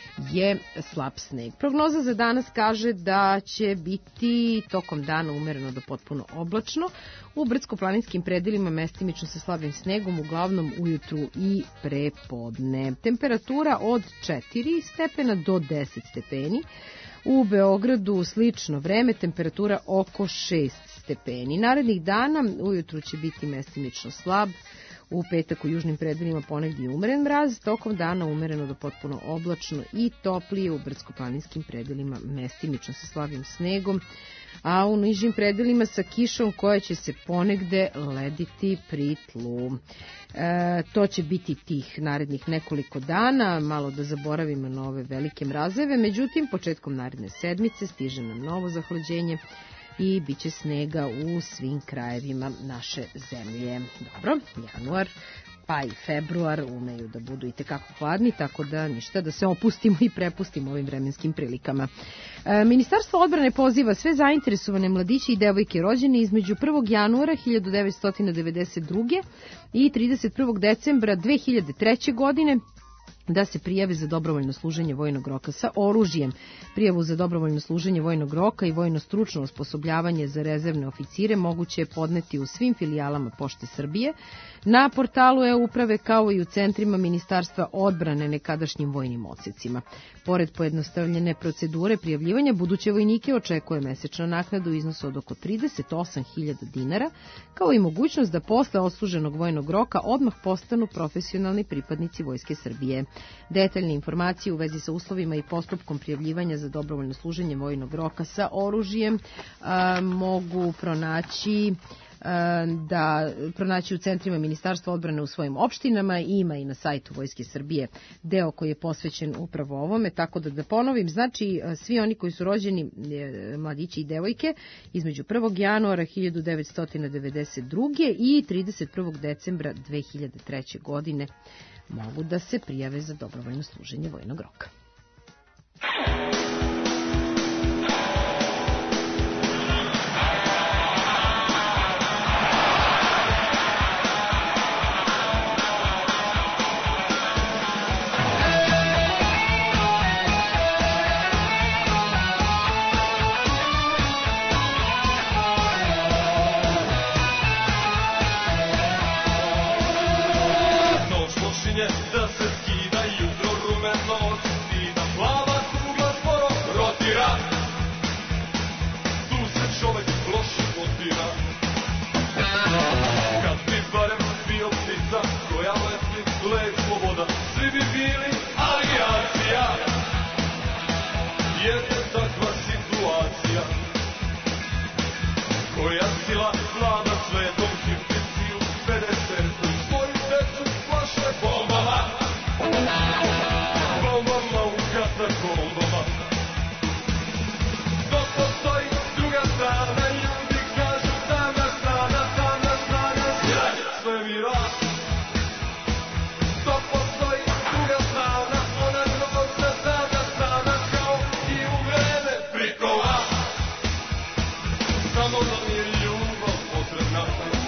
je slab sneg. Prognoza za danas kaže da će biti tokom dana umereno do potpuno oblačno. U brdsko-planinskim predelima mestimično sa slabim snegom, uglavnom ujutru i prepodne. Temperatura od četiri stepena do deset stepeni. U Beogradu slično vreme, temperatura oko šest stepeni. Narednih dana ujutru će biti mestimično slab, u petak u južnim predelima ponegdje umeren mraz, tokom dana umereno do potpuno oblačno i toplije u brdsko-planinskim predelima mestimično sa slabim snegom, a u nižim predelima sa kišom koja će se ponegde lediti pri tlu. E, to će biti tih narednih nekoliko dana, malo da zaboravimo na ove velike mrazeve, međutim početkom naredne sedmice stiže nam novo zahlađenje i bit će snega u svim krajevima naše zemlje. Dobro, januar pa i februar umeju da budu i tekako hladni, tako da ništa, da se opustimo i prepustimo ovim vremenskim prilikama. E, Ministarstvo odbrane poziva sve zainteresovane mladiće i devojke rođene između prvog januara hiljadu devetsto devedeset druge i trideset prvog decembra dve hiljade treće. godine da se prijave za dobrovoljno služenje vojnog roka sa oružjem. Prijavu za dobrovoljno služenje vojnog roka i vojno stručno osposobljavanje za rezervne oficire moguće je podneti u svim filijalama Pošte Srbije, na portalu e-uprave kao i u centrima Ministarstva odbrane nekadašnjim vojnim odsecima. Pored pojednostavljene procedure prijavljivanja, buduće vojnike očekuje mesečna naknada u iznosu od oko trideset osam hiljada dinara, kao i mogućnost da posle odsluženog vojnog roka odmah postanu profesionalni pripadnici Vojske Srbije. Detaljne informacije u vezi sa uslovima i postupkom prijavljivanja za dobrovoljno služenje vojnog roka sa oružjem a, mogu pronaći da pronaći u centrima Ministarstva odbrane u svojim opštinama, ima i na sajtu Vojske Srbije deo koji je posvećen upravo ovome, tako da da ponovim, znači svi oni koji su rođeni, mladići i devojke, između prvog januara hiljadu devetsto devedeset druge. i trideset prvog decembra dve hiljade treće. godine mogu da se prijave za dobrovoljno služenje vojnog roka. jer je takva situacija. Koja sila vlada svetom Hirticiju pedesetu svoju decu plaše bombama, bombama u katakombama. Dok postoji druga strana, ljudi kažu tamna strana, tamna strana svemira. Dok postoji druga strana, ona grozna tamna strana, kao i u vreme prikova. Samo nam je ljubav potrebna.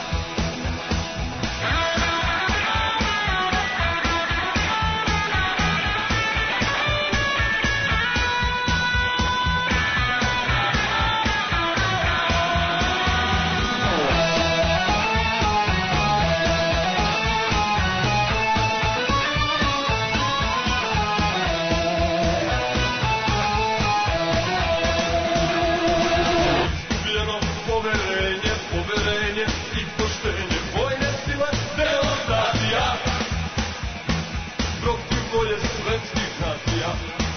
Izgubljeno poverenje, poverenje i poštenje, vojne sile, demokratija, protiv volje svetskih nacija.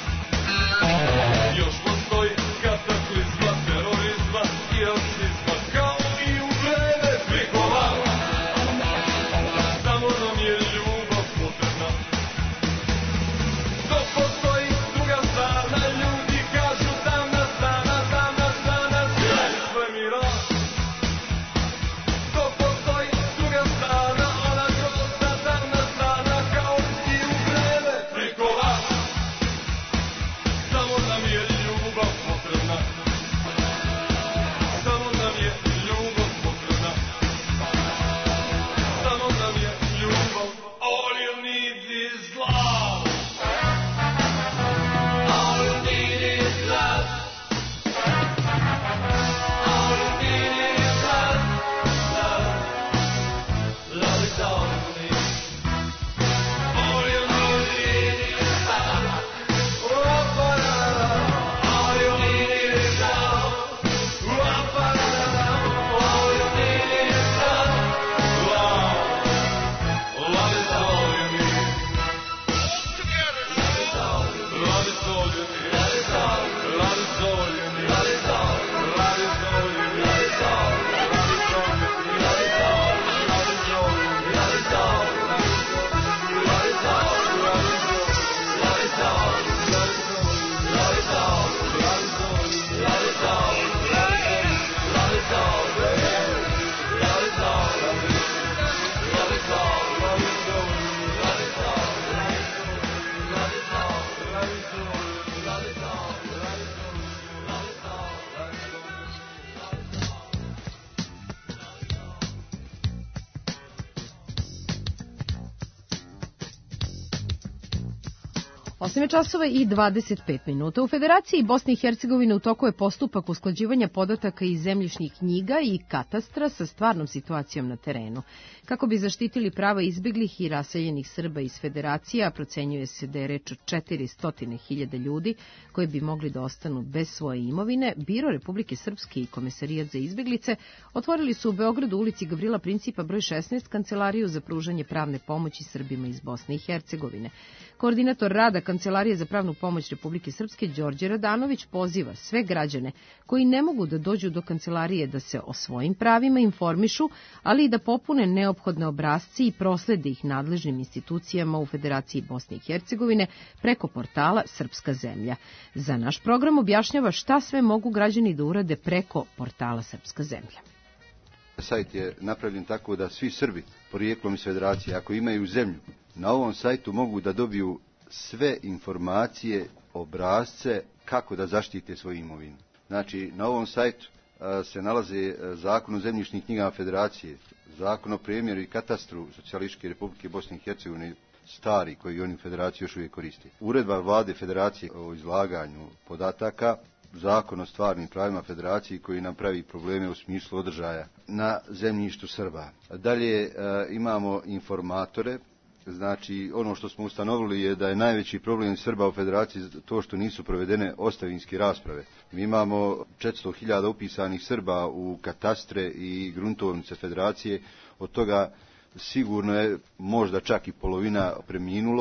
Još postoji kataklizma, terorizma i rasizma, kao i u vreme krikova. Samo nam je ljubav potrebna. Dok postoji druga strana, ljudi kažu tamna strana, tamna strana svemira. Dok postoji druga strana, ona grozna tamna strana, kao i u vreme krikova. Samo nam je ljubav potrebna. Samo nam je ljubav potrebna. Samo nam je ljubav. All you need is love. All you need is love. All you need is love. Love. Love is all you need. All you need is love. Wa-ba-da-da. All you need is love. Wa-ba-da-da. All you need is love. Love. Love is all you need. Love is all you need. Love is all you need. Love is all. Love is all you need. Love is all. Love is all you need. Love is all. Love is all you need. Love is all. Love is all you need. Love is all. Love is all. Love is all. Love is all. Love is all. Love is all. Love is all. Love is all. Love is all. Love is all. Love is all. Love is all. Love is all. Love is all. Love is all. osam je časova i dvadeset pet minuta. U Federaciji Bosne i Hercegovine u toku je postupak usklađivanja podataka iz zemljišnih knjiga i katastra sa stvarnom situacijom na terenu. Kako bi zaštitili prava izbeglih i raseljenih Srba iz Federacije, a procenjuje se da je reč o četiristo hiljada ljudi koji bi mogli da ostanu bez svoje imovine, Biro Republike Srpske i Komesarijat za izbeglice otvorili su u Beogradu u ulici Gavrila Principa broj šesnaest kancelariju za pružanje pravne pomoći Srbima iz Bosne i Hercegovine. Koordinator rada Kancelarije za pravnu pomoć Republike Srpske Đorđe Radanović poziva sve građane koji ne mogu da dođu do kancelarije da se o svojim pravima informišu, ali i da popune neophodne obrasci i proslede ih nadležnim institucijama u Federaciji Bosne i Hercegovine preko portala Srpska zemlja. Za naš program objašnjava šta sve mogu građani da urade preko portala Srpska zemlja. Sajt je napravljen tako da svi Srbi porijeklom iz Federacije, ako imaju zemlju, na ovom sajtu mogu da dobiju sve informacije, obrasce kako da zaštite svoju imovinu. Znači, na ovom sajtu a, se nalaze a, zakon o zemljišnim knjigama Federacije, zakon o premjeru i katastru Socijalističke Republike Bosne i Hercegovine, stari koji oni u Federaciji još uvijek koriste. Uredba vlade Federacije o izlaganju podataka, zakon o stvarnim pravima Federacije koji nam pravi probleme u smislu održaja na zemljištu Srba. Dalje e, imamo informatore. Znači, ono što smo ustanovili je da je najveći problem Srba u Federaciji to što nisu provedene ostavinske rasprave. Mi imamo četiristo hiljada upisanih Srba u katastre i gruntovnice Federacije, od toga sigurno je možda čak i polovina preminulo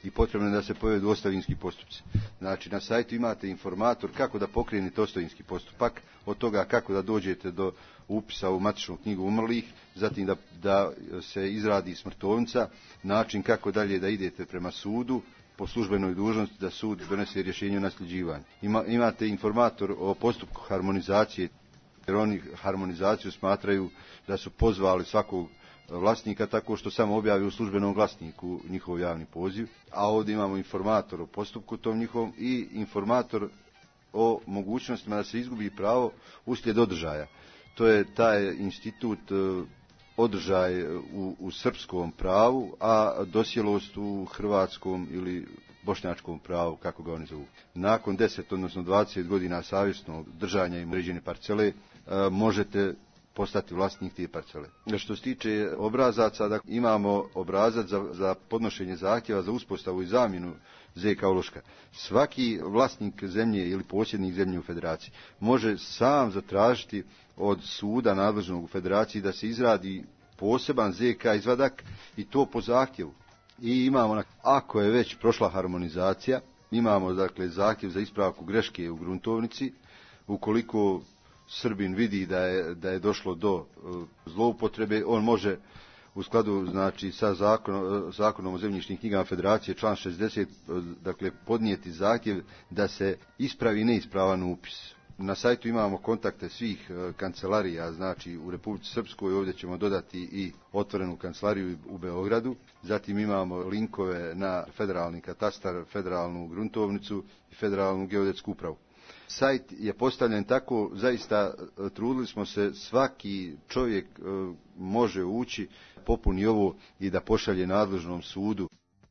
i potrebno je da se povedu ostavinski postupci. Znači, na sajtu imate informator kako da pokrenete ostavinski postupak, od toga kako da dođete do upisa u matičnu knjigu umrlih, zatim da, da se izradi smrtovnica, način kako dalje da idete prema sudu, po službenoj dužnosti da sud donese rješenje o nasljeđivanju. Ima, imate informator o postupku harmonizacije, jer oni harmonizaciju smatraju da su pozvali svakog vlasnika tako što samo objavi u službenom glasniku njihov javni poziv, a ovdje imamo informator o postupku tom njihovom i informator o mogućnostima da se izgubi pravo uslijed održaja. To je taj institut održaj u, u srpskom pravu, a dosjelost u hrvatskom ili bošnjačkom pravu, kako ga oni zovu. Nakon deset, odnosno dvadeset godina savjesnog držanja i određene parcele, možete postati vlasnik te parcele. Što se tiče obrazaca, da imamo obrazac za, za podnošenje zahtjeva za uspostavu i zamjenu Z K uloška. Svaki vlasnik zemlje ili posjednik zemlje u federaciji može sam zatražiti od suda nadležnog u federaciji da se izradi poseban Z K izvadak i to po zahtjevu. I imamo, ako je već prošla harmonizacija, imamo dakle zahtjev za ispravku greške u gruntovnici, ukoliko Srbin vidi da je, da je došlo do uh, zloupotrebe, on može u skladu znači sa zakonom, zakonom o zemljišnim knjigama federacije član šezdeset dakle podnijeti zahtjev da se ispravi neispravan upis. Na sajtu imamo kontakte svih uh, kancelarija, znači u Republici Srpskoj, ovdje ćemo dodati i otvorenu kancelariju u Beogradu. Zatim imamo linkove na federalni katastar, federalnu gruntovnicu i federalnu geodetsku upravu. Sajt je postavljen tako, zaista trudili smo se, svaki čovjek e, može ući, popuni ovo i da pošalje nadležnom sudu.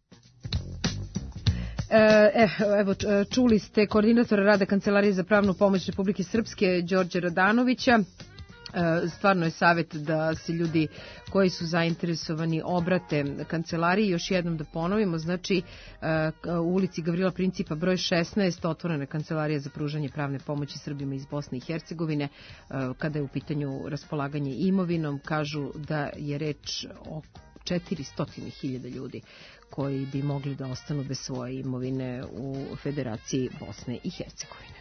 E, evo, čuli ste koordinatora rada Kancelarije za pravnu pomoć Republike Srpske, Đorđe Radanovića. Stvarno je savjet da se ljudi koji su zainteresovani obrate kancelariji. Još jednom da ponovimo, znači u ulici Gavrila Principa broj šesnaest otvorena kancelarija za pružanje pravne pomoći Srbima iz Bosne i Hercegovine. Kada je u pitanju raspolaganje imovinom, kažu da je reč o četiristo hiljada ljudi koji bi mogli da ostanu bez svoje imovine u Federaciji Bosne i Hercegovine.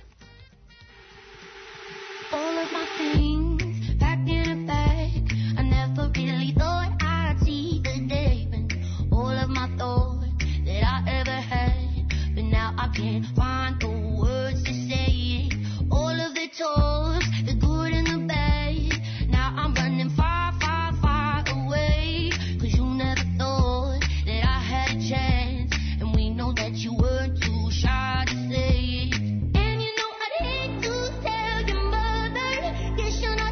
All of my things packed in a bag. I never really thought I'd see the day when all of my thoughts that I ever had, but now I can't find the words to say it. All of the talks, the good and the bad. Now I'm running far, far, far away. Cause you never thought that I had a chance, and we know that you weren't too shy to say it. And you know I'd hate to tell your mother, yes, you know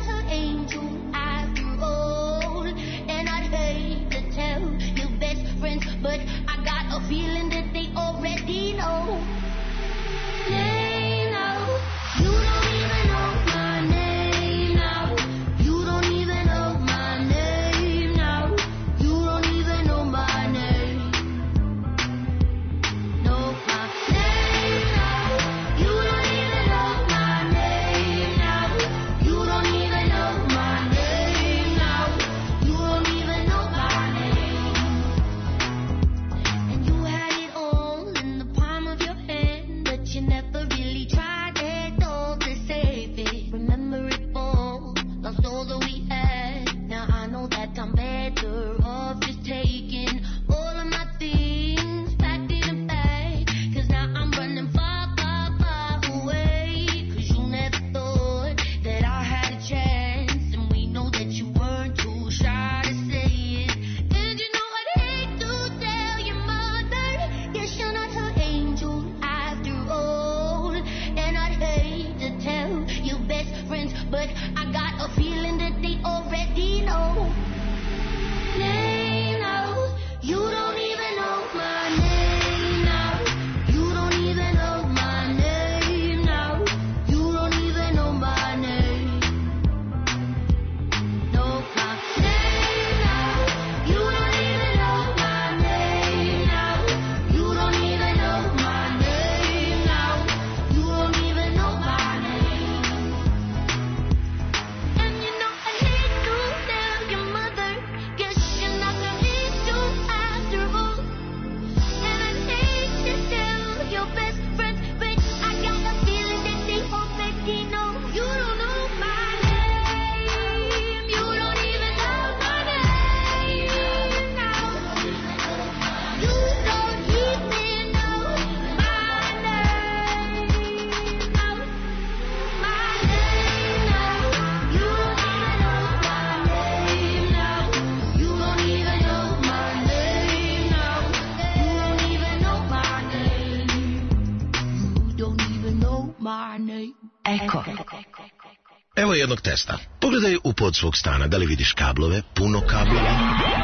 Eko. Evo jednog testa. Pogledaj u pod svog stana, da li vidiš kablove, puno kablova.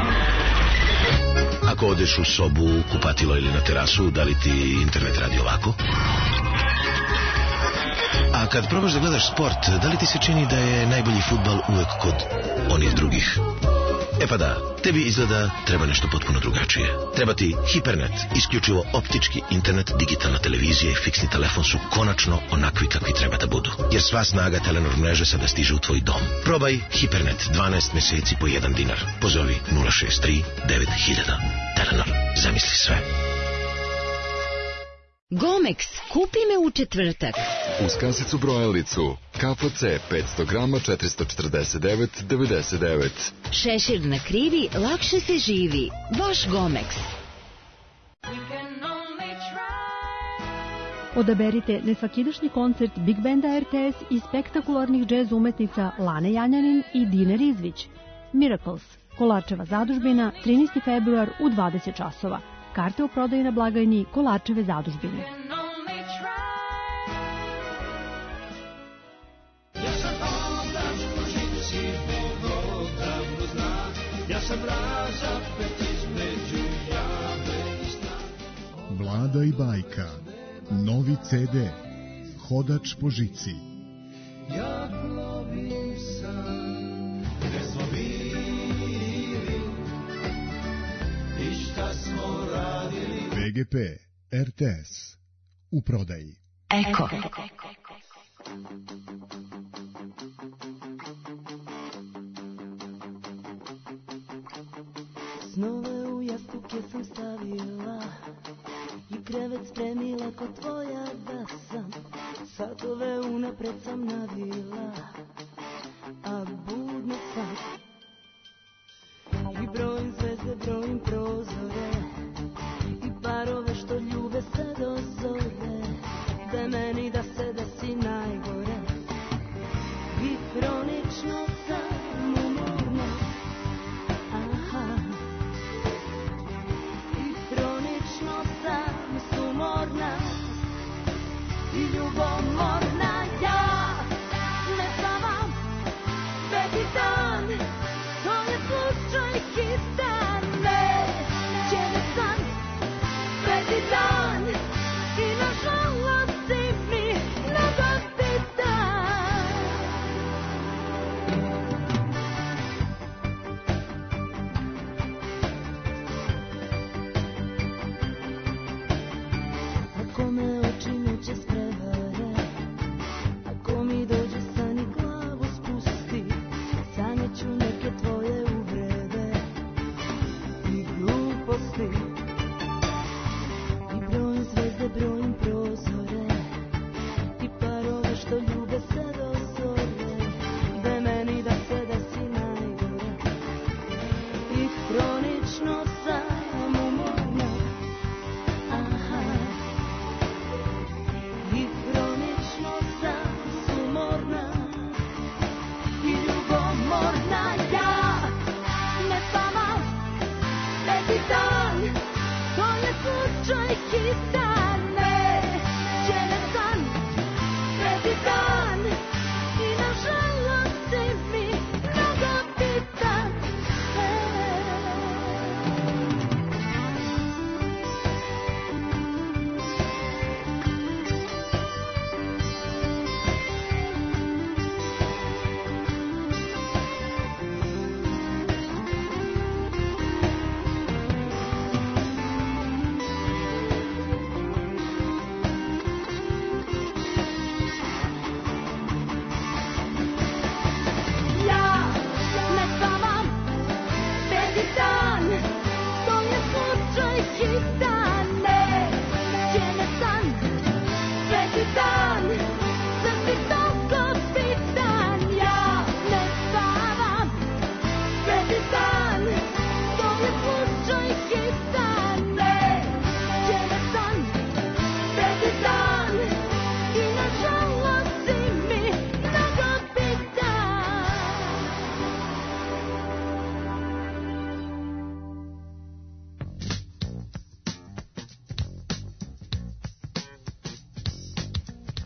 Ako odeš u sobu, kupatilo ili na terasu, da li ti internet radi ovako? A kad probaš da gledaš sport, da li ti se čini da je najbolji fudbal uvek kod onih drugih? E pa da, tebi izgleda treba nešto potpuno drugačije. Treba ti Hipernet, isključivo optički internet, digitalna televizija i fiksni telefon su konačno onakvi kakvi treba da budu. Jer sva snaga Telenor mreže sada stiže u tvoj dom. Probaj Hipernet dvanaest meseci po jedan dinar. Pozovi nula šest tri devet hiljada. Telenor, zamisli sve. Gomex, kupi me u četvrtak. Uz kasicu brojalicu K F C petsto grama četiristo četrdeset devet devedeset devet. Šešir na krivi, lakše se živi. Baš Gomex. Odaberite nesvakidašnji koncert Big Benda R T S i spektakularnih džez umetnica Lane Janjanin i Dine Rizvić. Miracles, Kolarčeva zadužbina, trinaesti februar u dvadeset časova. Karte u prodaji na blagajni Kolarčeve zadužbine. Vlada i bajka. Novi C D. Hodač po žici. Ja plovim sam, gde smo bili i šta smo radili. V G P R T S u prodaji. Eko. Snove u jastuke sam stavila i krevet spremila kod tvoja da sam. Satove unapred sam navila, a budna sam. I brojim zvezde, brojim prozore i parove što ljube se do zore. Da meni da se desi najgore i hronično sam umorna. Aha. I hronično sam sumorna i ljubomorna. Ja ne spavam sveti dan, to je slučaj hitan. Neće me san sveti dan i nažalost si mi nadati dan. Ako me oči neće sprevare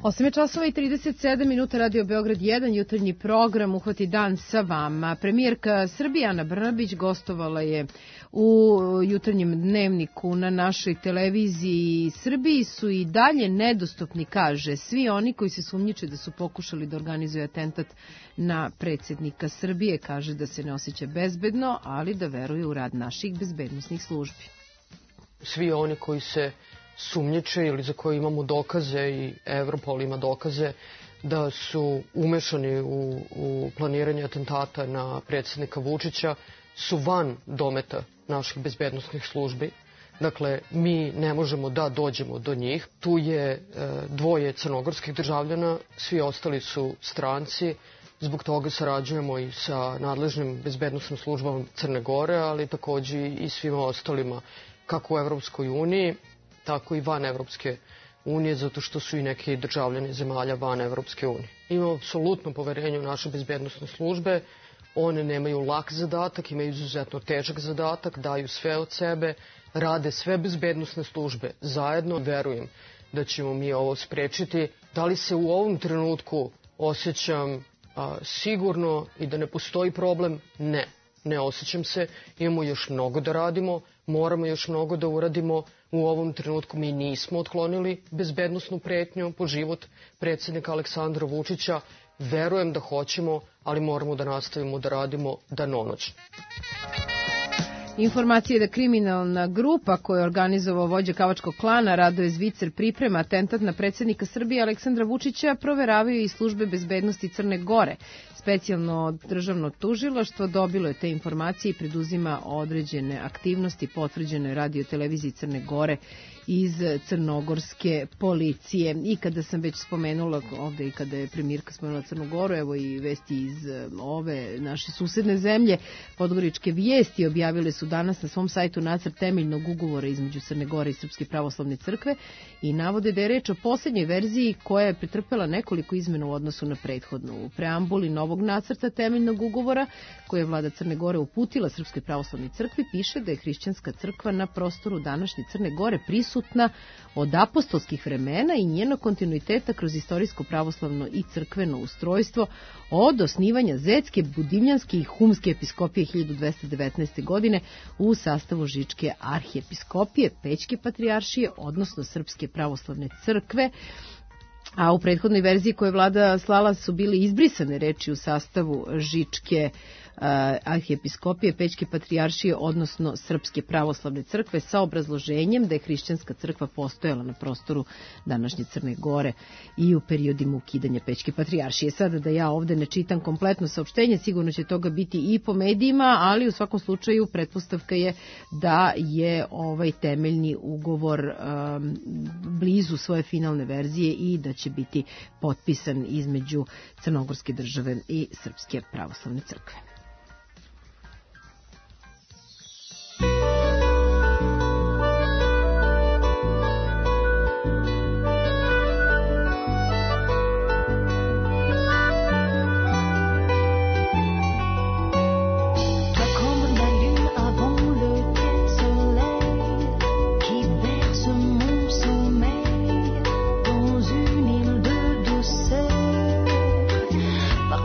osam je časova i trideset sedam minuta, Radio Beograd jedan, jutarnji program Uhvati dan sa vama. Premijerka Srbije Ana Brnabić gostovala je u jutarnjem dnevniku na našoj televiziji. Srbiji su i dalje nedostupni, kaže, svi oni koji se sumnjiče da su pokušali da organizuju atentat na predsjednika Srbije. Kaže da se ne osjeća bezbedno, ali da veruje u rad naših bezbednosnih službi. Svi oni koji se sumnjiče ili za koje imamo dokaze i Evropol ima dokaze da su umešani u, u planiranje atentata na predsjednika Vučića su van dometa naših bezbednosnih službi. Dakle, mi ne možemo da dođemo do njih. Tu je e, dvoje crnogorskih državljana, svi ostali su stranci. Zbog toga sarađujemo i sa nadležnim bezbednosnim službama Crne Gore, ali takođe i svima ostalima, kako u Evropskoj uniji, tako i van Evropske unije, zato što su i neki državljani zemalja van Evropske unije. Imamo apsolutno poverenje u naše bezbednosne službe, one nemaju lak zadatak, imaju izuzetno težak zadatak, daju sve od sebe, rade sve bezbednosne službe zajedno. Verujem da ćemo mi ovo sprečiti. Da li se u ovom trenutku osjećam a, sigurno i da ne postoji problem? Ne, ne osjećam se. Imamo još mnogo da radimo, moramo još mnogo da uradimo. U ovom trenutku mi nismo otklonili bezbednosnu pretnju po život predsjednika Aleksandra Vučića. Verujem da hoćemo, ali moramo da nastavimo da radimo danonoćno. Informacije da kriminalna grupa koju je organizovao vođa Kavačkog klana Radoje Zvicer priprema atentat na predsjednika Srbije Aleksandra Vučića proveravaju i službe bezbednosti Crne Gore. Specijalno državno tužilaštvo dobilo je te informacije i preduzima određene aktivnosti potvrđene radio televiziji Crne Gore iz crnogorske policije. I kada sam već spomenula ovde i kada je premijerka spomenula Crnu Goru, evo i vesti iz ove naše susedne zemlje, Podgoričke vijesti objavile su danas na svom sajtu nacrt temeljnog ugovora između Crne Gore i Srpske pravoslavne crkve i navode da je reč o posljednjoj verziji koja je pretrpela nekoliko izmena u odnosu na prethodnu. U preambuli novog nacrta temeljnog ugovora koje je vlada Crne Gore uputila Srpskoj pravoslavnoj crkvi piše da je hrišćanska crkva na prostoru današnje Crne Gore prisutna od apostolskih vremena i njenog kontinuiteta kroz istorijsko pravoslavno i crkveno ustrojstvo od osnivanja Zetske, Budimljanske i Humske episkopije hiljadu dvesta devetnaeste. godine u sastavu Žičke arhijepiskopije, Pećke patrijaršije, odnosno Srpske pravoslavne crkve. A u prethodnoj verziji koje je vlada slala su bili izbrisane reči u sastavu Žičke arhijepiskopije, Pećke patrijaršije, odnosno Srpske pravoslavne crkve, sa obrazloženjem da je hrišćanska crkva postojala na prostoru današnje Crne Gore i u periodima ukidanja Pećke patrijaršije. Sada da ja ovde ne čitam kompletno saopštenje, sigurno će toga biti i po medijima, ali u svakom slučaju pretpostavka je da je ovaj temeljni ugovor um, blizu svoje finalne verzije i da će biti potpisan između Crnogorske države i Srpske pravoslavne crkve.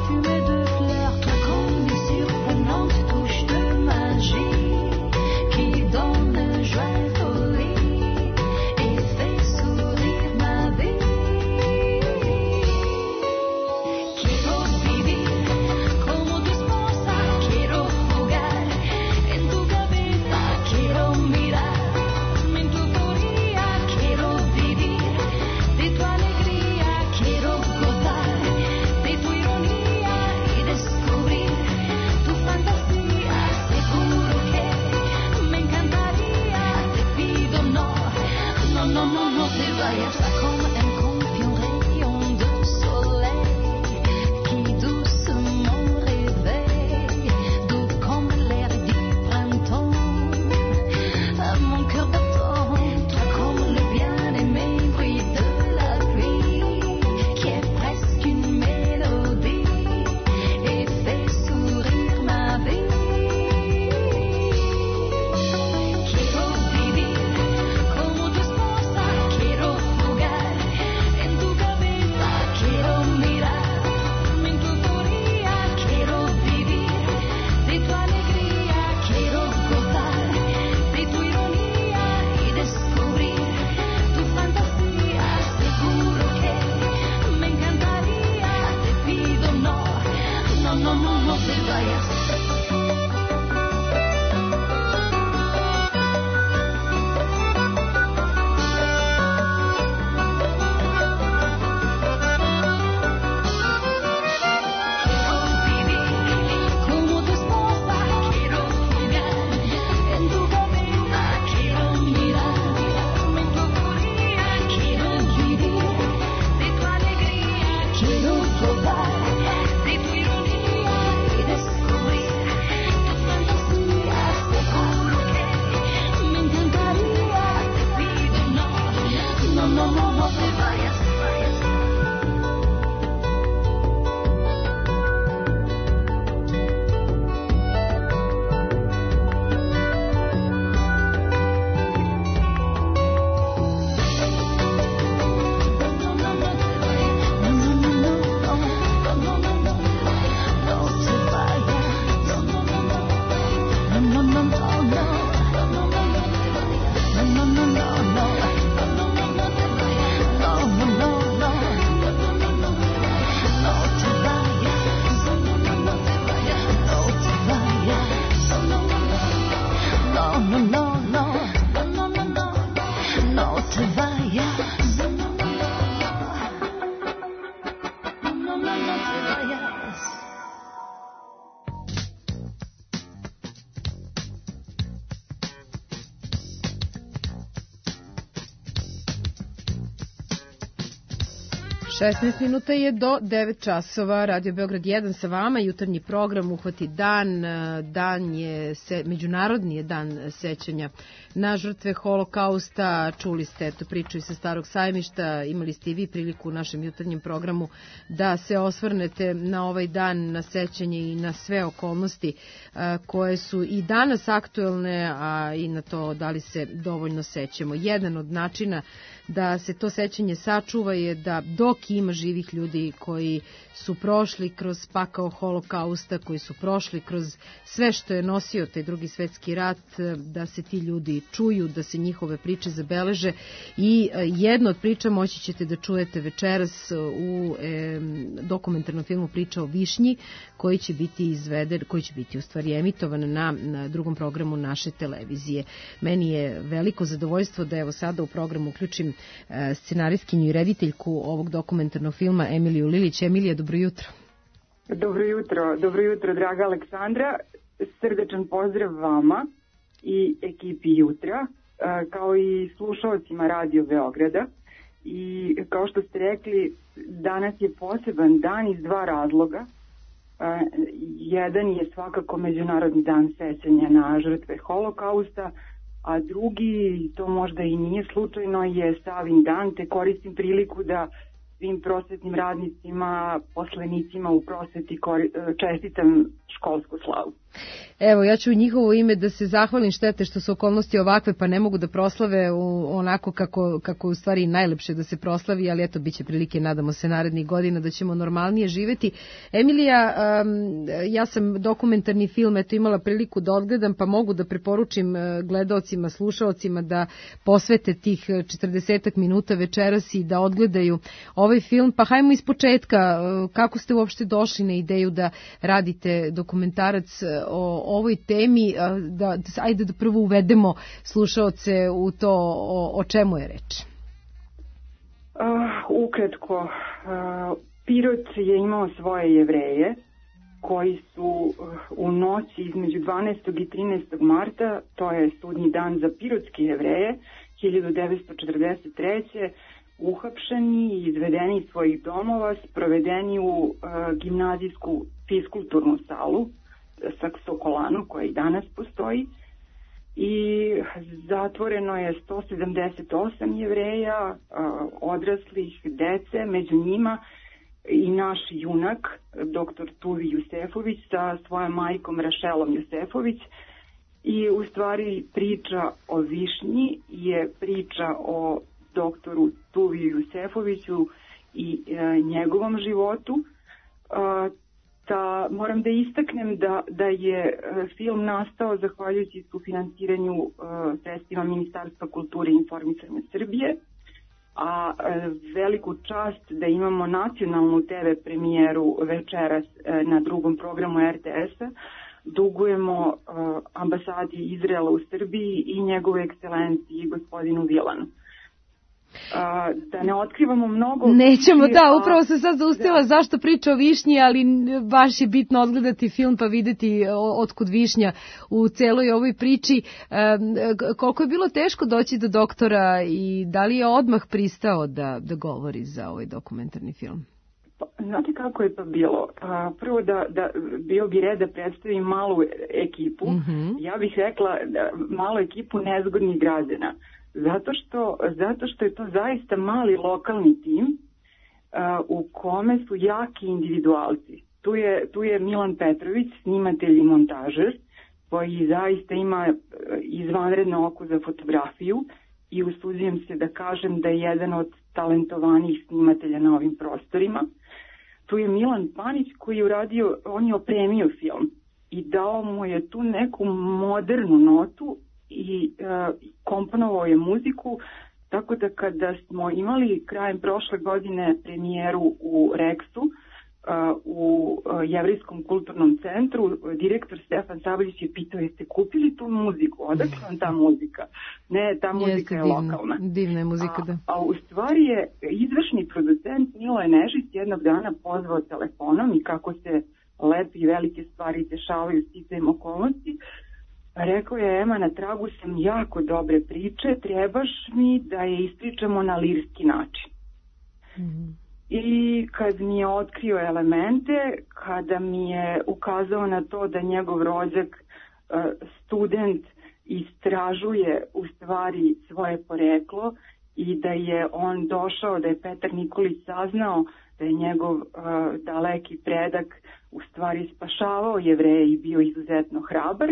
Qui šesnaest minuta je do devet časova, Radio Beograd jedan sa vama, jutarnji program Uhvati dan, dan je, se, međunarodni je dan sećanja na žrtve holokausta, čuli ste eto, priču i sa Starog sajmišta, imali ste i vi priliku u našem jutarnjem programu da se osvrnete na ovaj dan, na sećanje i na sve okolnosti a, koje su i danas aktuelne, a i na to da li se dovoljno sećamo. Jedan od načina da se to sećanje sačuva je da dok ima živih ljudi koji su prošli kroz pakao holokausta, koji su prošli kroz sve što je nosio taj drugi svetski rat, da se ti ljudi čuju, da se njihove priče zabeleže i jedno od priča moći ćete da čujete večeras u e, dokumentarnom filmu Priča o višnji, koji će biti izveden, koji će biti u stvari emitovan na, na drugom programu naše televizije. Meni je veliko zadovoljstvo da evo sada u programu uključim e, scenaristkinju i rediteljku ovog dokumentarnog filma Emiliju Lilić. Emilija, dobro jutro. Dobro jutro, dobro jutro, draga Aleksandra. Srdečan pozdrav vama i ekipi Jutra, kao i slušalcima Radio Beograda. I kao što ste rekli, danas je poseban dan iz dva razloga. Jedan je svakako Međunarodni dan sećanja na žrtve holokausta, a drugi, to možda i nije slučajno, je Savin dan, te koristim priliku da svim prosvetnim radnicima, poslenicima u prosveti čestitam školsku slavu. Evo, ja ću u njihovo ime da se zahvalim, štete što su okolnosti ovakve pa ne mogu da proslave u, onako kako, kako u stvari najlepše da se proslavi, ali eto, bit će prilike, nadamo se, narednih godina da ćemo normalnije živeti. Emilija, um, ja sam dokumentarni film eto imala priliku da odgledam, pa mogu da preporučim gledaocima, slušaocima da posvete tih četrdesetak minuta večeras i da odgledaju ovaj film. Pa hajmo iz početka, kako ste uopšte došli na ideju da radite dokumentarac o ovoj temi, da, ajde da prvo uvedemo slušaoce u to o, o čemu je reč. Uh, ukratko, uh, Pirot je imao svoje Jevreje koji su uh, u noći između dvanaestog i trinaestog marta, to je sudnji dan za pirotske Jevreje, hiljadu devetsto četrdeset treće uhapšeni i izvedeni iz svojih domova, sprovedeni u uh, gimnazijsku fiskulturnu salu sa Sokolanu, koja i danas postoji, i zatvoreno je sto sedamdeset osam Jevreja, odraslih, dece, među njima i naš junak, doktor Tuvi Jusefović sa svojom majkom Rašelom Jusefović. I u stvari priča o višnji je priča o doktoru Tuviju Jusefoviću i e, njegovom životu. E, Ta, moram da istaknem da, da je film nastao zahvaljujući sufinansiranju uh, sredstvima Ministarstva kulture i informisanja Srbije, a uh, veliku čast da imamo nacionalnu te ve premijeru večeras uh, na drugom programu er te es-a dugujemo uh, ambasadi Izraela u Srbiji i njegove ekscelenciji gospodinu Vilanu. A, da ne otkrivamo mnogo. Nećemo, da, upravo se sad zaustila da. Zašto priča o višnji, ali baš je bitno odgledati film pa videti otkud višnja u celoj ovoj priči. E, koliko je bilo teško doći do doktora i da li je odmah pristao da, da govori za ovaj dokumentarni film? Pa, znate kako je to bilo? A, prvo da, da bio bi red da predstavim malu ekipu. Mhm. Ja bih rekla da malu ekipu nezgodnih građana. Zato što, zato što je to zaista mali lokalni tim a, u kome su jaki individualci. Tu je, tu je Milan Petrović, snimatelj i montažer, koji zaista ima izvanredno oko za fotografiju i usuđujem se da kažem da je jedan od talentovanijih snimatelja na ovim prostorima. Tu je Milan Panić koji je uradio, on je opremio film i dao mu je tu neku modernu notu i uh, komponovao je muziku, tako da kada smo imali krajem prošle godine premijeru u Reksu, uh, u uh, Jevrijskom kulturnom centru, direktor Stefan Saboljić je pitao, jeste kupili tu muziku? Odakle vam ta muzika? Ne, ta muzika Jeste je divna, lokalna. divna je muzika, da. A, a u stvari je izvršni producent Miloje Nešić jednog dana pozvao telefonom i kako se lepe i velike stvari dešavaju sticajem okolnosti, rekao je, Ema, na tragu sam jako dobre priče, trebaš mi da je ispričamo na lirski način. Mhm. I kad mi je otkrio elemente, kada mi je ukazao na to da njegov rođak, uh, student, istražuje u stvari svoje poreklo i da je on došao, da je Petar Nikolić saznao da je njegov uh, daleki predak u stvari spašavao Jevreje i bio izuzetno hrabar,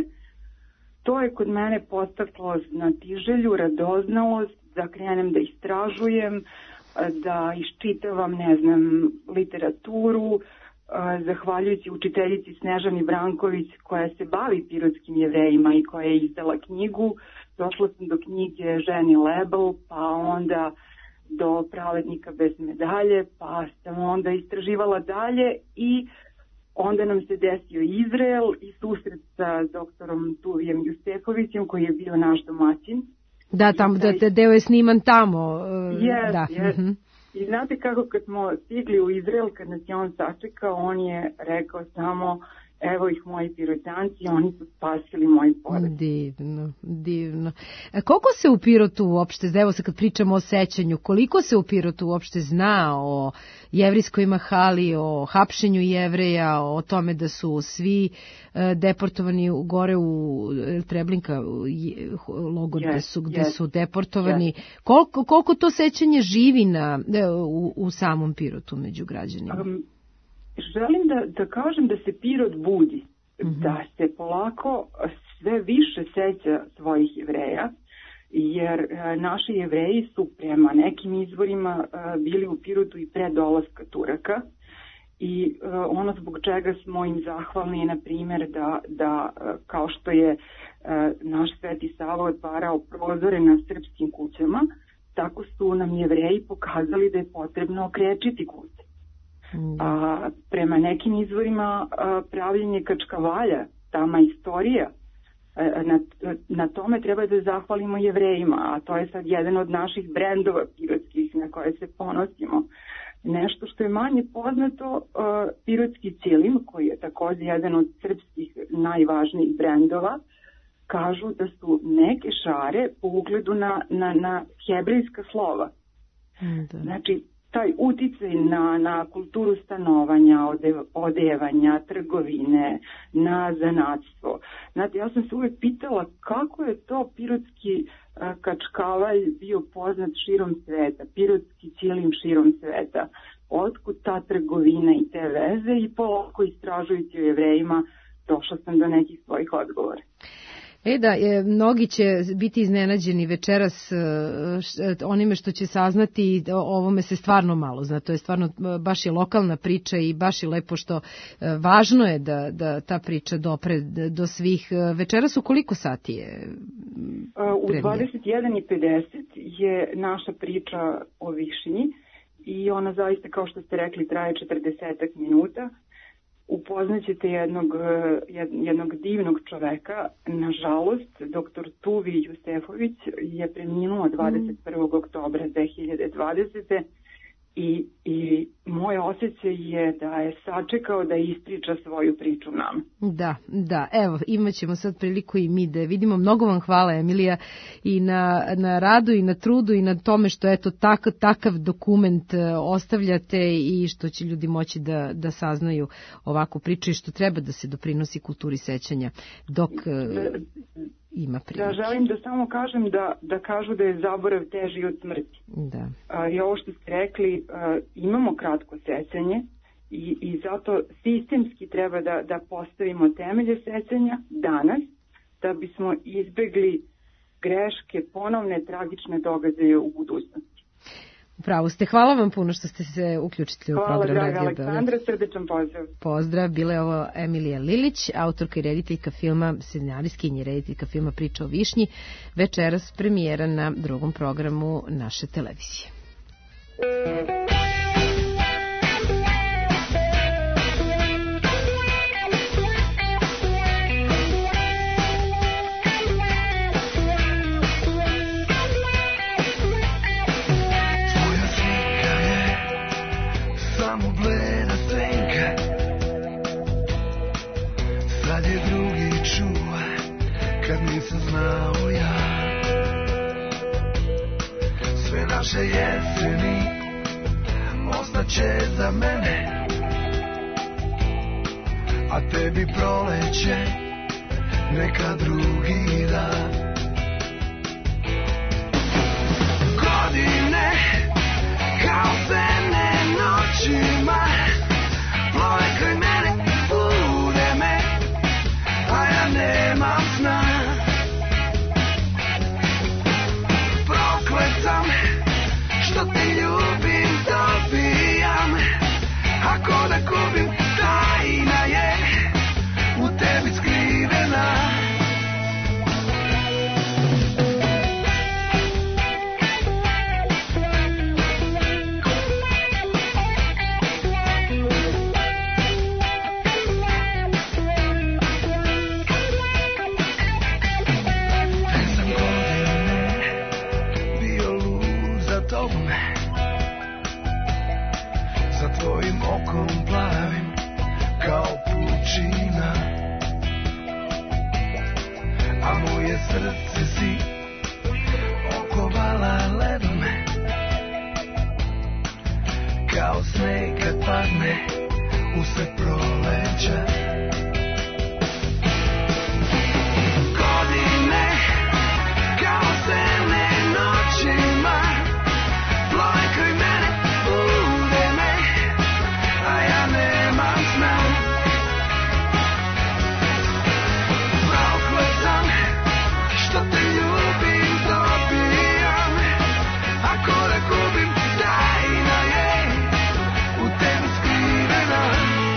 to je kod mene postaklo znatiželju, radoznalost, da krenem da istražujem, da iščitavam, ne znam, literaturu, zahvaljujući učiteljici Snežani Branković koja se bavi pirotskim Jevrejima i koja je izdala knjigu. Došla sam do knjige Ženi Lebel, pa onda do Pravednika bez medalje, pa sam onda istraživala dalje i onda nam se desio Izrael i susret sa doktorom Tuvijem Jusefovićem koji je bio naš domaćin. Da, tamo, da, da deo je sniman tamo. Uh, Yes, da. yes. Mhm. I znate kako kad smo stigli u Izrael, kad nas je on sačekao, on je rekao samo, evo ih moji Pirotanci, oni su spasili moj porod. Divno, divno. E, koliko se u Pirotu uopšte, evo se kad pričamo o sećanju, koliko se u Pirotu uopšte zna o jevrijskoj mahali, o hapšenju Jevreja, o tome da su svi e, deportovani u- gore u e, Treblinka, u je- logor Yes, gde su, gde yes, su deportovani. Koliko, koliko to sećanje živi na, e, u, u samom Pirotu među građanima? Um, želim da, da kažem da se Pirot budi, da se polako sve više seća svojih Jevreja, jer e, naši Jevreji su prema nekim izvorima e, bili u Pirotu i pre dolaska Turaka i e, ono zbog čega smo im zahvalni je, na primjer, da, da e, kao što je e, naš Sveti Sava otvarao prozore na srpskim kućama, tako su nam Jevreji pokazali da je potrebno okrečiti kuće. A, prema nekim izvorima a, pravljenje Kačkavalja, tama istorija, a, na, na tome treba da zahvalimo Jevrejima, a to je sad jedan od naših brendova pirotskih na koje se ponosimo. Nešto što je manje poznato, a, pirotski cilim, koji je također jedan od srpskih najvažnijih brendova, kažu da su neke šare po ugledu na, na, na hebrejska slova. Da. Znači, taj uticaj na, na kulturu stanovanja, ode, odevanja, trgovine, na zanatstvo. Znate, ja sam se uvek pitala kako je to pirotski a, kačkavalj bio poznat širom sveta, pirotski cijelim širom sveta. Otkud ta trgovina i te veze i polako istražujući o Jevrejima došla sam do nekih svojih odgovora. E da, e, mnogi će biti iznenađeni večeras e, š- onime što će saznati, o ovome se stvarno malo zna, to je stvarno e, baš je lokalna priča i baš je lepo što e, važno je da, da ta priča dopre d- do svih. E, Večeras u koliko sati je? Uh, U premijer? dvadeset jedan i pedeset je naša priča o Višnji i ona zaista, kao što ste rekli, traje četrdesetak minuta. Upoznaćete jednog, eh, jed- jednog divnog čoveka. Nažalost, doktor Tuvi Jusefović je preminuo dvadeset prvog oktobra dve hiljade dvadesete. I, i moj osjećaj je da je sačekao da ispriča svoju priču nam. Da, da, evo, imat ćemo sad priliku i mi da vidimo. Mnogo vam hvala, Emilija, i na, na radu i na trudu i na tome što eto tak, takav dokument ostavljate i što će ljudi moći da, da saznaju ovakvu priču i što treba da se doprinosi kulturi sećanja dok uh, ima prilike. Da, želim da samo kažem da, da kažu da je zaborav teži od smrti. Da. A, I ovo što ste rekli, a, imamo kratko sećanje i, i zato sistemski treba da, da postavimo temelje sećanja danas, da bismo izbegli greške, ponovne tragične događaje u budućnosti. Upravo ste. Hvala vam puno što ste se uključili u Hvala, program draga Radio Beograd. Aleksandra, srdečan pozdrav. Pozdrav, bila je ovo Emilija Lilić, autorka i rediteljka filma, scenarijskinja i rediteljka filma Priča o višnji, večeras premijera na drugom programu naše televizije. Tvoja slika je samo bleda senka, sad je drugi čuva kad nisam znao ja. Sve naše jeseni ostaće za mene, a tebi proleće neka drugi dan. Godine kao sene noćima plove kraj mene, bude me, a ja nemam sna. Proklet sam što ti ljubim, dobijam, ako da kupim, tajna je u tebi skrivena. Jesam godine bio lud za tobom, za tvojim okom plavim kao pučina, a moje srce si okovala ledom, kao sneg kad padne usred proleća. Godine kao sene noćima plove kraj mene, bude me, a ja nemam sna. Proklet sam što te ljubim, dobijam, ako da gubim, tajna je u tebi skrivena.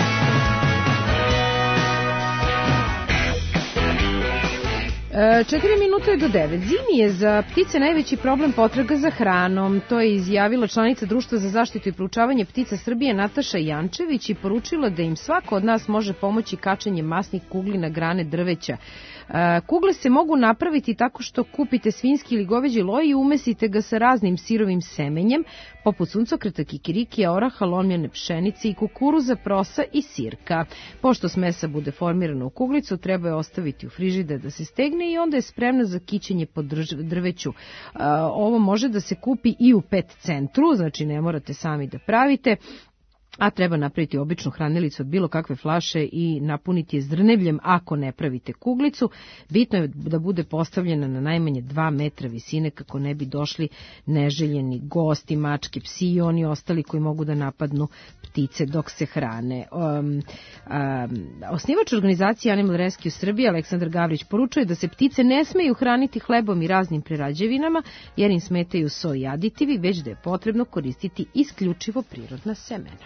E, Četiri minute do devet. Zimi je za ptice najveći problem potraga za hranom. To je izjavila članica Društva za zaštitu i proučavanje ptica Srbije Nataša Jančević i poručila da im svako od nas može pomoći kačenjem masnih kugli na grane drveća. E, Kugle se mogu napraviti tako što kupite svinjski ili goveđi loj i umesite ga sa raznim sirovim semenjem, poput suncokreta, kikirikija, oraha, lomljene pšenice i kukuruza, prosa i sirka. Pošto smesa bude formirana u kuglicu, treba je ostaviti u frižider da se stegne i onda je spremna za kićenje po drveću. E, Ovo može da se kupi i u pet centru, znači ne morate sami da pravite, a treba napraviti običnu hranilicu od bilo kakve flaše i napuniti je zrnevljem ako ne pravite kuglicu. Bitno je da bude postavljena na najmanje dva metra visine kako ne bi došli neželjeni gosti, mačke, psi i oni ostali koji mogu da napadnu ptice dok se hrane. Um, um, osnivač organizacije Animal Rescue Srbije Aleksandar Gavrić poručuje da se ptice ne smeju hraniti hlebom i raznim prerađevinama jer im smetaju soji aditivi, već da je potrebno koristiti isključivo prirodna semena.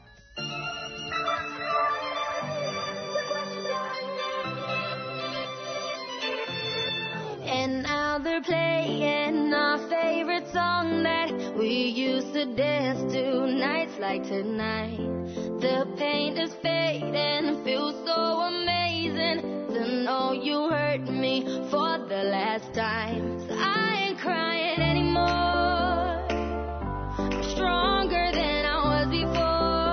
And now they're playing our favorite song that we used to dance to nights like tonight. The pain is fading, feels so amazing to know you hurt me for the last time. So I ain't crying anymore. I'm stronger than I was before.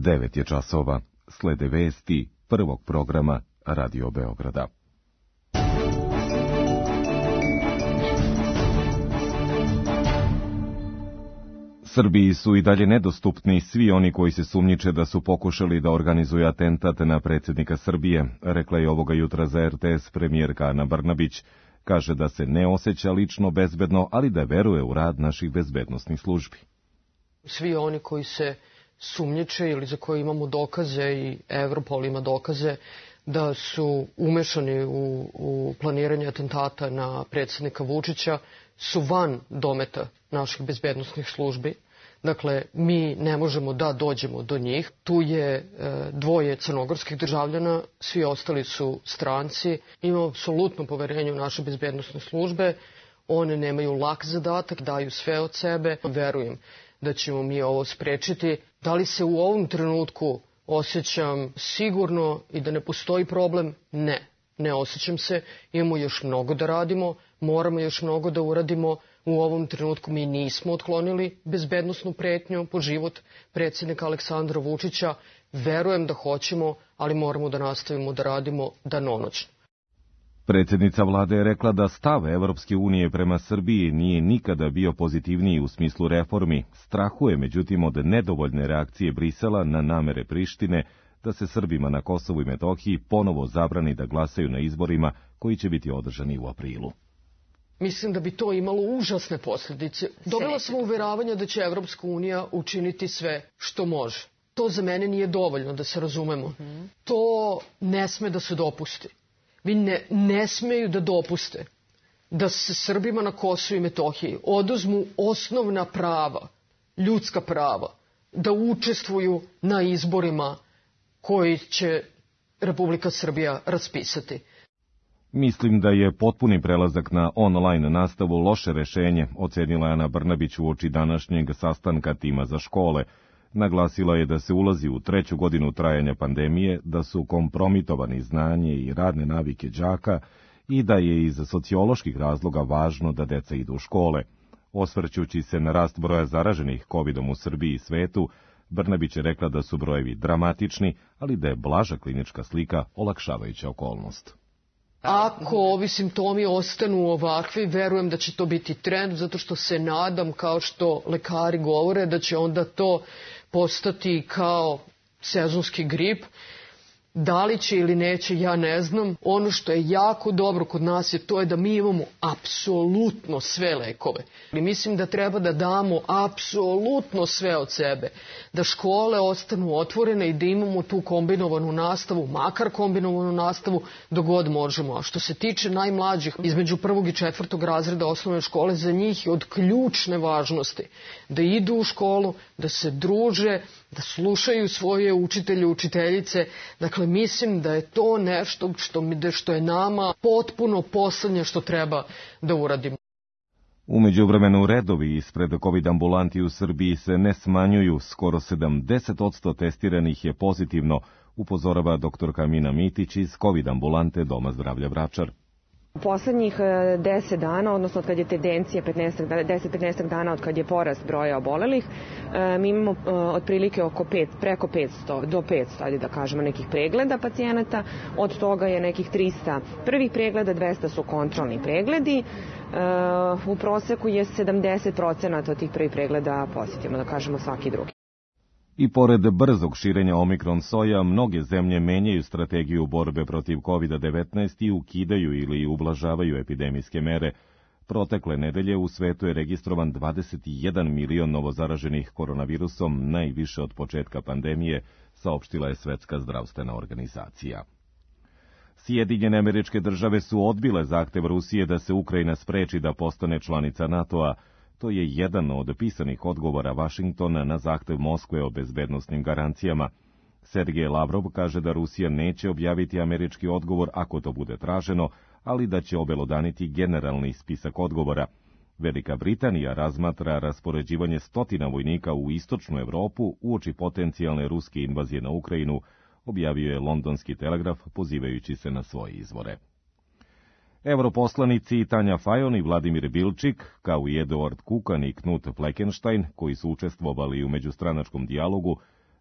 devet je časova. Slede vesti prvog programa Radio Beograda. Srbiji su i dalje nedostupni svi oni koji se sumnjiče da su pokušali da organizuju atentat na predsjednika Srbije, rekla je ovoga jutra za R T S premijerka Ana Brnabić. Kaže da se ne osjeća lično bezbedno, ali da veruje u rad naših bezbednosnih službi. Svi oni koji se sumnjiče ili za koje imamo dokaze i Evropol ima dokaze da su umešani u, u planiranje atentata na predsjednika Vučića su van dometa naših bezbednosnih službi. Dakle, mi ne možemo da dođemo do njih. Tu je e, dvoje crnogorskih državljana, svi ostali su stranci. Imamo apsolutno poverenje u naše bezbednosne službe. One nemaju lak zadatak, daju sve od sebe. Verujem da ćemo mi ovo sprečiti. Da li se u ovom trenutku osjećam sigurno i da ne postoji problem? Ne, ne osjećam se. Imamo još mnogo da radimo, moramo još mnogo da uradimo. U ovom trenutku mi nismo otklonili bezbednosnu pretnju po život predsjednika Aleksandra Vučića. Verujem da hoćemo, ali moramo da nastavimo da radimo danonoćno. Predsjednica vlade je rekla da stav Evropske unije prema Srbiji nije nikada bio pozitivniji u smislu reformi. Strahuje međutim od nedovoljne reakcije Brisela na namere Prištine da se Srbima na Kosovu i Metohiji ponovo zabrani da glasaju na izborima koji će biti održani u aprilu. Mislim da bi to imalo užasne posljedice. Dobila sam uveravanja da će Evropska unija učiniti sve što može. To za mene nije dovoljno, da se razumemo. Mm-hmm. To ne sme da se dopusti. Vi ne, ne smeju da dopuste da se Srbima na Kosovu i Metohiji oduzmu osnovna prava, ljudska prava, da učestvuju na izborima koji će Republika Srbija raspisati. Mislim da je potpuni prelazak na online nastavu loše rešenje, ocenila je Ana Brnabić uoči današnjeg sastanka tima za škole. Naglasila je da se ulazi u treću godinu trajanja pandemije, da su kompromitovani znanje i radne navike đaka i da je iz socioloških razloga važno da deca idu u škole. Osvrćući se na rast broja zaraženih kovidom u Srbiji i svetu, Brnabić je rekla da su brojevi dramatični, ali da je blaža klinička slika olakšavajuća okolnost. Ako ovi simptomi ostanu ovakvi, verujem da će to biti trend, zato što se nadam, kao što lekari govore, da će onda to postati kao sezonski grip. Da li će ili neće, ja ne znam. Ono što je jako dobro kod nas je to je da mi imamo apsolutno sve lekove. I mislim da treba da damo apsolutno sve od sebe. Da škole ostanu otvorene i da imamo tu kombinovanu nastavu, makar kombinovanu nastavu, dok god možemo. A što se tiče najmlađih, između prvog i četvrtog razreda osnovne škole, za njih je od ključne važnosti da idu u školu, da se druže, da slušaju svoje učitelje, učiteljice. Dakle, mislim da je to nešto što, mi, što je nama potpuno poslednje što treba da uradimo. U međuvremenu redovi ispred COVID ambulanti u Srbiji se ne smanjuju, skoro sedamdeset posto testiranih je pozitivno, upozorava doktorka Mina Mitić iz COVID ambulante Doma zdravlja Vračar. U poslednjih deset dana, odnosno od kad je tendencija deset do petnaest dana od kad je porast broja obolelih, mi imamo otprilike oko pet, preko petsto do petsto, ajde da kažemo, nekih pregleda pacijenata. Od toga je nekih trista prvih pregleda, dvesta su kontrolni pregledi. U proseku je sedamdeset procenata od tih prvih pregleda pozitivno, da kažemo svaki drugi. I pored brzog širenja omikron soja, mnoge zemlje menjaju strategiju borbe protiv kovid devetnaest i ukidaju ili ublažavaju epidemijske mere. Protekle nedelje u svetu je registrovan dvadeset jedan milion novozaraženih koronavirusom, najviše od početka pandemije, saopštila je Svetska zdravstvena organizacija. Sjedinjene Američke Države su odbile zahtev Rusije da se Ukrajina spreči da postane članica NATO-a. To je jedan od pisanih odgovora Vašingtona na zahtev Moskve o bezbednosnim garancijama. Sergej Lavrov kaže da Rusija neće objaviti američki odgovor ako to bude traženo, ali da će obelodaniti generalni spisak odgovora. Velika Britanija razmatra raspoređivanje stotina vojnika u istočnu Evropu uoči potencijalne ruske invazije na Ukrajinu, objavio je Londonski telegraf pozivajući se na svoje izvore. Europoslanici Tanja Fajon i Vladimir Bilčik, kao i Eduard Kukan i Knut Fleckenstein, koji su učestvovali u međustranačkom dijalogu,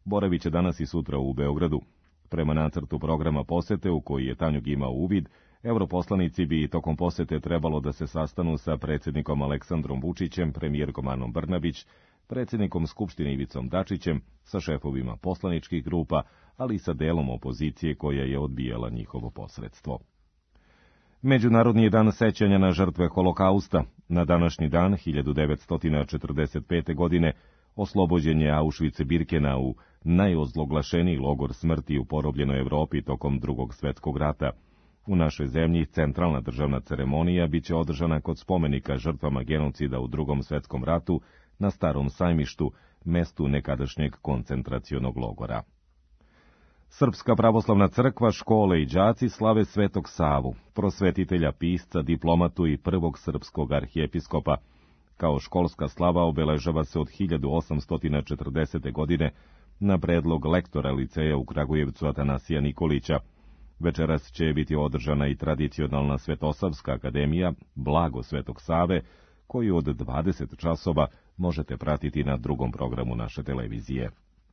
boravit će danas i sutra u Beogradu. Prema nacrtu programa posete u koji je Tanjug imao uvid, europoslanici bi tokom posete trebalo da se sastanu sa predsjednikom Aleksandrom Vučićem, premijerkom Anom Brnabić, predsjednikom Skupštine Ivicom Dačićem, sa šefovima poslaničkih grupa, ali i sa delom opozicije koja je odbijala njihovo posredstvo. Međunarodni je dan sećanja na žrtve Holokausta. Na današnji dan, hiljadu devetsto četrdeset pete. godine, oslobođen je Auschwitz-Birkenau, najozloglašeniji logor smrti u porobljenoj Evropi tokom Drugog svjetskog rata. U našoj zemlji centralna državna ceremonija biće održana kod spomenika žrtvama genocida u Drugom svjetskom ratu na Starom sajmištu, mestu nekadašnjeg koncentracionog logora. Srpska pravoslavna crkva, škole i đaci slave Svetog Savu, prosvetitelja, pisca, diplomatu i prvog srpskog arhijepiskopa. Kao školska slava obeležava se od hiljadu osamsto četrdesete. godine na predlog lektora liceja u Kragujevcu Atanasija Nikolića. Večeras će biti održana i tradicionalna Svetosavska akademija Blago Svetog Save, koju od dvadeset časova možete pratiti na drugom programu naše televizije.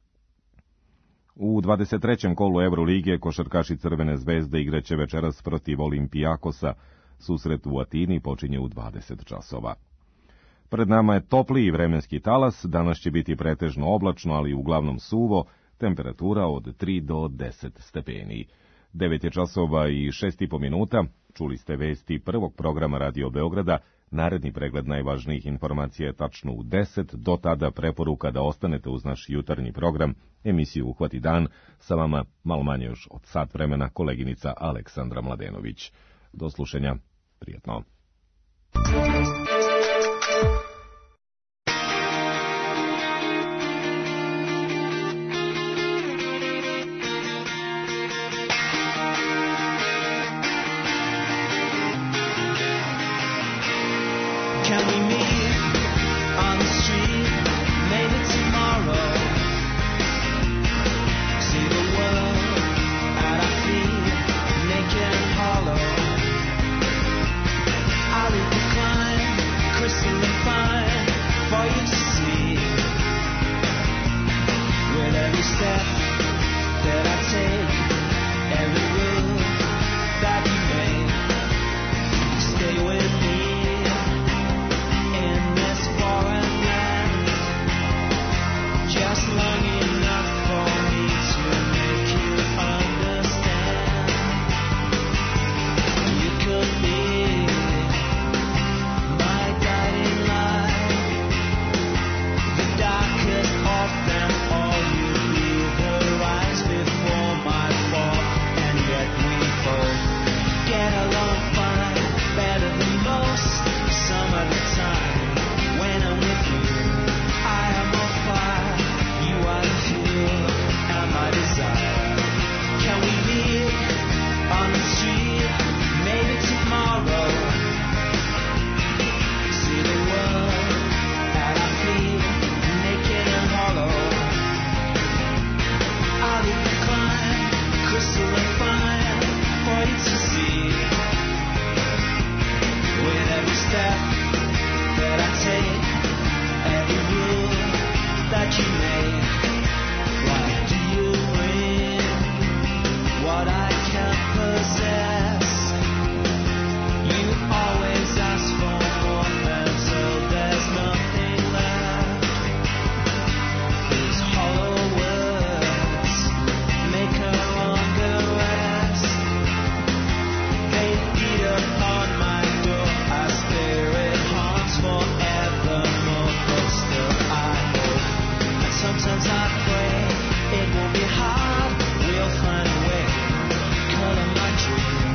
U dvadeset trećem kolu Evrolige košarkaši Crvene zvezde igraće večeras protiv Olimpijakosa. Susret u Atini počinje u dvadeset časova. Pred nama je topliji vremenski talas, danas će biti pretežno oblačno, ali uglavnom suvo, temperatura od tri do deset stepeni. devet je časova i šest i po minuta, čuli ste vesti prvog programa Radio Beograda, naredni pregled najvažnijih informacija je tačno u deset, do tada preporuka da ostanete uz naš jutarnji program, emisiju Uhvati dan, sa vama malo manje još od sat vremena koleginica Aleksandra Mladenović. Do slušanja, prijetno. Can we meet on the street, maybe tomorrow? See the world at our feet, naked and hollow. I'll leave the climb, crystalline fine, for you to see. With every step that I take, every move that you make, stay with me. Just long enough for me to make you understand. You could be my guiding light, the darkest of them all. You'd be the rise before my fall, and yet we both get along fine, better than most. Some of the time when I'm with you, I am on fire. You are the fuel and my desire. Can we meet on the street, maybe tomorrow? See the world at our feet, naked and hollow. I'll leave the climb, crystalline fine, for you to see. With every step that I take, every rule that you make, why do you win what I can't possess? You always ask for more until there's nothing left. These hollow words make a longer rest. They beat upon my door, our spirit haunts forevermore, but still I hope. Sometimes I pray it won't be hard, we'll find a way. Color my dreams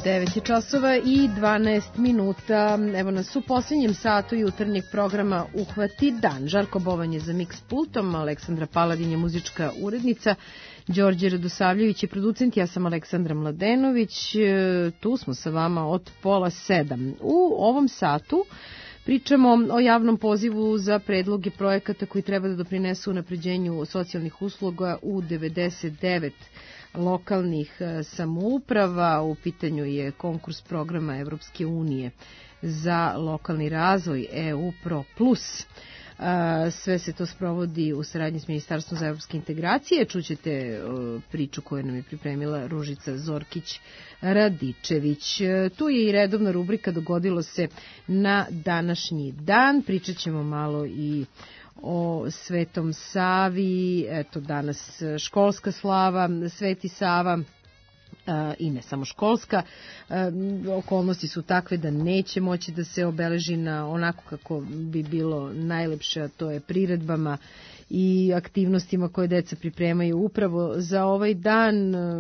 devet je časova i dvanaest minuta. Evo nas u posljednjem satu jutarnjeg programa Uhvati dan. Žarko Bovan je za Mix pultom, Aleksandra Paladin je muzička urednica, Đorđe Radosavljević je producent, ja sam Aleksandra Mladenović. Tu smo sa vama od pola sedam. U ovom satu pričamo o javnom pozivu za predloge projekata koji treba da doprinesu unapređenju socijalnih usluga u devedeset devet lokalnih samouprava. U pitanju je konkurs programa Evropske unije za lokalni razvoj E U Pro plus. Sve se to sprovodi u saradnji s Ministarstvom za evropske integracije. Čućete priču koju nam je pripremila Ružica Zorkić-Radičević. Tu je i redovna rubrika Dogodilo se na današnji dan. Pričat ćemo malo i o Svetom Savi. Eto, danas školska slava, Sveti Sava. I ne samo školska, okolnosti su takve da neće moći da se obeleži na onako kako bi bilo najlepše, a to je priredbama i aktivnostima koje deca pripremaju upravo za ovaj dan.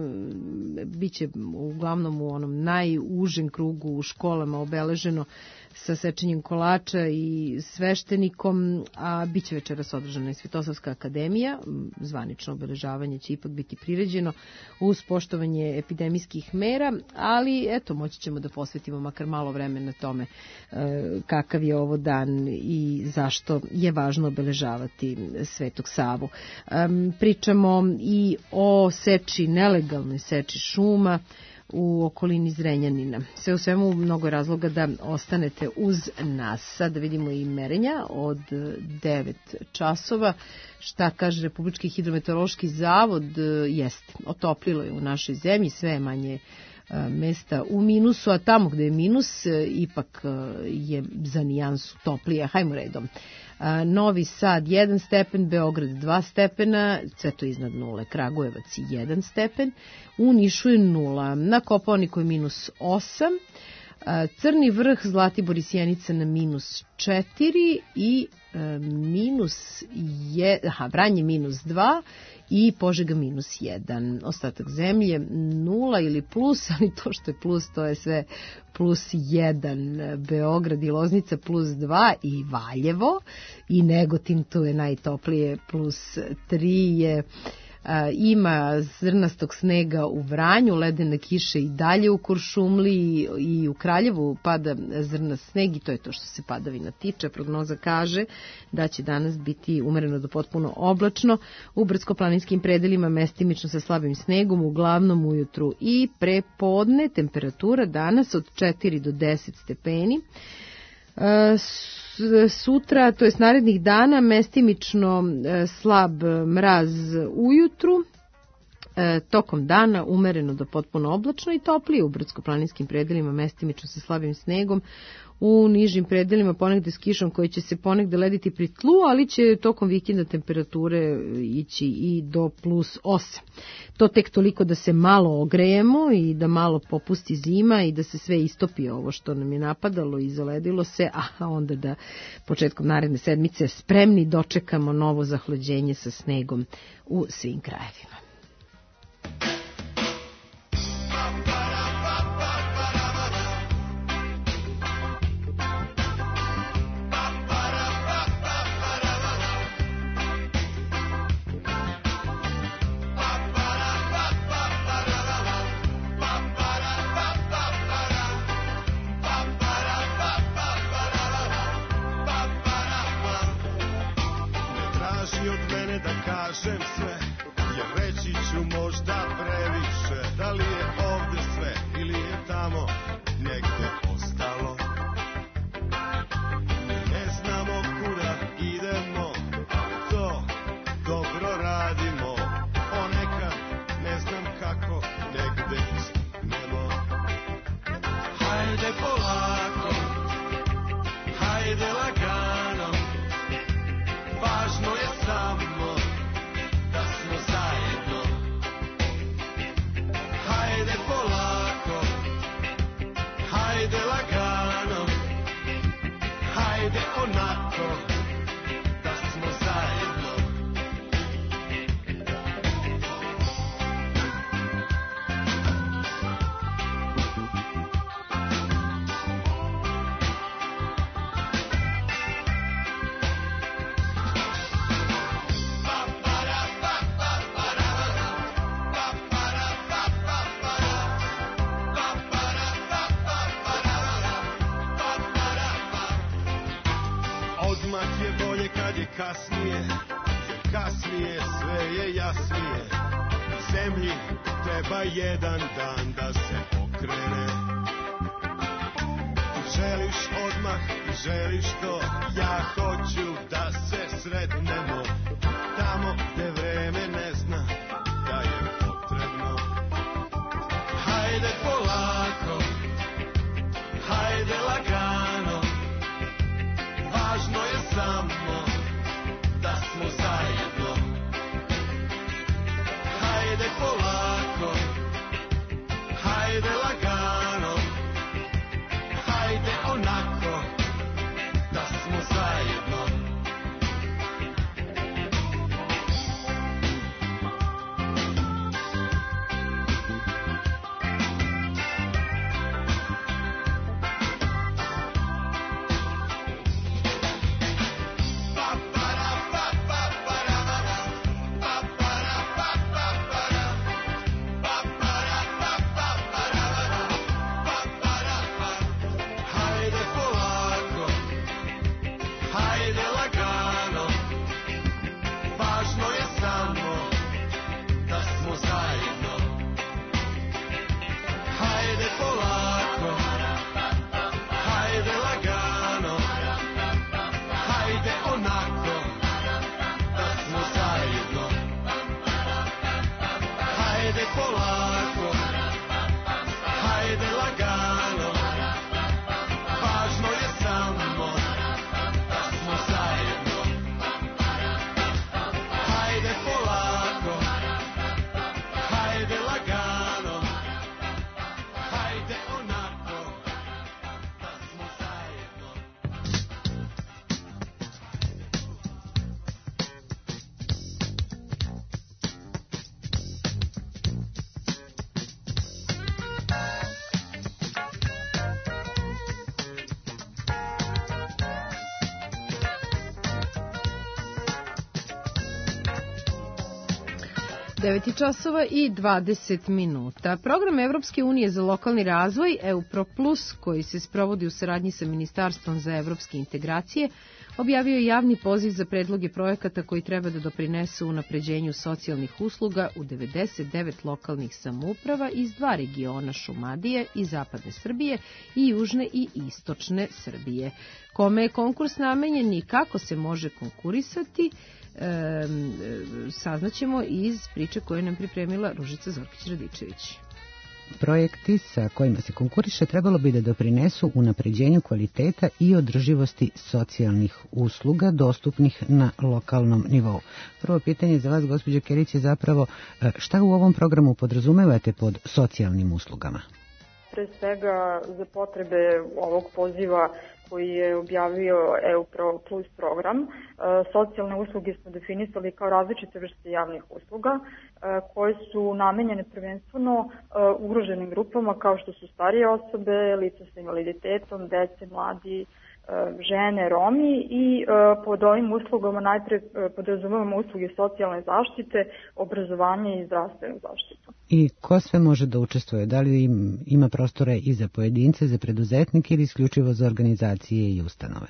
Biće uglavnom u onom najužem krugu u školama obeleženo sa sečenjem kolača i sveštenikom, a bit će večeras održana i Svetosavska akademija. Zvanično obeležavanje će ipak biti priređeno uz poštovanje epidemijskih mera, ali eto, moći ćemo da posvetimo makar malo vremena tome kakav je ovo dan i zašto je važno obeležavati Svetog Savu. Pričamo i o seči, nelegalnoj seči šuma u okolini Zrenjanina. Sve u svemu mnogo je razloga da ostanete uz nas. Sad da vidimo i merenja od devet časova. Šta kaže Republički hidrometeorološki zavod? Jest, otoplilo je u našoj zemlji, sve je manje mesta u minusu, a tamo gde je minus ipak je za nijansu toplije. Hajmo redom. Novi Sad jedan stepen, Beograd dva stepena, sve to iznad nule, Kragujevac jedan stepen, u Nišu je nula, na Kopaoniku je minus osam, Crni Vrh, Zlatibor i Sjenica na minus četiri i minus je, aha, Vranje minus dva i Požega minus jedan. Ostatak zemlje nula ili plus, ali to što je plus to je sve plus jedan. Beograd i Loznica plus dva i Valjevo i Negotin, tu je najtoplije, plus tri je. Ima zrnastog snega u Vranju, ledene kiše i dalje u Kuršumliji i u Kraljevu pada zrnast sneg i to je to što se padavina tiče. Prognoza kaže da će danas biti umereno do potpuno oblačno, u brdsko-planinskim predelima mestimično sa slabim snegom, uglavnom ujutru i prepodne. Temperatura danas od četiri do deset stepeni. Sutra, to jest narednih dana, mestimično slab mraz ujutru, tokom dana umereno do potpuno oblačno i toplije u brdsko-planinskim predelima, mestimično sa slabim snegom, u nižim predelima ponegde s kišom koji će se ponegde lediti pri tlu, ali će tokom vikenda temperature ići i do plus osam. To tek toliko da se malo ogrejemo i da malo popusti zima i da se sve istopi ovo što nam je napadalo i zaledilo se, a onda da početkom naredne sedmice spremni dočekamo novo zahlađenje sa snegom u svim krajevima. Važno je samo da znat je bolje kad je kasnije, jer kasnije sve je jasnije. Zemlji treba jedan dan da se okrene. Želiš odmah i želiš to, ja hoću da se sretnemo tamo gde vreme ne zna da je potrebno. Hajde polako, hajde lagano, važno je samo da smo zajedno. Hajde polako, hajde lagano, hajde onako da smo zajedno. Hajde polako, hajde lagano, važno je samo da smo zajedno. Hajde polako, hajde lagano, hajde onako da smo zajedno. Hajde polako, hajde lagano, važno je samo da smo zajedno. Hajde polako, hajde lagano, hajde onako da smo zajedno. devet časova i dvadeset minuta. Program Evropske unije za lokalni razvoj E U P R O Plus, koji se sprovodi u saradnji sa Ministarstvom za evropske integracije, objavio je javni poziv za predloge projekata koji treba da doprinesu unapređenju socijalnih usluga u devedeset devet lokalnih samouprava iz dva regiona Šumadije i Zapadne Srbije i Južne i Istočne Srbije. Kome je konkurs namenjen i kako se može konkurisati, e, saznaćemo iz priče koju nam pripremila Ružica Zorkić-Radičević. Projekti sa kojima se konkuriše trebalo bi da doprinesu unapređenju kvaliteta i održivosti socijalnih usluga dostupnih na lokalnom nivou. Prvo pitanje za vas, gospođo Kerić, je zapravo šta u ovom programu podrazumevate pod socijalnim uslugama? Pre svega za potrebe ovog poziva koji je objavio E U P R O Plus program, socijalne usluge smo definisali kao različite vrste javnih usluga koje su namenjene prvenstveno ugroženim grupama kao što su starije osobe, lica sa invaliditetom, dece, mladi, žene, Romi i pod ovim uslugama najpre podrazumevamo usluge socijalne zaštite, obrazovanje i zdravstvenu zaštitu. I ko sve može da učestvuje? Da li ima prostora i za pojedince, za preduzetnike ili isključivo za organizacije i ustanove?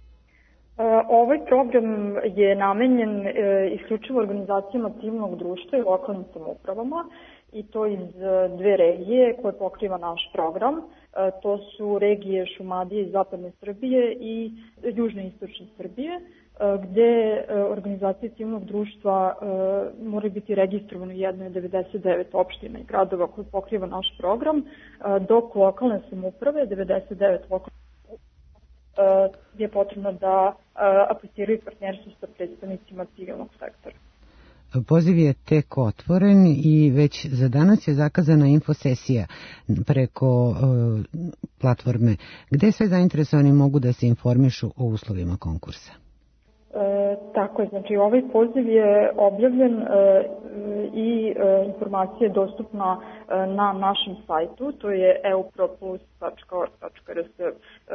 Ovaj program je namenjen isključivo organizacijama civilnog društva i lokalnim samoupravama i to iz dve regije koje pokriva naš program. To su regije Šumadije i Zapadne Srbije i Južne i Istočne Srbije, gde organizacije civilnog društva moraju biti registrovane u jednoj od devedeset devet opština i gradova koje pokriva naš program, dok lokalne samouprave, devedeset devet lokalne samouprave, je potrebno da apliciraju partnerstvo sa predstavnicima civilnog sektora. Poziv je tek otvoren i već za danas je zakazana infosesija preko uh, platforme. Gde sve zainteresovani mogu da se informišu o uslovima konkursa? E, tako je, znači ovaj poziv je objavljen e, i e, informacija je dostupna e, na našem sajtu, to je e u p r o plus tačka org tačka r s, e,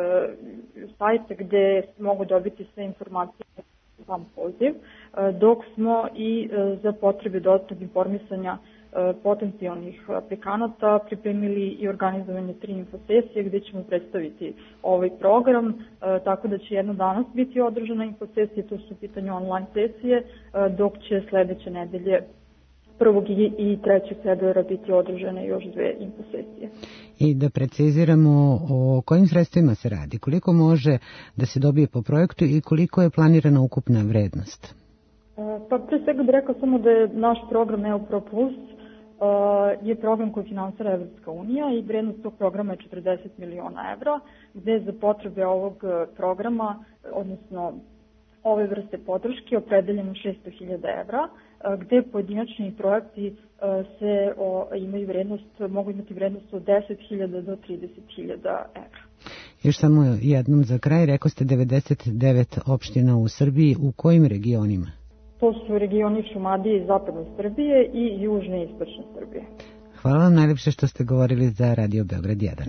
sajt gde mogu dobiti sve informacije sam poziv, dok smo i za potrebe dodatnog informisanja potencijalnih aplikanata pripremili i organizovanje tri infosesije gde ćemo predstaviti ovaj program, e, tako da će jedno danas biti održana infosesija, to su u pitanju online sesije, e, dok će sledeće nedelje prvog i trećeg februara biti održane još dve infosesije. I da preciziramo o kojim sredstvima se radi, koliko može da se dobije po projektu i koliko je planirana ukupna vrednost? Pa pre svega bih rekao samo da je naš program EUPRO Plus je program koji finansira Evropska unija i vrednost tog programa je četrdeset miliona evra, gde za potrebe ovog programa, odnosno ove vrste podrške, opredeljeno šesto hiljada evra, gde pojedinačni projekti se o, imaju vrednost, mogu imati vrednost od deset hiljada do trideset hiljada evra. Još samo jednom za kraj, rekao ste devedeset devet opština u Srbiji, u kojim regionima? To su regioni Šumadije i Zapadne Srbije i Južne i Istočne Srbije. Hvala vam najlepše što ste govorili za Radio Beograd jedan.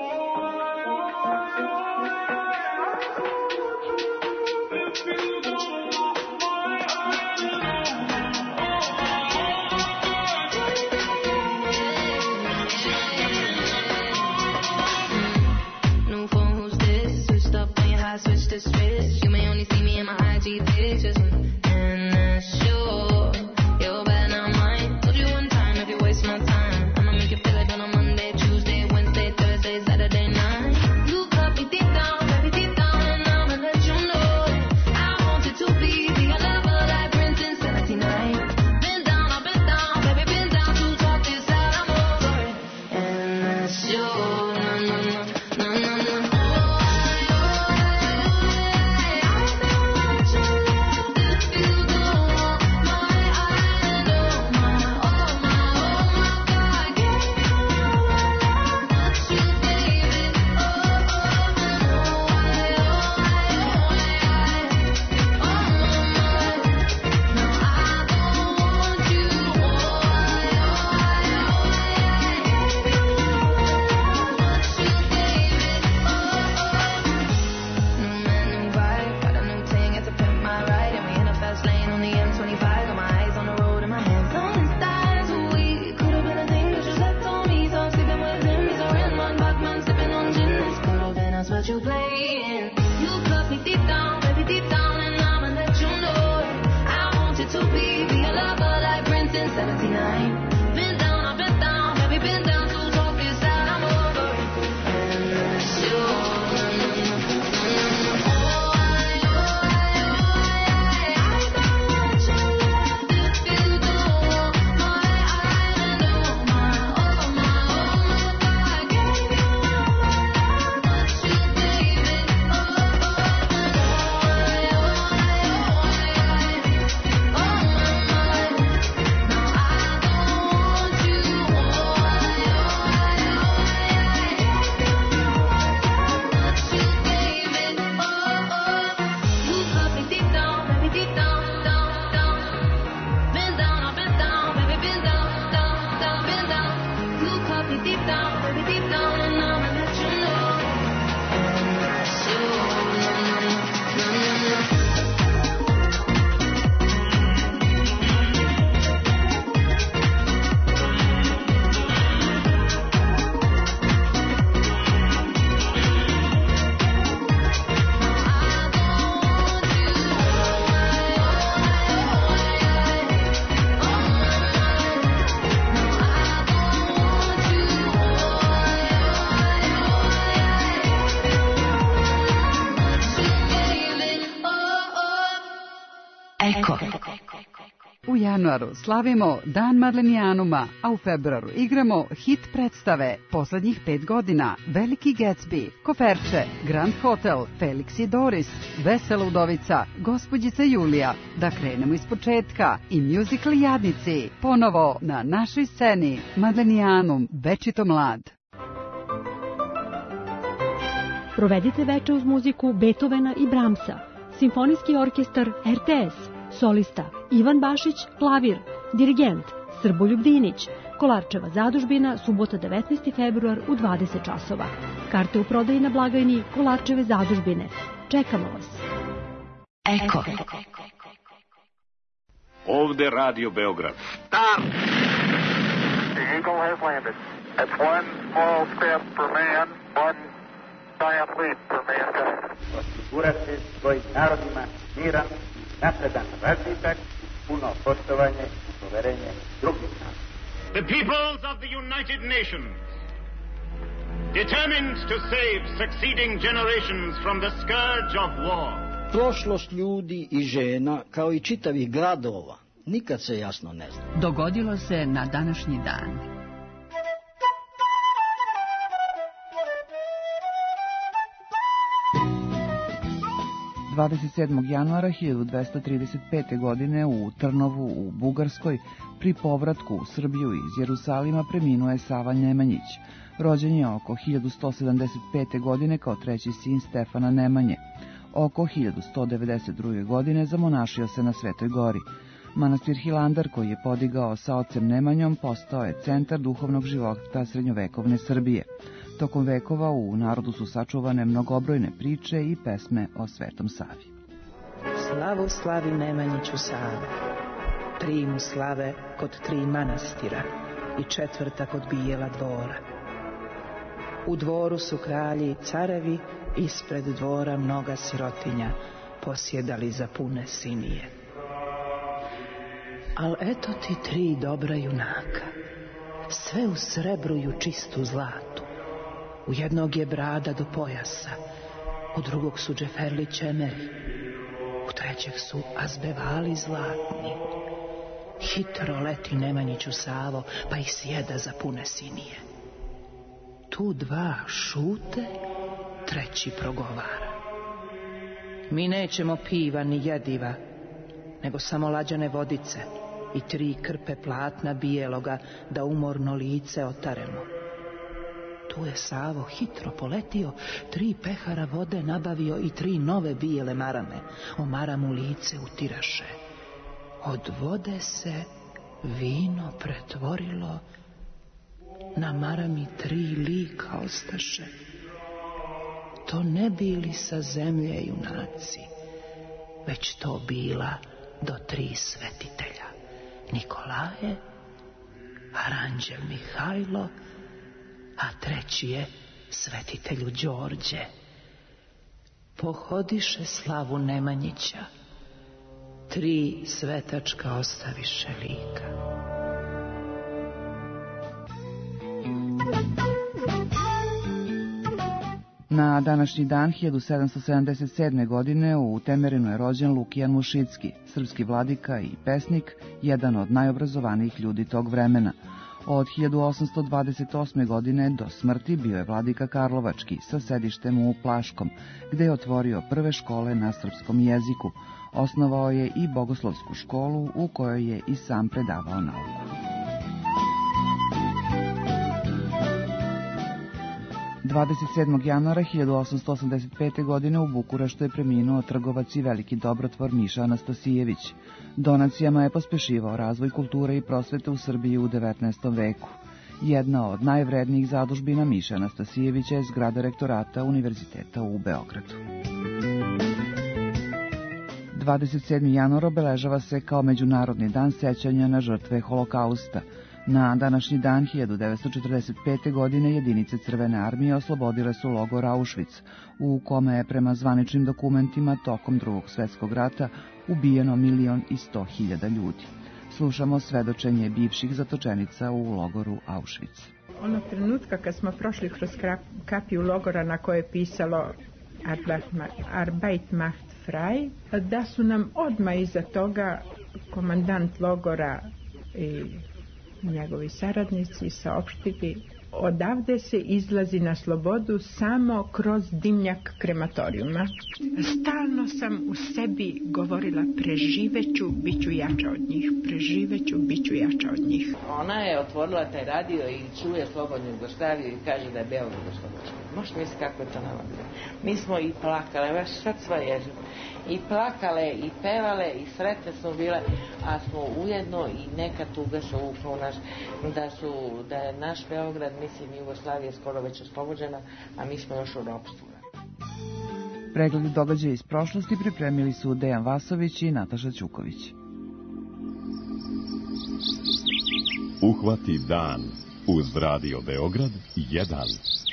U januaru slavimo Dan Madlenijanuma, a u februaru igramo hit predstave poslednjih pet godina, Veliki Gatsby, Koferče, Grand Hotel, Felix i Doris, Vesela udovica, Gospođica Julija, Da krenemo iz početka i musical Jadnici, ponovo na našoj sceni, Madlenijanum, večito mlad. Provedite veče uz muziku Beethovena i Brahmsa, Simfonijski orkestar R T S, solista Ivan Bašić, klavir, dirigent Srboljub Dinić, Kolarčeva zadužbina, subota devetnaesti februar u dvadeset časova. Karte u prodaji na blagajni Kolarčeve zadužbine. Čekamo vas. Eko. Ovde Radio Beograd. Start! Eagle has landed. That's one small step for man, one giant leap for mankind. Osigurati svojim narodima miran, napredan razvitak, puno poštovanje i poverenje drugih naroda. The peoples of the United Nations, determined to save succeeding generations from the scourge of war. Prošlost ljudi i žena, kao i čitavih gradova, nikad se jasno ne zna. Dogodilo se na današnji dan. dvadeset sedmog januara hiljadu dvesta trideset pete. godine u Trnovu u Bugarskoj pri povratku u Srbiju iz Jerusalima preminuo je Sava Nemanjić. Rođen je oko hiljadu sto sedamdeset pete. godine kao treći sin Stefana Nemanje. Oko hiljadu sto devedeset druge. godine zamonašio se na Svetoj gori. Manastir Hilandar, koji je podigao sa ocem Nemanjom, postao je centar duhovnog života srednjovekovne Srbije. Tokom vekova u narodu su sačuvane mnogobrojne priče i pesme o Svetom Savi. Slavu slavi Nemanjiću Sava, tri mu slave kod tri manastira i četvrta kod Bijela dvora. U dvoru su kralji i carevi, ispred dvora mnoga sirotinja posjedali za pune sinije. Al eto ti tri dobra junaka, sve u srebru i u čistu zlatu. U jednog je brada do pojasa, u drugog su džeferli čemeri, u trećeg su azbevali zlatni. Hitro leti Nemanjiću Savo, pa ih sjeda za pune sinije. Tu dva šute, treći progovara. Mi nećemo piva ni jediva, nego samo lađane vodice i tri krpe platna bijeloga da umorno lice otaremo. Tu je Savo hitro poletio, tri pehara vode nabavio i tri nove bijele marame. O maramu lice utiraše. Od vode se vino pretvorilo, na marami tri lika ostaše. To ne bili sa zemlje junaci, već to bila do tri svetitelja. Nikolaje, Aranđel Mihajlo, a treći je svetitelju Đorđe. Pohodiše slavu Nemanjića, tri svetačka ostaviše lika. Na današnji dan hiljadu sedamsto sedamdeset sedme. godine u Temerinu je rođen Lukijan Mušicki, srpski vladika i pesnik, jedan od najobrazovanijih ljudi tog vremena. Od hiljadu osamsto dvadeset osme. godine do smrti bio je vladika Karlovački sa sedištem u Plaškom, gde je otvorio prve škole na srpskom jeziku. Osnovao je i bogoslovsku školu u kojoj je i sam predavao nauku. dvadeset sedmog januara hiljadu osamsto osamdeset pete. godine u Bukureštu je preminuo trgovac i veliki dobrotvor Miša Anastasijević. Donacijama je pospešivao razvoj kulture i prosvete u Srbiji u devetnaestom veku. Jedna od najvrednijih zadužbina Miša Anastasijevića je zgrada rektorata Univerziteta u Beogradu. dvadeset sedmog januara obeležava se kao Međunarodni dan sećanja na žrtve Holokausta. Na današnji dan hiljadu devetsto četrdeset pete. godine jedinice Crvene armije oslobodile su logor Auschwitz, u kome je prema zvaničnim dokumentima tokom Drugog svjetskog rata ubijeno milion i sto hiljada ljudi. Slušamo svedočenje bivših zatočenica u logoru Auschwitz. Onog trenutka kad smo prošli kroz kapiju logora na koje je pisalo Arbeit macht frei, da su nam odmah iza toga komandant logora i njegovi saradnici saopštili: odavde se izlazi na slobodu samo kroz dimnjak krematorijuma. Stalno sam u sebi govorila: preživeću, bit ću jača od njih, preživeću, bit ću jača od njih. Ona je otvorila taj radio i čuje Slobodnu Jugoslaviju i kaže da je Beograd oslobođen. Možete misliti kako je to nama bilo. Mi smo i plakale, baš sad svoje, i plakale, i pevale, i sretne smo bile, a smo ujedno i neka tuga se uvukla u naš, da, su, da je naš Beograd, mislim, Jugoslavija skoro već oslobođena, a mi smo još u ropstvu. Pregled događaja iz prošlosti pripremili su Dejan Vasović i Nataša Ćuković. Uhvati dan. uz Radio Beograd jedan.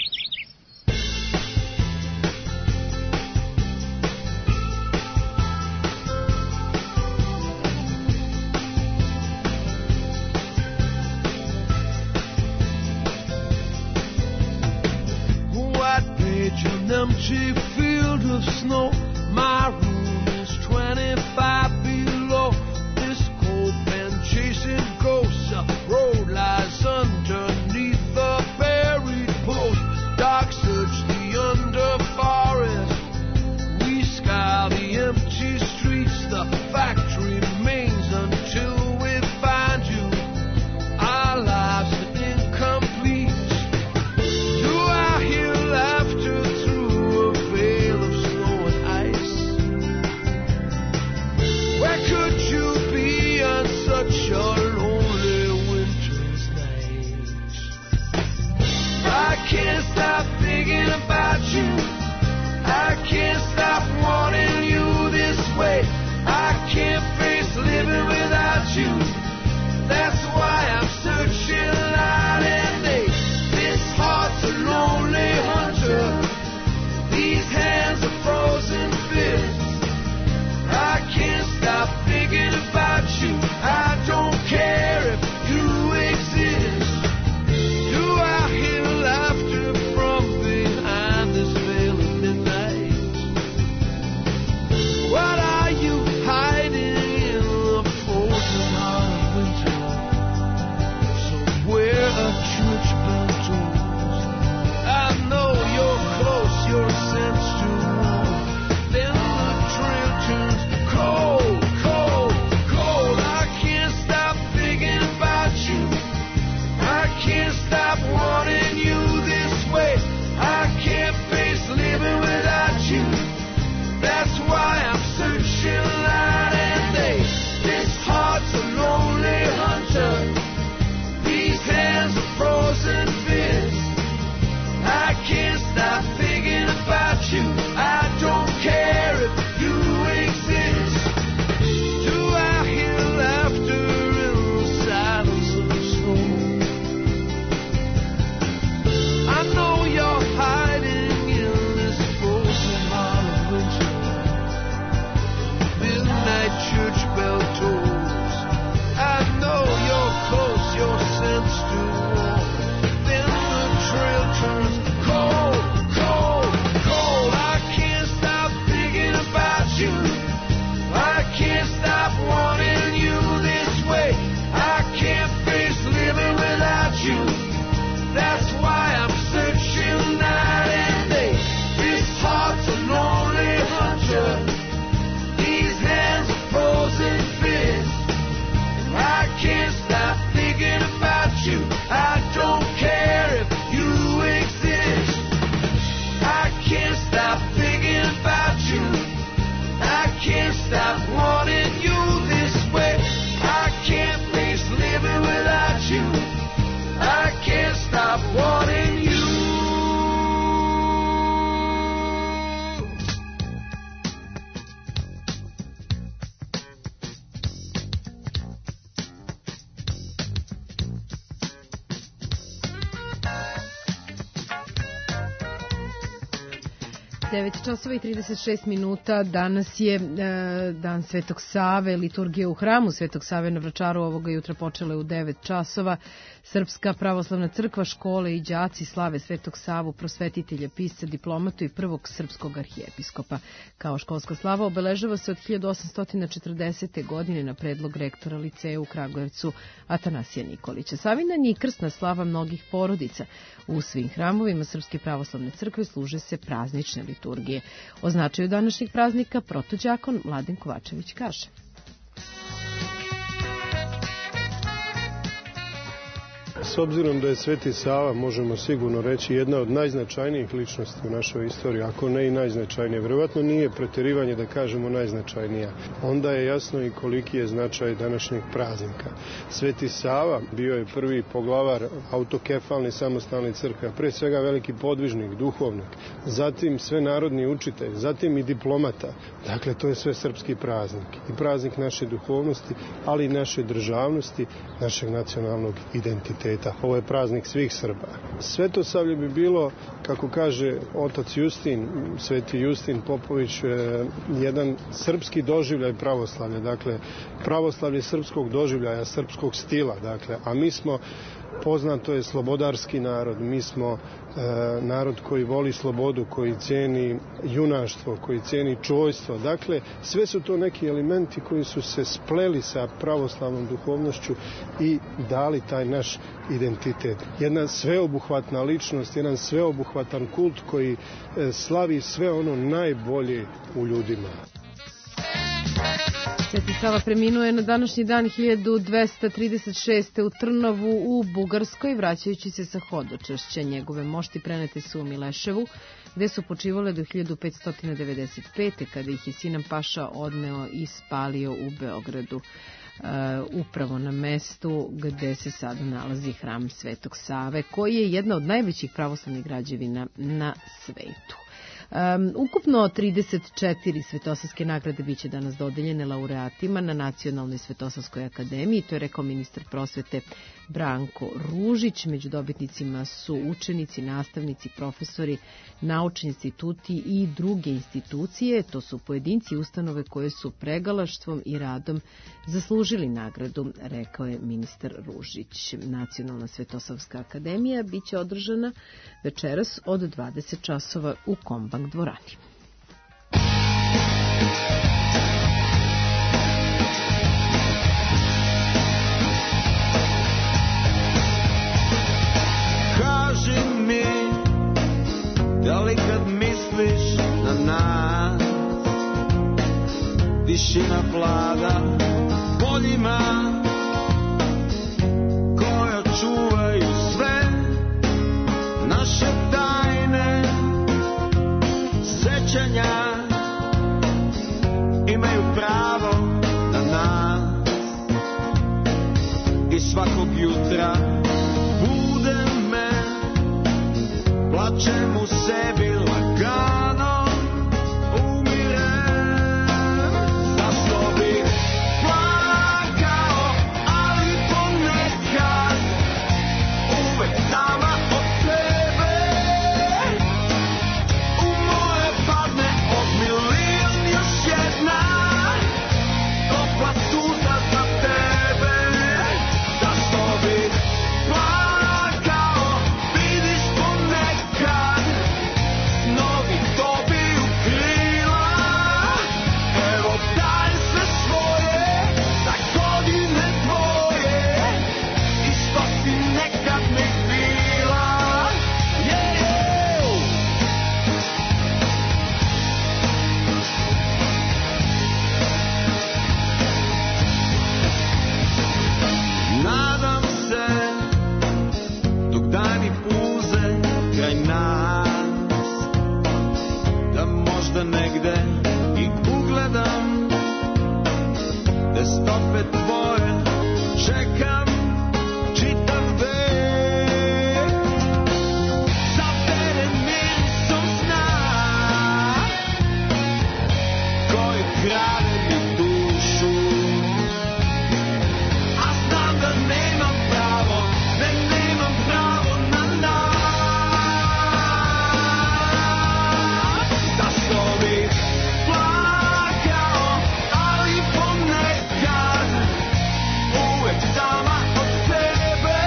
An empty field of snow. My room is twenty-five below. This cold man chasing ghosts. A road lies underneath the buried post. Dark search the under forest. We scour the empty streets. The fact remains until we find you. Our lives are incomplete. Do I hear laughter through a veil of snow and ice? Where could you be on such a lonely winter's night? I can't stop thinking about you. I can't stop wanting you this way. I can't face living without you. That's why I'm searching night and day. This heart's a lonely hunter. These hands are frozen fists. I can't stop thinking about you. I don't care if you exist. Do I hear laughter from behind this veil of midnight? What are you hiding in the frozen heart of winter? Somewhere a church bell tolls. I know you're close, your sense to warm. Then the trail turns cold, cold, cold. I can't stop thinking about you. I can't stop wanting you this way. I can't face living without you. That's why I'm searching night and day. This heart's a lonely hunter. These hands are frozen fists. I can't stop thinking about you. I don't care if you exist. Do I hear laughter in the silence of the snow? I know you're hiding in this frozen heart of winter. Midnight church bell tolls. I know you're close, your sense to warm. Then the trail turns cold, cold, cold. I can't stop thinking about you. I can't stop wanting you this way. I can't face living without you. That's why I'm searching night and day. This heart's a lonely hunter. These hands are frozen fists. I can't stop thinking about you. I don't care if you exist. I can't stop thinking about you. I can't stop wanting you this way. I can't face living without you. I can't stop wanting you. devet časova i trideset šest minuta. Danas je e, dan Svetog Save. Liturgija u hramu Svetog Save na Vračaru ovoga jutra počela je u devet časova. Srpska pravoslavna crkva, škole i đaci slave Svetog Savu, prosvetitelja, pisca, diplomatu i prvog srpskog arhijepiskopa. Kao školska slava obeležava se od hiljadu osamsto četrdesete. godine na predlog rektora liceja u Kragujevcu Atanasija Nikolića. Savindan je i krsna slava mnogih porodica. U svim hramovima Srpske pravoslavne crkve služe se praznične liturgije. O značaju današnjeg praznika protođakon Mladen Kovačević kaže. S obzirom da je Sveti Sava, možemo sigurno reći, jedna od najznačajnijih ličnosti u našoj istoriji, ako ne i najznačajnije, vjerovatno nije pretjerivanje da kažemo najznačajnija, onda je jasno i koliki je značaj današnjeg praznika. Sveti Sava bio je prvi poglavar autokefalne samostalne crkve, pre svega veliki podvižnik, duhovnik, zatim sve narodni učitelj, zatim i diplomata. Dakle, to je sve srpski praznik. I praznik naše duhovnosti, ali i naše državnosti, našeg nacionalnog identiteta. sveta. Ovo je praznik svih Srba. Svetosavlje bi bilo, kako kaže otac Justin, sveti Justin Popović, jedan srpski doživljaj pravoslavlja. Dakle, pravoslavlje srpskog doživljaja, srpskog stila. Dakle, a mi smo, poznato je, slobodarski narod. Mi smo e, narod koji voli slobodu, koji cijeni junaštvo, koji cijeni čojstvo. Dakle, sve su to neki elementi koji su se spleli sa pravoslavnom duhovnošću i dali taj naš identitet. Jedna sveobuhvatna ličnost, jedan sveobuhvatan kult koji e, slavi sve ono najbolje u ljudima. Sveti Sava preminuo je na današnji dan hiljadu dvesta trideset šeste. u Trnovu u Bugarskoj, vraćajući se sa hodočašća. Njegove mošti prenete su u Mileševu, gde su počivale do hiljadu petsto devedeset pete. kada ih je Sinan Paša odneo i spalio u Beogradu. Uh, upravo na mestu gde se sada nalazi hram Svetog Save, koji je jedna od najvećih pravoslavnih građevina na svetu. Um, ukupno trideset četiri svetosavske nagrade biće danas dodeljene laureatima na Nacionalnoj svetosavskoj akademiji, to je rekao ministar prosvete Branko Ružić. Među dobitnicima su učenici, nastavnici, profesori, naučni instituti i druge institucije. To su pojedinci i ustanove koje su pregalaštvom i radom zaslužili nagradu, rekao je ministar Ružić. Nacionalna svetosavska akademija biće održana večeras od dvadeset časova u Kombank dvorani. Kaži mi, da li kad misliš na nas, tišina vlada poljima koja čuvaju sve naše tajne sećanja, imaju pravo na nas i svakog jutra bude me, plačem u sebi lagano, umirem. Zašto bih plakao, ali ponekad uvek sama od sebe u moje padne od milion još jedna topla suza za tebe. Zašto bih plakao, vidiš ponekad snovi dobiju krila. Evo daj sve svoje za godine tvoje i što si nekad mi bila. Yeah! Nadam se dok dani puze kraj nas, da možda negde i ugledam te stope tvoje, čekam čitav vek. Zaveren mirisom sna koji krade mi dušu, a znam da nemam pravo, ne nemam pravo na nas. Zašto bih plakao, ali ponekad uvek sama od sebe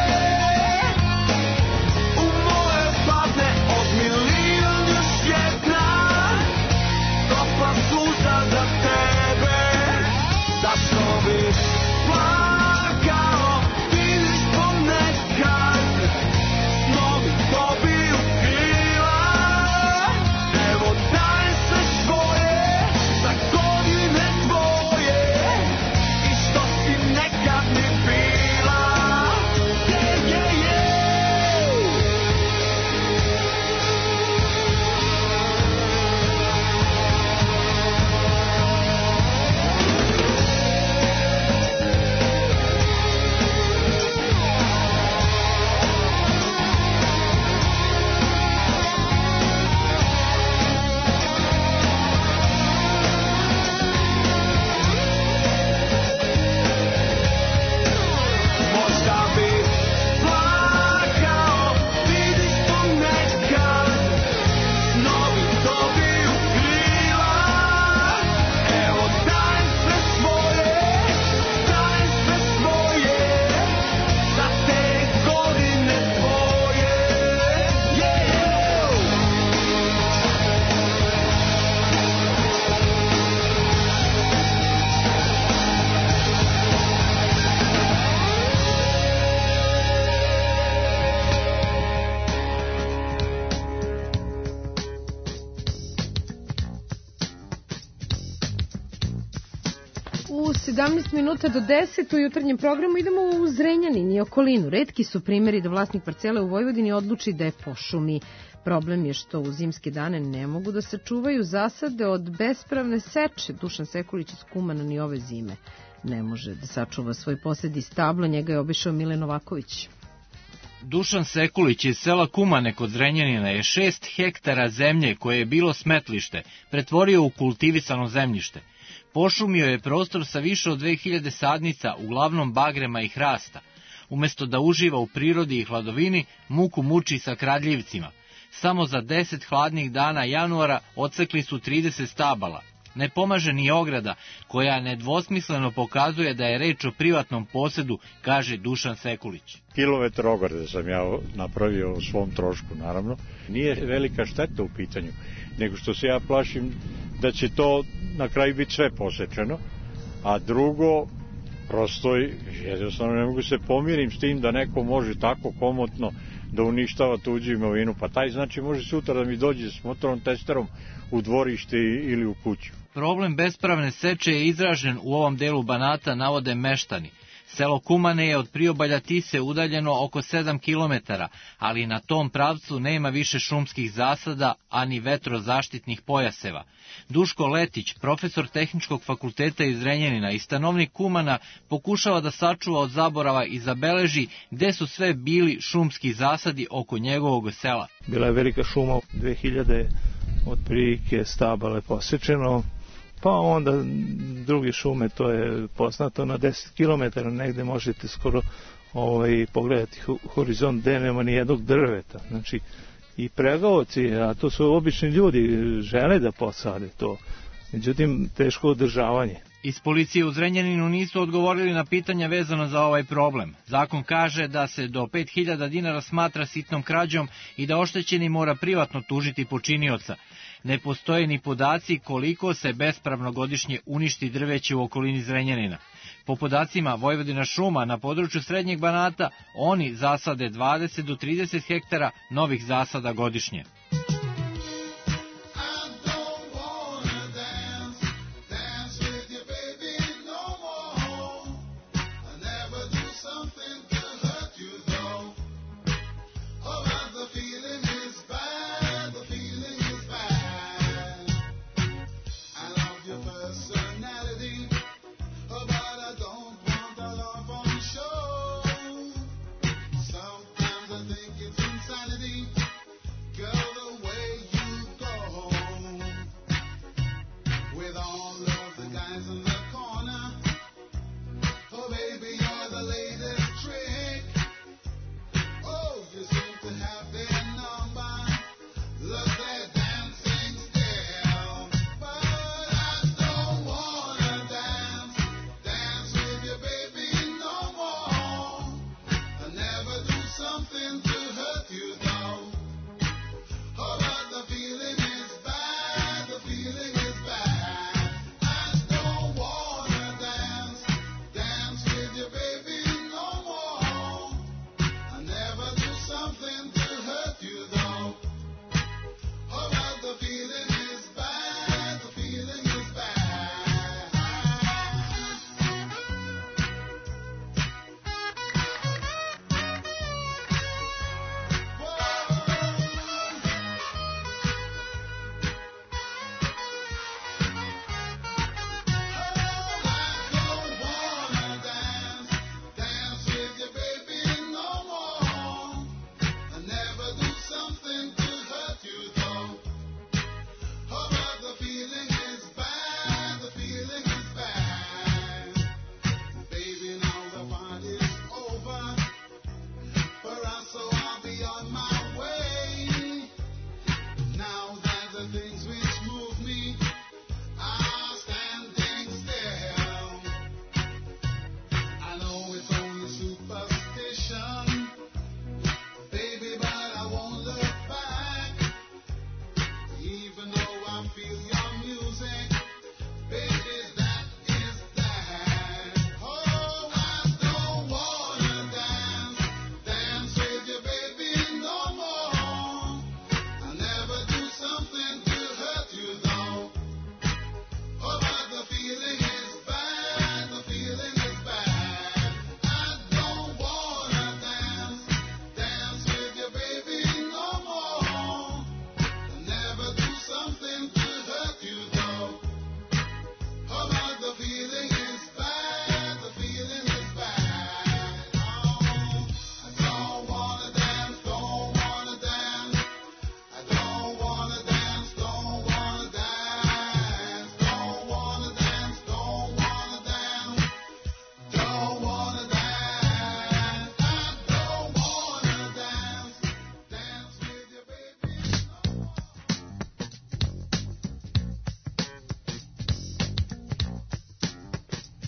u moje padne od milion još jedna topla suza za tebe. U sedamnaest minuta do deset u jutarnjem programu idemo u Zrenjanin i okolinu. Retki su primjeri da vlasnik parcele u Vojvodini odluči da je pošumi. Problem je što u zimske dane ne mogu da sačuvaju zasade od bespravne seče. Dušan Sekulić iz Kumana ni ove zime ne može da sačuva svoj posed iz stabla. Njega je obišao Mile Novaković. Dušan Sekulić iz sela Kumane kod Zrenjanina je šest hektara zemlje koje je bilo smetlište pretvorio u kultivisano zemljište. Pošumio je prostor sa više od dve hiljade sadnica, uglavnom bagrema i hrasta. Umesto da uživa u prirodi i hladovini, muku muči sa kradljivcima. Samo za deset hladnih dana januara odsekli su trideset stabala. Ne pomaže ni ograda, koja nedvosmisleno pokazuje da je reč o privatnom posedu, kaže Dušan Sekulić. Kilometar ograde sam ja napravio u svom trošku, naravno. Nije velika šteta u pitanju, nego što se ja plašim da će to na kraju biti sve posečeno, a drugo, prosto jednostavno ne mogu se pomirim s tim da neko može tako komotno da uništava tuđu imovinu, pa taj znači može sutra da mi dođe s motornom testerom u dvorište ili u kuću. Problem bespravne seče je izražen u ovom delu Banata, navode meštani. Selo Kumane je od priobalja Tise udaljeno oko sedam kilometara, ali na tom pravcu nema više šumskih zasada, ani vetrozaštitnih pojaseva. Duško Letić, profesor Tehničkog fakulteta iz Zrenjanina i stanovnik Kumana, pokušava da sačuva od zaborava i zabeleži gde su sve bili šumski zasadi oko njegovog sela. Bila je velika šuma, dve hiljade otprilike stabala je posečeno, pa onda druge šume, to je poznato, na deset kilometara negde možete skoro ovaj, pogledati horizont gde nema ni jednog drveta. Znači, i pregaoci, a to su obični ljudi, žele da posade to. Međutim, teško održavanje. Iz policije u Zrenjaninu nisu odgovorili na pitanja vezano za ovaj problem. Zakon kaže da se do pet hiljada dinara smatra sitnom krađom i da oštećeni mora privatno tužiti počinioca. Ne postoje ni podaci koliko se bespravno godišnje uništi drveće u okolini Zrenjanina. Po podacima Vojvodina šuma na području Srednjeg Banata, oni zasade dvadeset do trideset hektara novih zasada godišnje.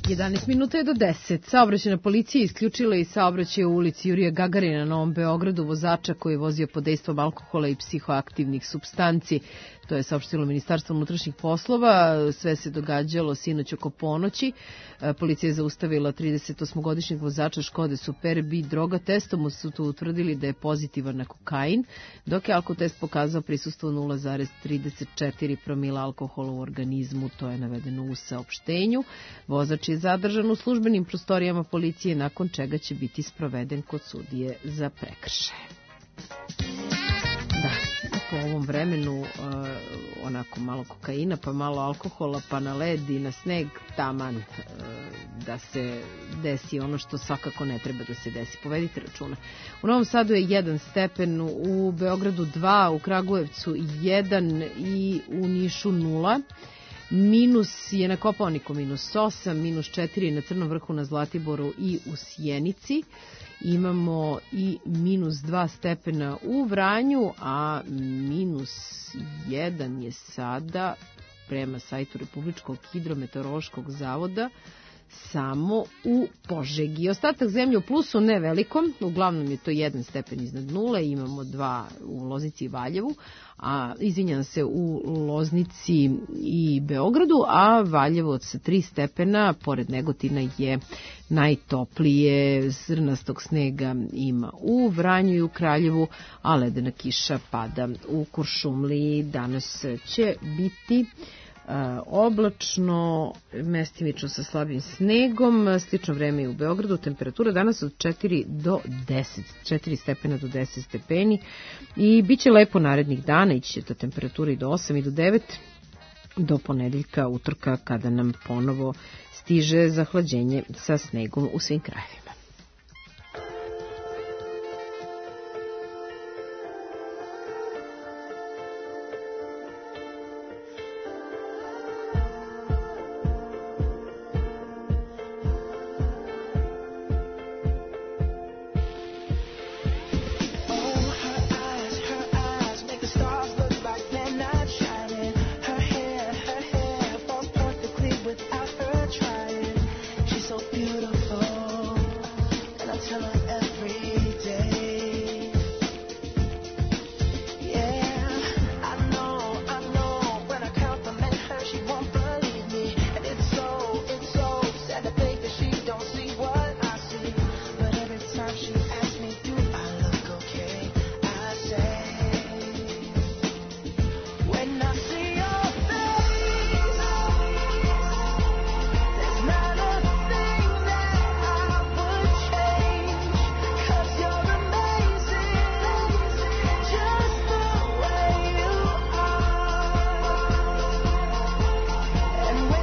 jedanaest minuta je do deset. Saobraćajna policija isključila i saobraćaj u ulici Jurija Gagarina na Novom Beogradu vozača koji je vozio pod dejstvom alkohola i psihoaktivnih supstanci. To je saopštilo Ministarstvo unutrašnjih poslova. Sve se događalo sinoć oko ponoći. Policija je zaustavila tridesetosmogodišnjeg vozača Škode Superbi. Droga testom su tu utvrdili da je pozitivan na kokain, dok je alkotest pokazao prisustvo nula zarez trideset četiri promila alkohola u organizmu. To je navedeno u saopštenju. Vozač je zadržan u službenim prostorijama policije, nakon čega će biti sproveden kod sudije za prekršaje. Da, po ovom vremenu uh, onako malo kokaina, pa malo alkohola, pa na led i na sneg, taman uh, da se desi ono što svakako ne treba da se desi. Povedite računa. U Novom Sadu je jedan stepen, u Beogradu dva, u Kragujevcu jedan i u Nišu nula. Minus je na Kopaoniku minus osam, minus četiri na Crnom vrhu, na Zlatiboru i u Sjenici. Imamo i minus dva stepena u Vranju, a minus jedan je sada prema sajtu Republičkog hidrometeorološkog zavoda samo u Požegi. Ostatak zemlje u plusu, ne velikom, uglavnom je to jedan stepen iznad nule, imamo dva u Loznici i Valjevu, a izvinjam se u Loznici i Beogradu, a Valjevo sa tri stepena, pored Negotina je najtoplije, zrnastog snega ima u Vranju i u Kraljevu, a ledena kiša pada u Kuršumliji. Danas će biti oblačno, mestimično sa slabim snegom, slično vreme i u Beogradu, temperatura danas od četiri do deset, četiri stepena do deset stepeni i bit će lepo narednih dana, ići će ta temperatura i do osam i do devet, do ponedeljka, utorka, kada nam ponovo stiže zahlađenje sa snegom u svim krajevima. And when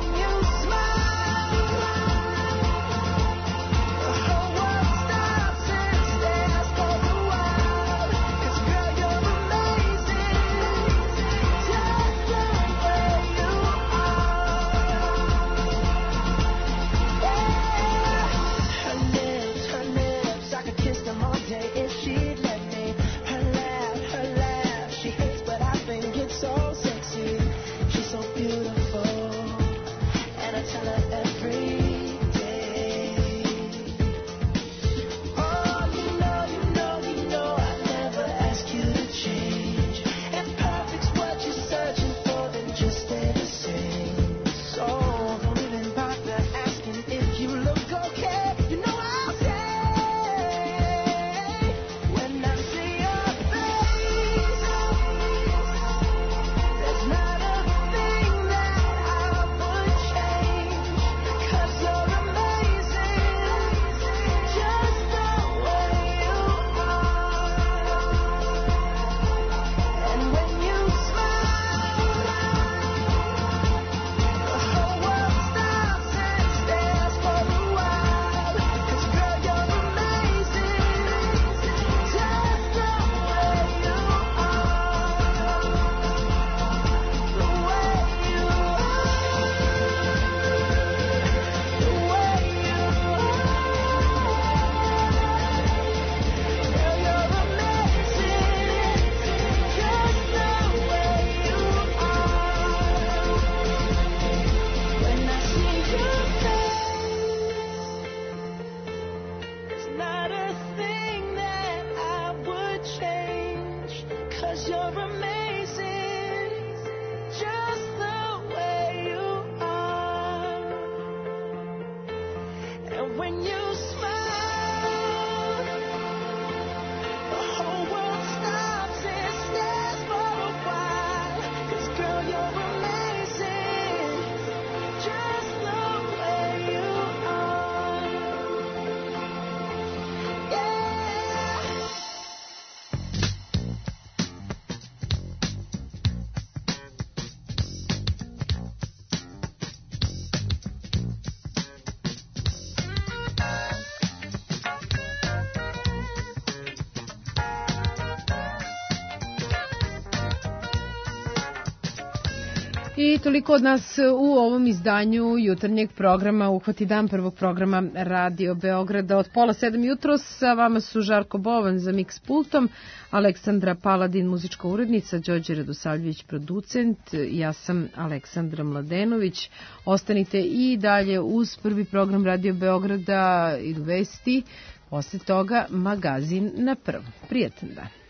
I toliko od nas u ovom izdanju jutarnjeg programa Uhvati dan, prvog programa Radio Beograda od pola sedam jutro. Sa vama su Žarko Bovan za Mix pultom, Aleksandra Paladin muzička urednica, Đorđe Radosavljević producent, ja sam Aleksandra Mladenović. Ostanite i dalje uz prvi program Radio Beograda, idu vesti, posle toga magazin na prvom. Prijatan dan.